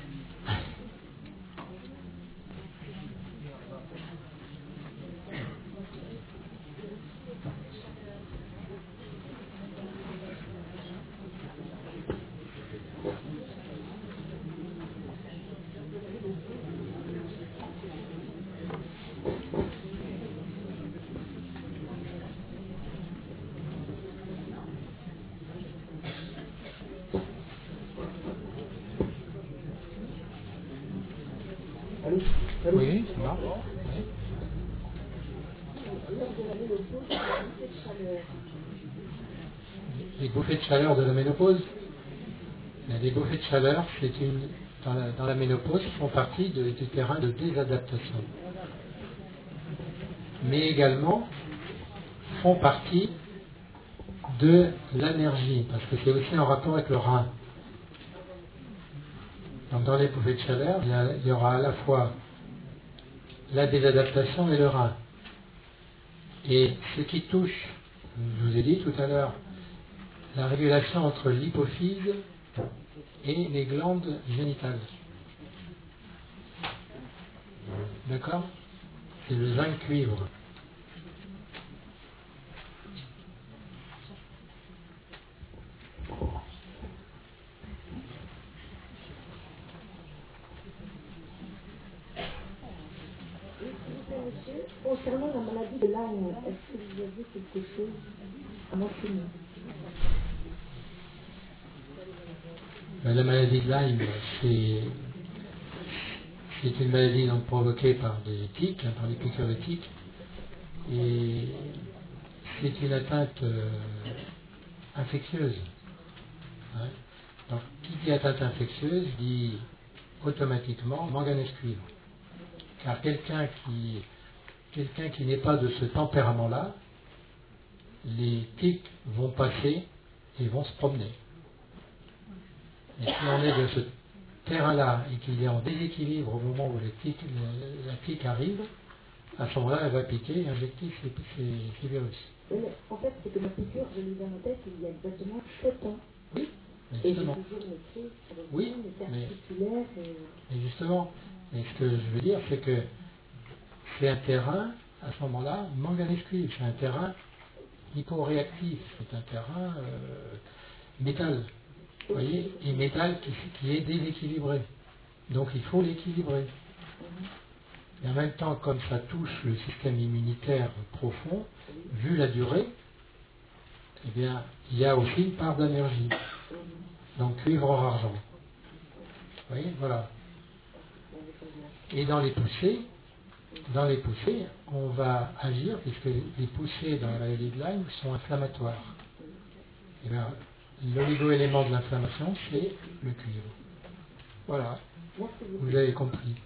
Oui, ça marche. Oui. Les bouffées de chaleur de la ménopause. Les bouffées de chaleur, c'est une, dans, la, dans la ménopause, font partie de, du terrain de désadaptation. Mais également font partie de l'énergie, parce que c'est aussi en rapport avec le rein. Donc dans les bouffées de chaleur, il y, a, il y aura à la fois la désadaptation et le rein. Et ce qui touche, je vous ai dit tout à l'heure, la régulation entre l'hypophyse et les glandes génitales. D'accord? C'est le zinc cuivre. Concernant la maladie de Lyme, est-ce que vous avez quelque chose à mentionner? La maladie de Lyme, c'est, c'est une maladie donc provoquée par des tiques, hein, par les piqûres de tiques, et c'est une atteinte euh, infectieuse. Hein. Donc, qui dit atteinte infectieuse dit automatiquement manganèse cuivre. Car quelqu'un qui Quelqu'un qui n'est pas de ce tempérament-là, les tiques vont passer et vont se promener. Et si on est de ce terrain-là et qu'il est en déséquilibre au moment où les tiques, la tique arrive, à ce moment-là, elle va piquer et injecter ses, ses, ses virus. Oui, mais en fait, c'est que ma piqûre, je l'ai en tête il y a exactement sept ans. Oui, et j'ai justement. toujours mes crises sur le Oui, les mais, articulaires. Et... et justement, et ce que je veux dire, c'est que c'est un terrain, à ce moment-là, manganèse cuivre, c'est un terrain hyporéactif, c'est un terrain euh, métal, vous voyez, et métal qui, qui est déséquilibré. Donc il faut l'équilibrer. Et en même temps, comme ça touche le système immunitaire profond, vu la durée, eh bien, il y a aussi une part d'énergie. Donc cuivre, or, argent. Vous voyez, voilà. Et dans les poussées, Dans les poussées, on va agir, puisque les poussées dans la maladie de Lyme sont inflammatoires. Et bien, l'oligo-élément de l'inflammation, c'est le cuivre. Voilà, vous avez compris.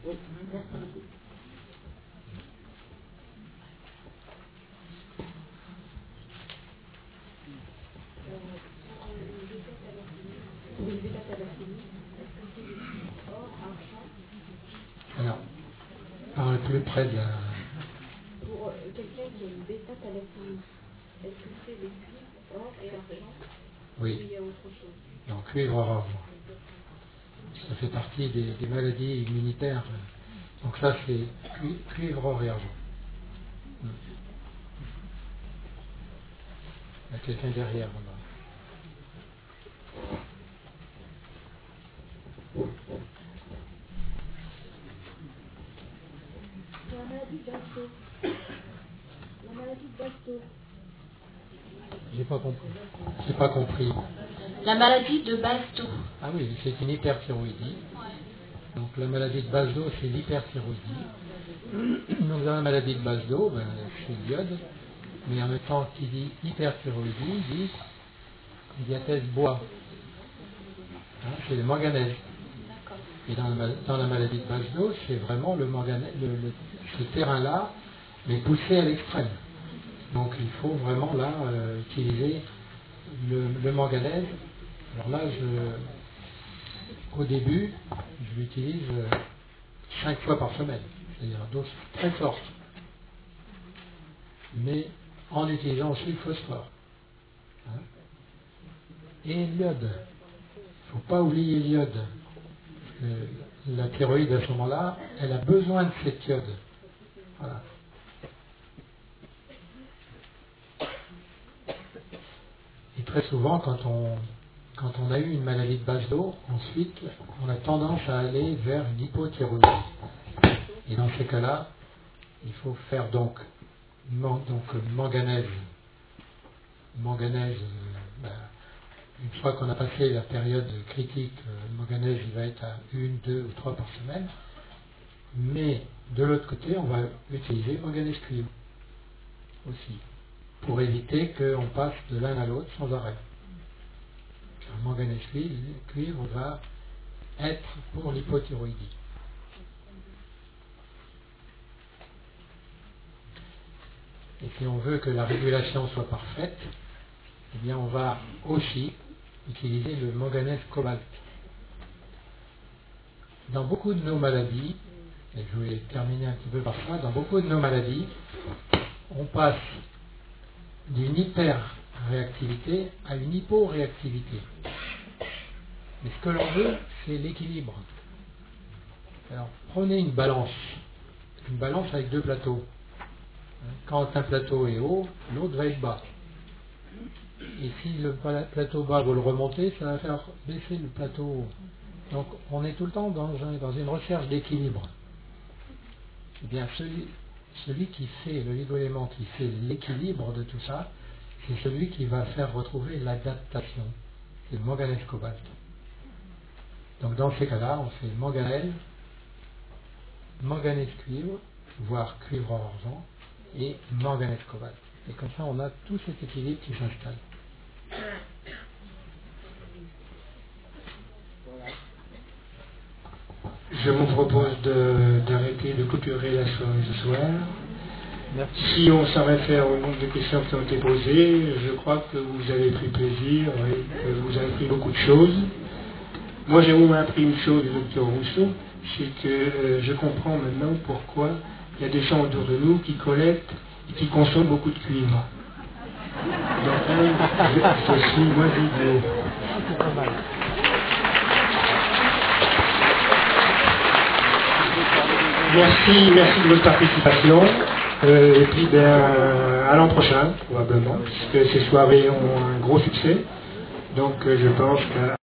plus près de la... Pour euh, quelqu'un qui a une bêta-thalassémie, est-ce que c'est le cuivre, or et argent? Oui. Ou il y a autre chose? Non, cuivre, or, argent. Ça fait partie des, des maladies immunitaires. Donc ça, c'est cu- cuivre, or et argent. Hmm. Il y a quelqu'un derrière, là. La maladie de Basto. La maladie de Basto. J'ai pas compris. J'ai pas compris. La maladie de Basto. Ah oui, c'est une hyperthyroïdie. Donc la maladie de Basedow, c'est l'hyperthyroïdie. Donc dans la maladie de Basedow, ben, c'est le iode. Mais en même temps, qui dit hyperthyroïdie, dit diathèse bois. Hein, c'est le manganèse. Et dans la, dans la maladie de Basedow, c'est vraiment le manganèse, le, le, ce terrain-là, mais poussé à l'extrême. Donc il faut vraiment là euh, utiliser le, le manganèse. Alors là, je, au début, je l'utilise euh, cinq fois par semaine, c'est-à-dire une dose très forte, mais en utilisant aussi le phosphore. Hein. Et l'iode. Il ne faut pas oublier l'iode. Parce que la thyroïde à ce moment-là, elle a besoin de cet iode. Voilà. Et très souvent, quand on, quand on a eu une maladie de Basedow, ensuite, on a tendance à aller vers une hypothyroïdie. Et dans ces cas-là, il faut faire donc, man, donc manganèse. Manganèse, euh, ben, une fois qu'on a passé la période critique, euh, le manganèse il va être à une, deux ou trois par semaine. Mais de l'autre côté, on va utiliser manganèse cuivre aussi, pour éviter qu'on passe de l'un à l'autre sans arrêt. Le manganèse cuivre va être pour l'hypothyroïdie. Et si on veut que la régulation soit parfaite, eh bien on va aussi utiliser le manganèse cobalt. Dans beaucoup de nos maladies, et je vais terminer un petit peu par ça, dans beaucoup de nos maladies, on passe d'une hyper-réactivité à une hyporéactivité. Mais ce que l'on veut, c'est l'équilibre. Alors, prenez une balance, une balance avec deux plateaux. Quand un plateau est haut, l'autre va être bas. Et si le plateau bas, vous le remontez, ça va faire baisser le plateau haut. Donc, on est tout le temps dans, un, dans une recherche d'équilibre. Eh bien, celui, celui qui fait, le ligoélément qui fait l'équilibre de tout ça, c'est celui qui va faire retrouver l'adaptation. C'est le manganèse cobalt. Donc, dans ces cas-là, on fait manganèse, manganèse cuivre, voire cuivre en argent, et manganèse cobalt. Et comme ça, on a tout cet équilibre qui s'installe. Je vous propose de, d'arrêter de clôturer la soirée ce soir. Merci. Si on s'en réfère au nombre de questions qui ont été posées, je crois que vous avez pris plaisir et que vous avez appris beaucoup de choses. Moi, j'ai au moins appris une chose du docteur Rousseau, c'est que euh, je comprends maintenant pourquoi il y a des gens autour de nous qui collectent et qui consomment beaucoup de cuivre. Donc, je, je suis moins idiot. Merci, merci de votre participation. Euh, et puis, ben, à l'an prochain, probablement, puisque ces soirées ont un gros succès. Donc, euh, je pense qu'à